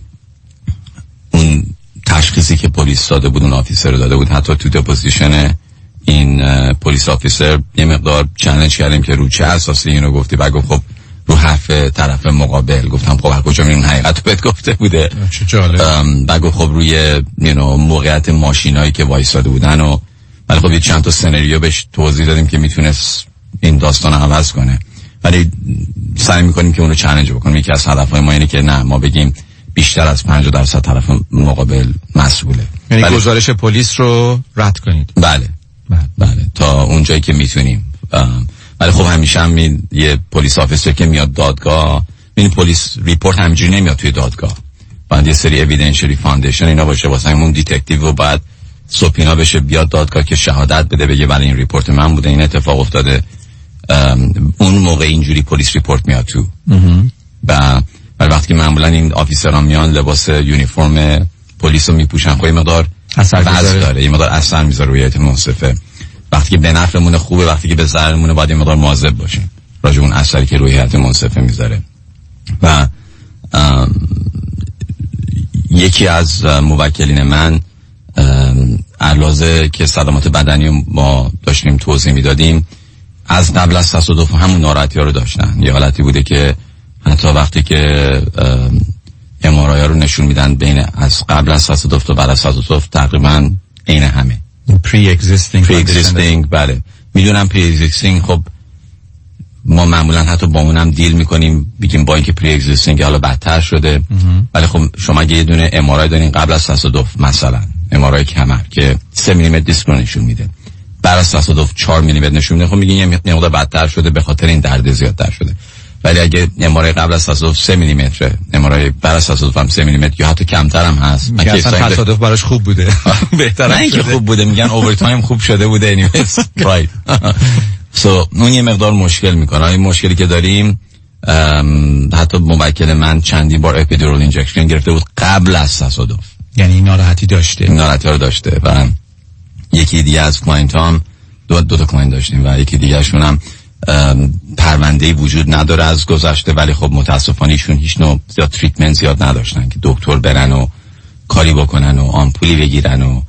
اون تشخیصی که پلیس داده بود، اون آفیسر داده بود، حتی تو دپوزیشن این پلیس آفیسر یه مقدار چالش کردیم که رو چه اساسی اینو گفتی، و گفت خب رو حرف طرف مقابل. گفتم خب از کجا میدونی حقیقت رو بهت گفته بوده؟ چه جالب. و گفت خب روی you know, موقعیت ماشینایی که وایساده بودن و ولی خب یه چند تا سناریو بهش توضیح دادیم که میتونست این داستان رو عوض کنه، ولی سعی میکنیم که اونو چالش بکنیم. یکی از هدفهای ما اینه که نه ما بگیم بیشتر از پنجاه درصد طرف مقابل مسئوله، یعنی بله. گزارش پلیس رو رد کنید. بله بله, بله. تا اونجایی که میتونیم. ولی خب همیشه هم یه پلیس آفیسر که میاد دادگاه، این پلیس ریپورت همینجوری نمیاد توی دادگاه، باید یه سری اویدنشری فاندیشن اینا باشه، واسه همون دیتکتیو و بعد سوپینا بشه بیاد دادگاه که شهادت بده، بگه ولی این ریپورت من بوده، این اتفاق افتاده. اون موقع اینجوری پلیس ریپورت میاد تو. و ولی وقتی که معمولا این آفیسران میان لباس یونیفرم پلیس رو میپوشن، خب یه مقدار اثر داره، یه مقدار اثر میذاره روی هیئت منصفه. وقتی که به نفعمون خوبه، وقتی که به ضررمون باید یه مقدار مواظب باشیم راجع اون اثری که روی هیئت منصفه میذاره. و یکی از موکلین من علاوه که صدمات بدنی ما داشتیم توضیح میدادیم، از قبل از تصادف همون ناراحتی ها رو داشتن. یه حالتی بوده که حتی وقتی که ام آر آی رو نشون میدن بین از قبل از تصادف تا بعد از تصادف تقریبا عین همه. پری اگزیستینگ پری اگزیستینگ بله میدونم. پری اگزیستینگ خب ما معمولا حتی با اونم دیل میکنیم، بگیم با اینکه پری اگزیستینگ حالا بدتر شده، ولی خب شما اگه یه دونه ام آر آی دارین قبل از تصادف، مثلا ام آر آی کمر که سه میلیمتر دیسک نشون میده، بعد از تصادف چهار میلیمتر نشون میده، خب میگین یه مقدار بدتر شده به خاطر این درد زیادتر شده. ولی اگه ام آر آی قبل از تصادف سه میلیمتر، ام آر آی بعد از تصادف هم سه میلیمتر یا حتی کمتر هم هست، میگن اصلا تصادف براش خوب بوده. بهتره نه اینکه خوب بوده، میگن اوورتایم خوب شده بوده. انیویز رایت. سو اون یه مقدار مشکل میکنه. این مشکلی که داریم، حتی موکل من چندین بار اپیدورال اینجکشن گرفته بود قبل از تصادف، یعنی ناراحتی داشته ناراحتی رو داشته. و یکی دیگه از کلاینتام، دو دو تا کلاینت داشتیم و یکی دیگه شون هم پرونده‌ای وجود نداره از گذشته، ولی خب متاسفانه ایشون هیچ نوع زیاد تریتمنت زیاد نداشتن که دکتر برن و کاری بکنن و آمپولی بگیرن و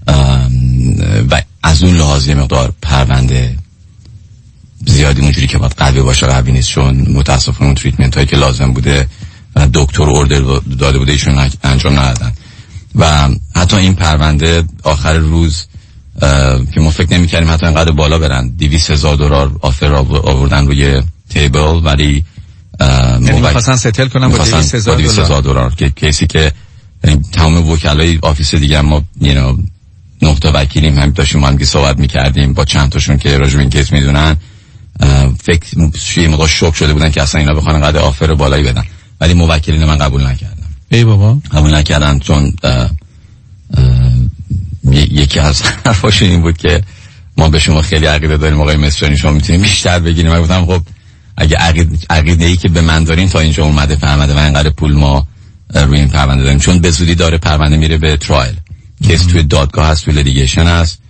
و از اون لحاظ یه مقدار پرونده زیادی اونجوری که باید قوی باشه قوی نیست، چون متاسفانه اون تریتمنت هایی که لازم بوده و دکتر اوردر داده بوده ایشون انجام ندادن. و حتی این پرونده آخر روز که ما فکر نمی‌کردیم حتی اینقدر بالا برن، دویست هزار دلار آفر آوردن روی تیبل، ولی یعنی می‌خواستن ستل کنن با دویست هزار دلار که کسی که تمام وکلای آفیس دیگه ما you know نه تا وکیلیم، هم داشتیم هم صحبت می‌کردیم با چند تاشون که راجع به این کیس میدونن، فکر شوی موقع شوک شده بودن که اصلا اینا بخوان اینقدر آفر بالایی بدن، ولی موکلین من قبول نکردن. ای بابا قبول نکردن چون اه اه یکی از حرفاشون این بود که ما به شما خیلی عقیده داریم آقای مصریانی، شما میتونیم بیشتر بگیریم. من گفتم خب اگه عقیده ای که به من دارین تا اینجا اومده فهمده و اینقدر پول ما روی این پرونده داریم، چون به زودی داره پرونده میره به ترایل، کیس توی دادگاه هست، توی لیتیگیشن هست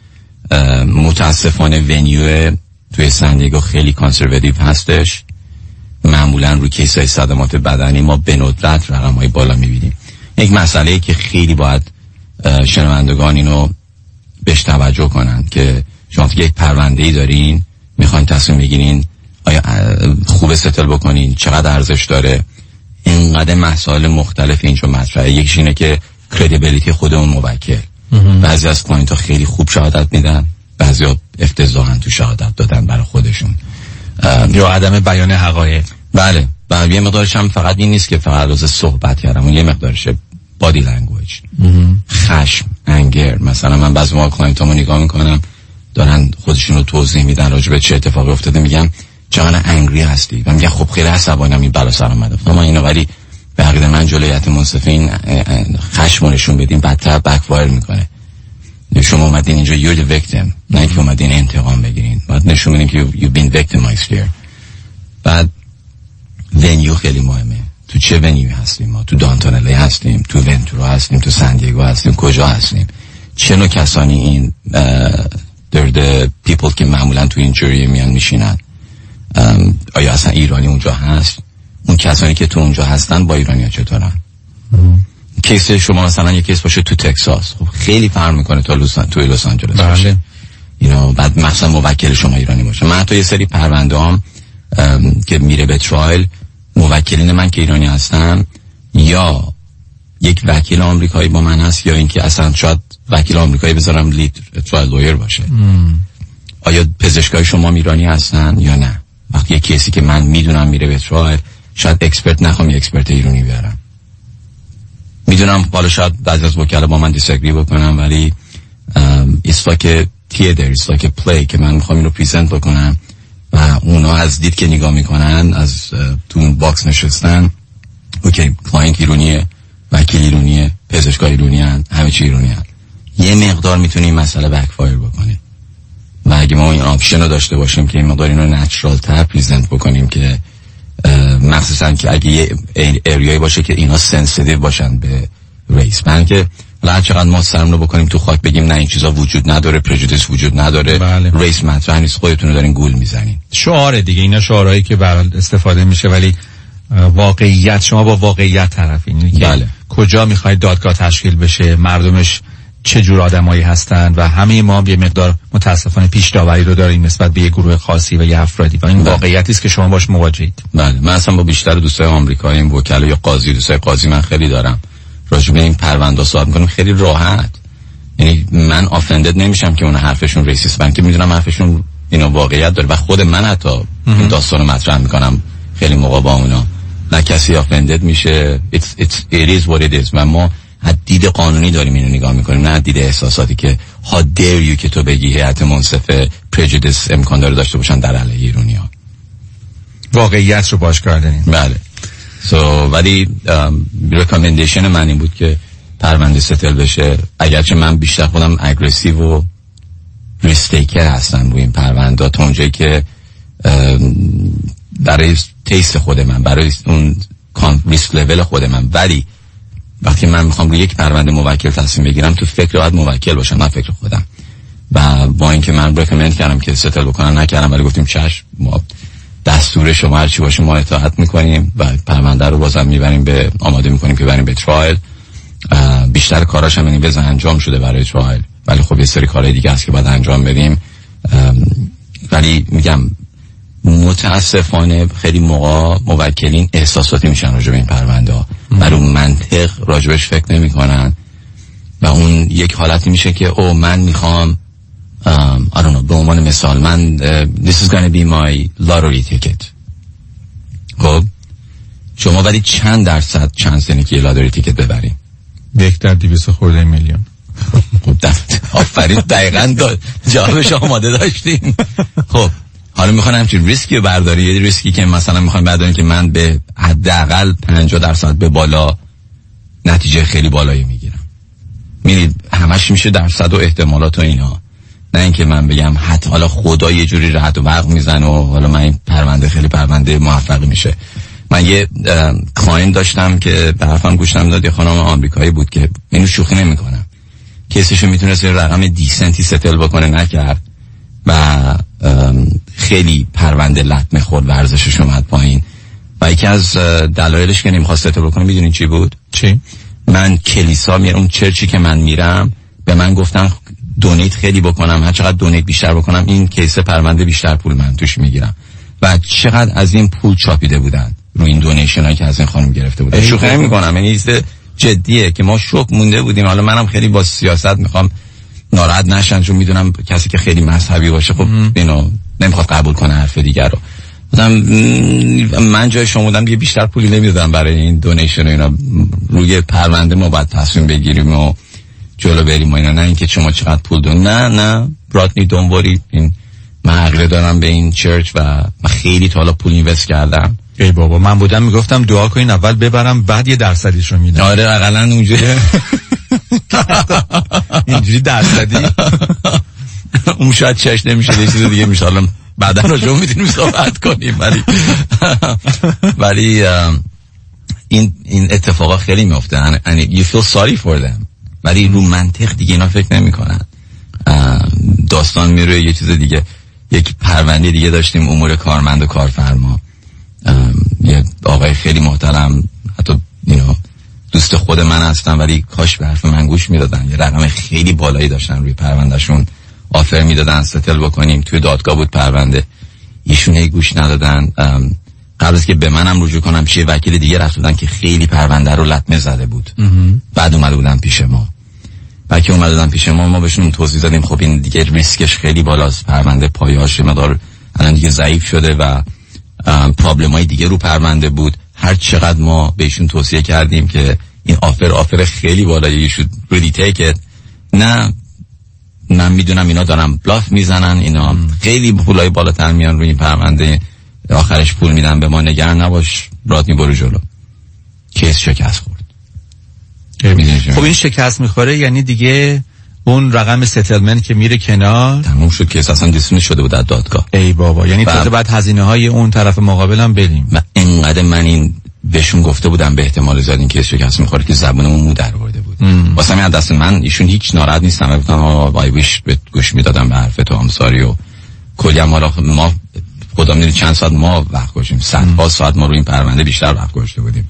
متاسفانه ونیو توی سندیگو خیلی کانسرواتیو هستش. معمولا روی کیسای صدمات بدنی ما به ندرت رقم‌های بالا می‌بینیم. یک مسئله‌ای که خیلی باید شنوندگان اینو بهش توجه کنن که شما یک پرونده‌ای دارین، میخواین تصمیم بگیرین آیا خوب ستل بکنین، چقدر ارزش داره، اینقدر مسائل مختلف اینجا مطرحه. یکیش اینه که کردیبیلیتی خود اون موکل. بعضی از کلاینت‌ها خیلی خوب شهادت میدن، بعضیا افتضاحاً تو شهادت دادن برای خودشون، یا عدم بیان حقایق. بله، و یه مقدارش هم فقط این نیست که فقط از صحبت کردم، اون یه مقدارش بادی لنگویج، خشم، انگر. مثلا من بعضی موقع کلاینتامو نگاه میکنم دارن خودشون رو توضیح میدن راجع به چه اتفاقی افتاده، میگم چقدر انگری هستی و میگم خب خیلی عصبانی‌ام این بلا سر اومده. اما اینو ولی به عقیده من جلویت منصفین خشم نشون بدیم بدتر بک‌فایر میکنه. شما اومدین اینجا you're the victim، نه اینکه اومدین انتقام بگیرین. باید نشون بدین که you've been victimized here. بعد ونیو خیلی مهمه. تو چه ونیو هستیم ما؟ تو دانتون الی هستیم، تو ونتورا هستیم، تو سن دیگو هستیم، کجا هستیم؟ چه نوع کسانی این در the people که معمولا تو این جوری میان میشینن؟ آیا اصلا ایرانی اونجا هست؟ اون کسانی که تو اونجا هستن با ایرانی ها چطورن؟ کیس شما مثلا یک کیس باشه تو تکساس، خب خیلی فرق میکنه تا لوس تو لس آنجلس باشه. اینا بعد مثلا موکل شما ایرانی باشه. من تو یه سری پرونده هم که میره به ترایل، موکلین من که ایرانی هستن یا یک وکیل آمریکایی با من هست یا اینکه اصلا شاید وکیل آمریکایی بذارم لید ترایل لویر باشه. مم. آیا پزشکای شما ایرانی هستن یا نه؟ وقتی یک کیسی که من میدونم میره به ترایل، شاید اکسپرت نخوام، یک اکسپرت ایرانی بیارم. میدونم حالا شاید بعضی از وکلا با من دیسگری بکنم، ولی it's like a theater, it's like a play که من میخوام اینو پریزنت بکنم و اونا از دید که نگاه میکنن، از تو اون باکس نشستن، اوکی کلاینت ایرانیه، وکیل ایرانیه، پزشکای ایرانی هن، همه چی ایرانی هن. یه مقدار میتونه این مسئله بکفایر بکنه و اگه ما این آپشن رو داشته باشیم که این مقدار اینو نچرال تر پریزنت بکنیم که مخصوصا که اگه یه اریایی باشه که اینا سنسیتیو باشن به ریس، من که هر چقدر ما سرمون رو بکنیم تو خاک بگیم نه این چیزا وجود نداره، پرجودیس وجود نداره، بله. ریس مطرح نیست، خودتون رو دارین گول میزنین. شعار دیگه، اینا شعارهایی که برای استفاده میشه، ولی واقعیت، شما با واقعیت طرفین. بله. کجا میخواید دادگاه تشکیل بشه، مردمش چه جور آدمایی هستن و همه ما یه مقدار متاسفانه پیش داوری رو داریم نسبت به یه گروه خاصی و یه افرادی و این واقعیتی است که شما باش مواجهید. بله، من اصلا با بیشتر دوستای آمریکایی وکلا یا قاضی، دوستای قاضی من خیلی دارم، راجع به این پرونده صحبت می‌کنم خیلی راحت. یعنی من آفندد نمیشم که اون حرفشون ریسیست، من که میدونم حرفشون اینا واقعیت داره و خود من حتی این داستانو مطرح میکنم خیلی موقع با اونا، نه کسی آفندد میشه. it's, it's, it is what it is. و ما از دید قانونی داریم اینو نگاه میکنیم، نه از دید احساساتی که how dare you که تو بگی هیئت منصفه prejudice امکان داره داشته باشن در علیه ایرانی‌ها. واقعیت رو باش کردنین. بله. so ولی ریکامندیشن من این بود که پرونده ستل بشه، اگرچه من بیشتر خودم اگریسیو و ریستیکر هستم روی این پرونده تا اونجایی که برای تیست خود من، برای اون ریسک لول خود من، ولی وقتی من میخوام روی یک پرونده موکل تصمیم بگیرم تو فکر باید موکل باشم، نه فکر خودم. و با اینکه من ریکامند کردم که ستل بکنم نکردم، ولی گفتیم چشم، ما دستور شما هر چی باشه ما اطاعت میکنیم و پرونده رو بازم میبریم به آماده میکنیم که بریم به ترایل. بیشتر کاراش هم این بزن انجام شده برای ترایل، ولی خب یه سری کارهای دیگه هست که باید انجام بدیم. ولی میگم متاسفانه خیلی موقع موکلین احساساتی میشن راجع به این پرونده ها، برای اون منطق راجبش فکر نمی کنن و اون یک حالتی میشه که او من میخوام um, I don't know، به عنوان مثال من uh, this is gonna be my lottery ticket. خب شما ولی چند درصد چانس دارین که یه لاتری تیکت ببرین؟ یک در دویست خورده میلیون. خب آفرین، دقیقاً جوابش آماده داشتیم. خب حالا میخوام همچین ریسکی رو برداری، یه ریسکی که مثلا میخوام برداریم که من به حداقل پنجاه درصد به بالا نتیجه خیلی بالایی میگیرم. می‌بینید همش میشه درصد و احتمالات و اینا، نه اینکه من بگم حتی حالا خدا یه جوری رد و برق میزنه و حالا من این پرونده خیلی پرونده موفقی میشه. من یه کلاینت داشتم که به حرفم گوش نمیداد، یه خانم آمریکایی بود که اینو شوخی نمیکنم، کیسشو میتونست یه رقم دیسنتی ستل بکنه، نکرد و خیلی پرونده لطمه خورد و ارزشش اومد پایین. و یکی از دلایلش که نمیخواست ستل بکنه میدونین چی بود؟ چی؟ من کلیسا میرم، اون چرچی که من میرم به من گفتن دونیت خیلی بکنم، هر چقدر دونیت بیشتر بکنم این کیسه پرونده بیشتر پول من توش میگیرم. و چقدر از این پول چاپیده بودن رو این دونیشن هایی که از این خانم گرفته بودن. شوخی نمی‌کنم، یعنی چیز جدیه که ما شوک مونده بودیم. حالا منم خیلی با سیاست میخوام ناراحت نشن، چون میدونم کسی که خیلی مذهبی باشه خب اینو نمیخواد قبول کنه حرف دیگر رو. مثلا من جای شما بودم دیگه بیشتر پولی نمیدادم برای این دونیشن و اینا. روی پرونده ما باید تصمیم بگیریم و جلو بریم و اینا، نه اینکه شما چقدر پول دون. نه نه براتنی دنبالی این من عقیده دارم به این چرچ و من خیلی تا حالا پول اینوست کردم. ای بابا من بودم میگفتم دعا کنین اول ببرم بعد یه درصدیش رو میدم. آره حداقل اونجوری اینجوری درصدی اون شاید چش نمیشه، یه چیز دیگه میشه. حالا بعدا راجع میتونیم صحبت کنیم. ولی ولی این این اتفاقا خیلی میفته and you feel sorry for them. ولی رو منطق دیگه اینا فکر نمیکنن. داستان میره یه چیز دیگه. یک پرونده دیگه داشتیم امور کارمند و کارفرما. یه آقای خیلی محترم، حتی اینو دوست خود من هستن ولی کاش به حرف من گوش میدادن. یه رقم خیلی بالایی داشتن روی پروندهشون آفر میدادن ستل بکنیم. توی دادگاه بود پرونده، ایشون هی گوش ندادن. قبل از که به منم رجوع کنم چه وکیل دیگه رفتن که خیلی پرونده رو لطمه زده بود. بعد اومده بودن پیش ما. بعد که اومده بودن پیش ما ما بهشون توضیح دادیم خب این دیگه ریسکش خیلی بالاست، پرونده پایه‌اش مقدار الان دیگه ضعیف شده و پرابلم های دیگه رو پرونده بود. هر چقدر ما بهشون توصیه کردیم که این آفر آفر خیلی بالایی شد really take it. نه من میدونم اینا دارن بلاف میزنن، اینا خیلی پولای بالاتر میان روی این پرونده، آخرش پول میدن به ما. نگران نباش برات میبره جلو. کیس شکست خورد. خب این شکست میخوره یعنی دیگه اون رقم ستلمنت که میره کنار تموم شد، کیس اصلا دیسمیس شده بود از دادگاه. ای بابا یعنی تازه بعد هزینه های اون طرف مقابل هم بدیم. و اینقدر من این بهشون گفته بودم به احتمال زیاد این کیس شکست میخوره که زبونمون مو در آورده بود. واسه من دست من ایشون هیچ ناراحت نیستم، گفتم وای ویش به گوش میدادم به حرف تو امساری و کلی هم. حالا ما خدا میدونه چند ساعت ما وقت گذاشتیم، صدها ساعت ما رو این پرونده بیشتر وقت گذاشته بودیم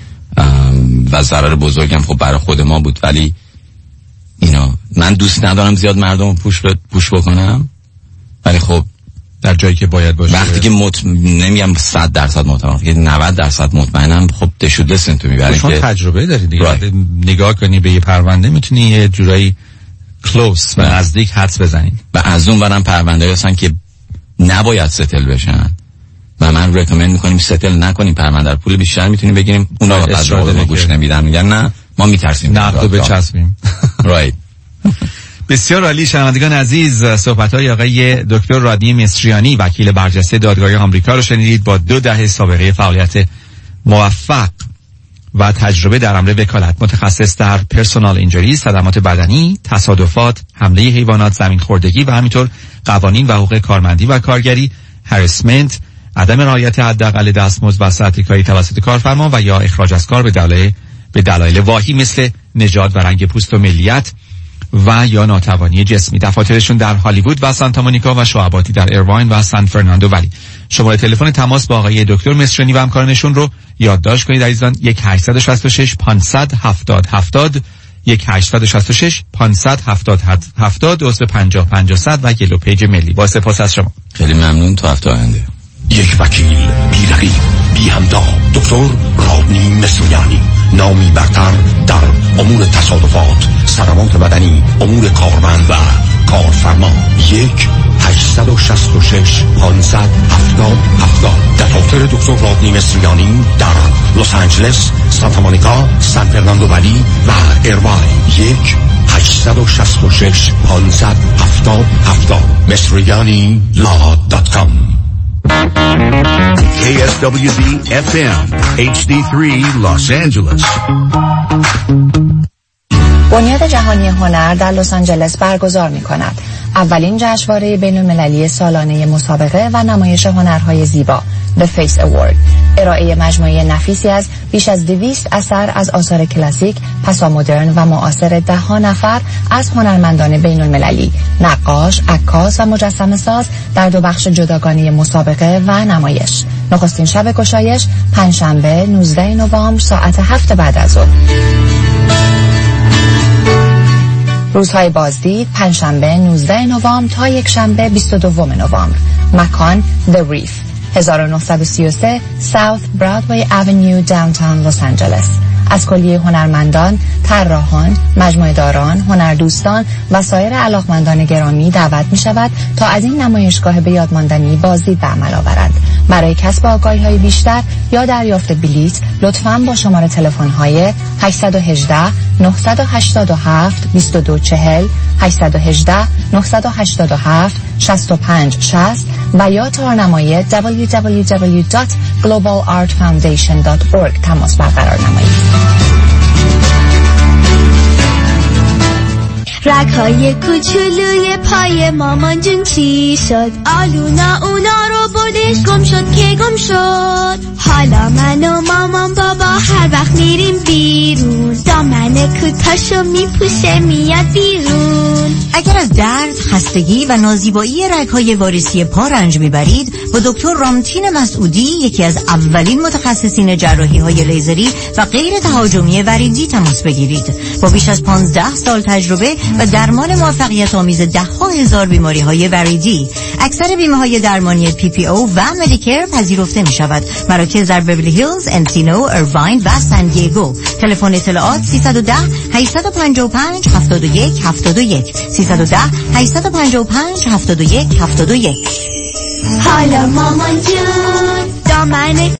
و ضرر بزرگم خب برای خود ما بود. ولی اینا من دوست ندارم زیاد مردم پوش پوش بکنم، ولی خب در جایی که باید باشه وقتی که مط... نمیگم صد درصد مطمئنم که نود درصد مطمئنم خب دشود لسن تو میبرین که تجربه داری دیگه right. نگاه کنی به یه پرونده میتونی یه جورایی کلوز و نزدیک حدس بزنی. و از اون برام پرونده هستن که نباید ستل بشن و من ریکامند میکنیم ستل نکنیم، پرونده رو پول بیشتر میتونیم بگیریم. اونا وقت ما گوش نمیدن، میگن نه ما میترسیم نقدو بچسبیم. رایت. بسیار عالی. شنوندگان عزیز صحبت‌های آقای دکتر رادنی مصریانی وکیل برجسته دادگاه آمریکا رو شنیدید با دو دهه سابقه فعالیت موفق و تجربه در امر وکالت، متخصص در پرسونال اینجری، صدمات بدنی، تصادفات، حمله حیوانات، زمین خوردگی و همینطور قوانین و حقوق کارمندی و کارگری، هراسمنت، عدم رعایت حداقل دستمزد و ساعت کاری توسط کارفرما و یا اخراج از کار به دلایل به دلایل واهی مثل نژاد و رنگ پوست و ملیت و یا ناتوانی جسمی. دفاترشون در هالیوود و سانتا مونیکا و شعباتی در ایرواین و سان فرناندو ولی. شماره تلفن تماس با آقای دکتر مصریانی و همکارانشون رو یادداشت کنید عزیزان: یک هشت شش شش پانصد هفتاد هفتاد یک هشت شش شش پانصد هفتاد هفتاد عضو پنجاه پنجاه صد و گلو پیج ملی. با سپاس از شما. خیلی ممنون. تا هفته آینده. یک وکیل بی رقیب بی همتا، دکتر رادنی مصریانی، نامی برتر در امور تصادفات، صدمات بدنی، امور کارمند و کارفرما. یک هشت شش شش پانصد هفتاد هفتاد. دفاتر دکتر رادنی مصریانی در لس آنجلس، سانتا مونیکا، سان فرناندو ولی و ایرواین. یک هشت شش شش پانصد هفتاد هفتاد. مصریانی لا دات کام. K S W Z F M H D three Los Angeles. بنیاد جهانی هنر در لس آنجلس برگزار می‌کند اولین جشنواره بین‌المللی سالانه مسابقه و نمایش هنرهای زیبا The Face Award. ارائه مجموعه نفیسی از بیش از دویست اثر از آثار کلاسیک، پسامدرن و معاصر ده ها نفر از هنرمندان بین‌المللی، نقاش، عکاس و مجسمه ساز در دو بخش جداگانه مسابقه و نمایش. نخستین شب گشایش پنجشنبه نوزدهم نوامبر ساعت هفت بعد از ظهر. روزهای بازدید پنجشنبه نوزدهم نوامبر تا یکشنبه بیست و دوم نوامبر. مکان The Reef، هزار و نهصد و سی و سه South Broadway Avenue Downtown Los Angeles. از کلیه هنرمندان، طراحان، مجموعه داران، هنردوستان و سایر علاقمندان گرامی دعوت می شود تا از این نمایشگاه به یاد ماندنی بازدید به عمل آورند. برای کسب آگاهی‌های بیشتر یا دریافت بلیط لطفاً با شماره تلفن‌های هشت یک هشت نه هشت هفت دو دو چهار صفر، هشت یک هشت نه هشت هفت شش پنج شصت و یا تارنمای دبلیو دبلیو دبلیو دات گلوبال آرت فاوندیشن دات اورگ تماس برقرار نمایید. رگ‌های کوچولوی پای مامان جون چی شد؟ آلونا اونا رو بردش گم شد که گم شد. حالا من و مامان بابا هر وقت میریم بیرون دامن کوتاشو میپوشه میاد بیرون. اگر از درد، خستگی و نازیبایی رگ‌های واریسی پا رنج میبرید با دکتر رامتین مسعودی، یکی از اولین متخصصین جراحی‌های لیزری و غیر تهاجمی وریدی تماس بگیرید. با بیش از پانزده سال تجربه و درمان موفقیت آمیز ده ها هزار بیماری های وریدی، اکثر بیمه های درمانی پی پی او و مدیکر پذیرفته می شود. مراکز در بیولی هیلز، انسینو، ایرواین و سان دیگو. تلفن اطلاعات سیصد و ده هشتصد و پنجاه و پنج هفتاد و یک هفتاد و یک سیصد و ده هشتصد و پنجاه و پنج هفتاد و یک هفتاد و یک. حالا مامان جون دامن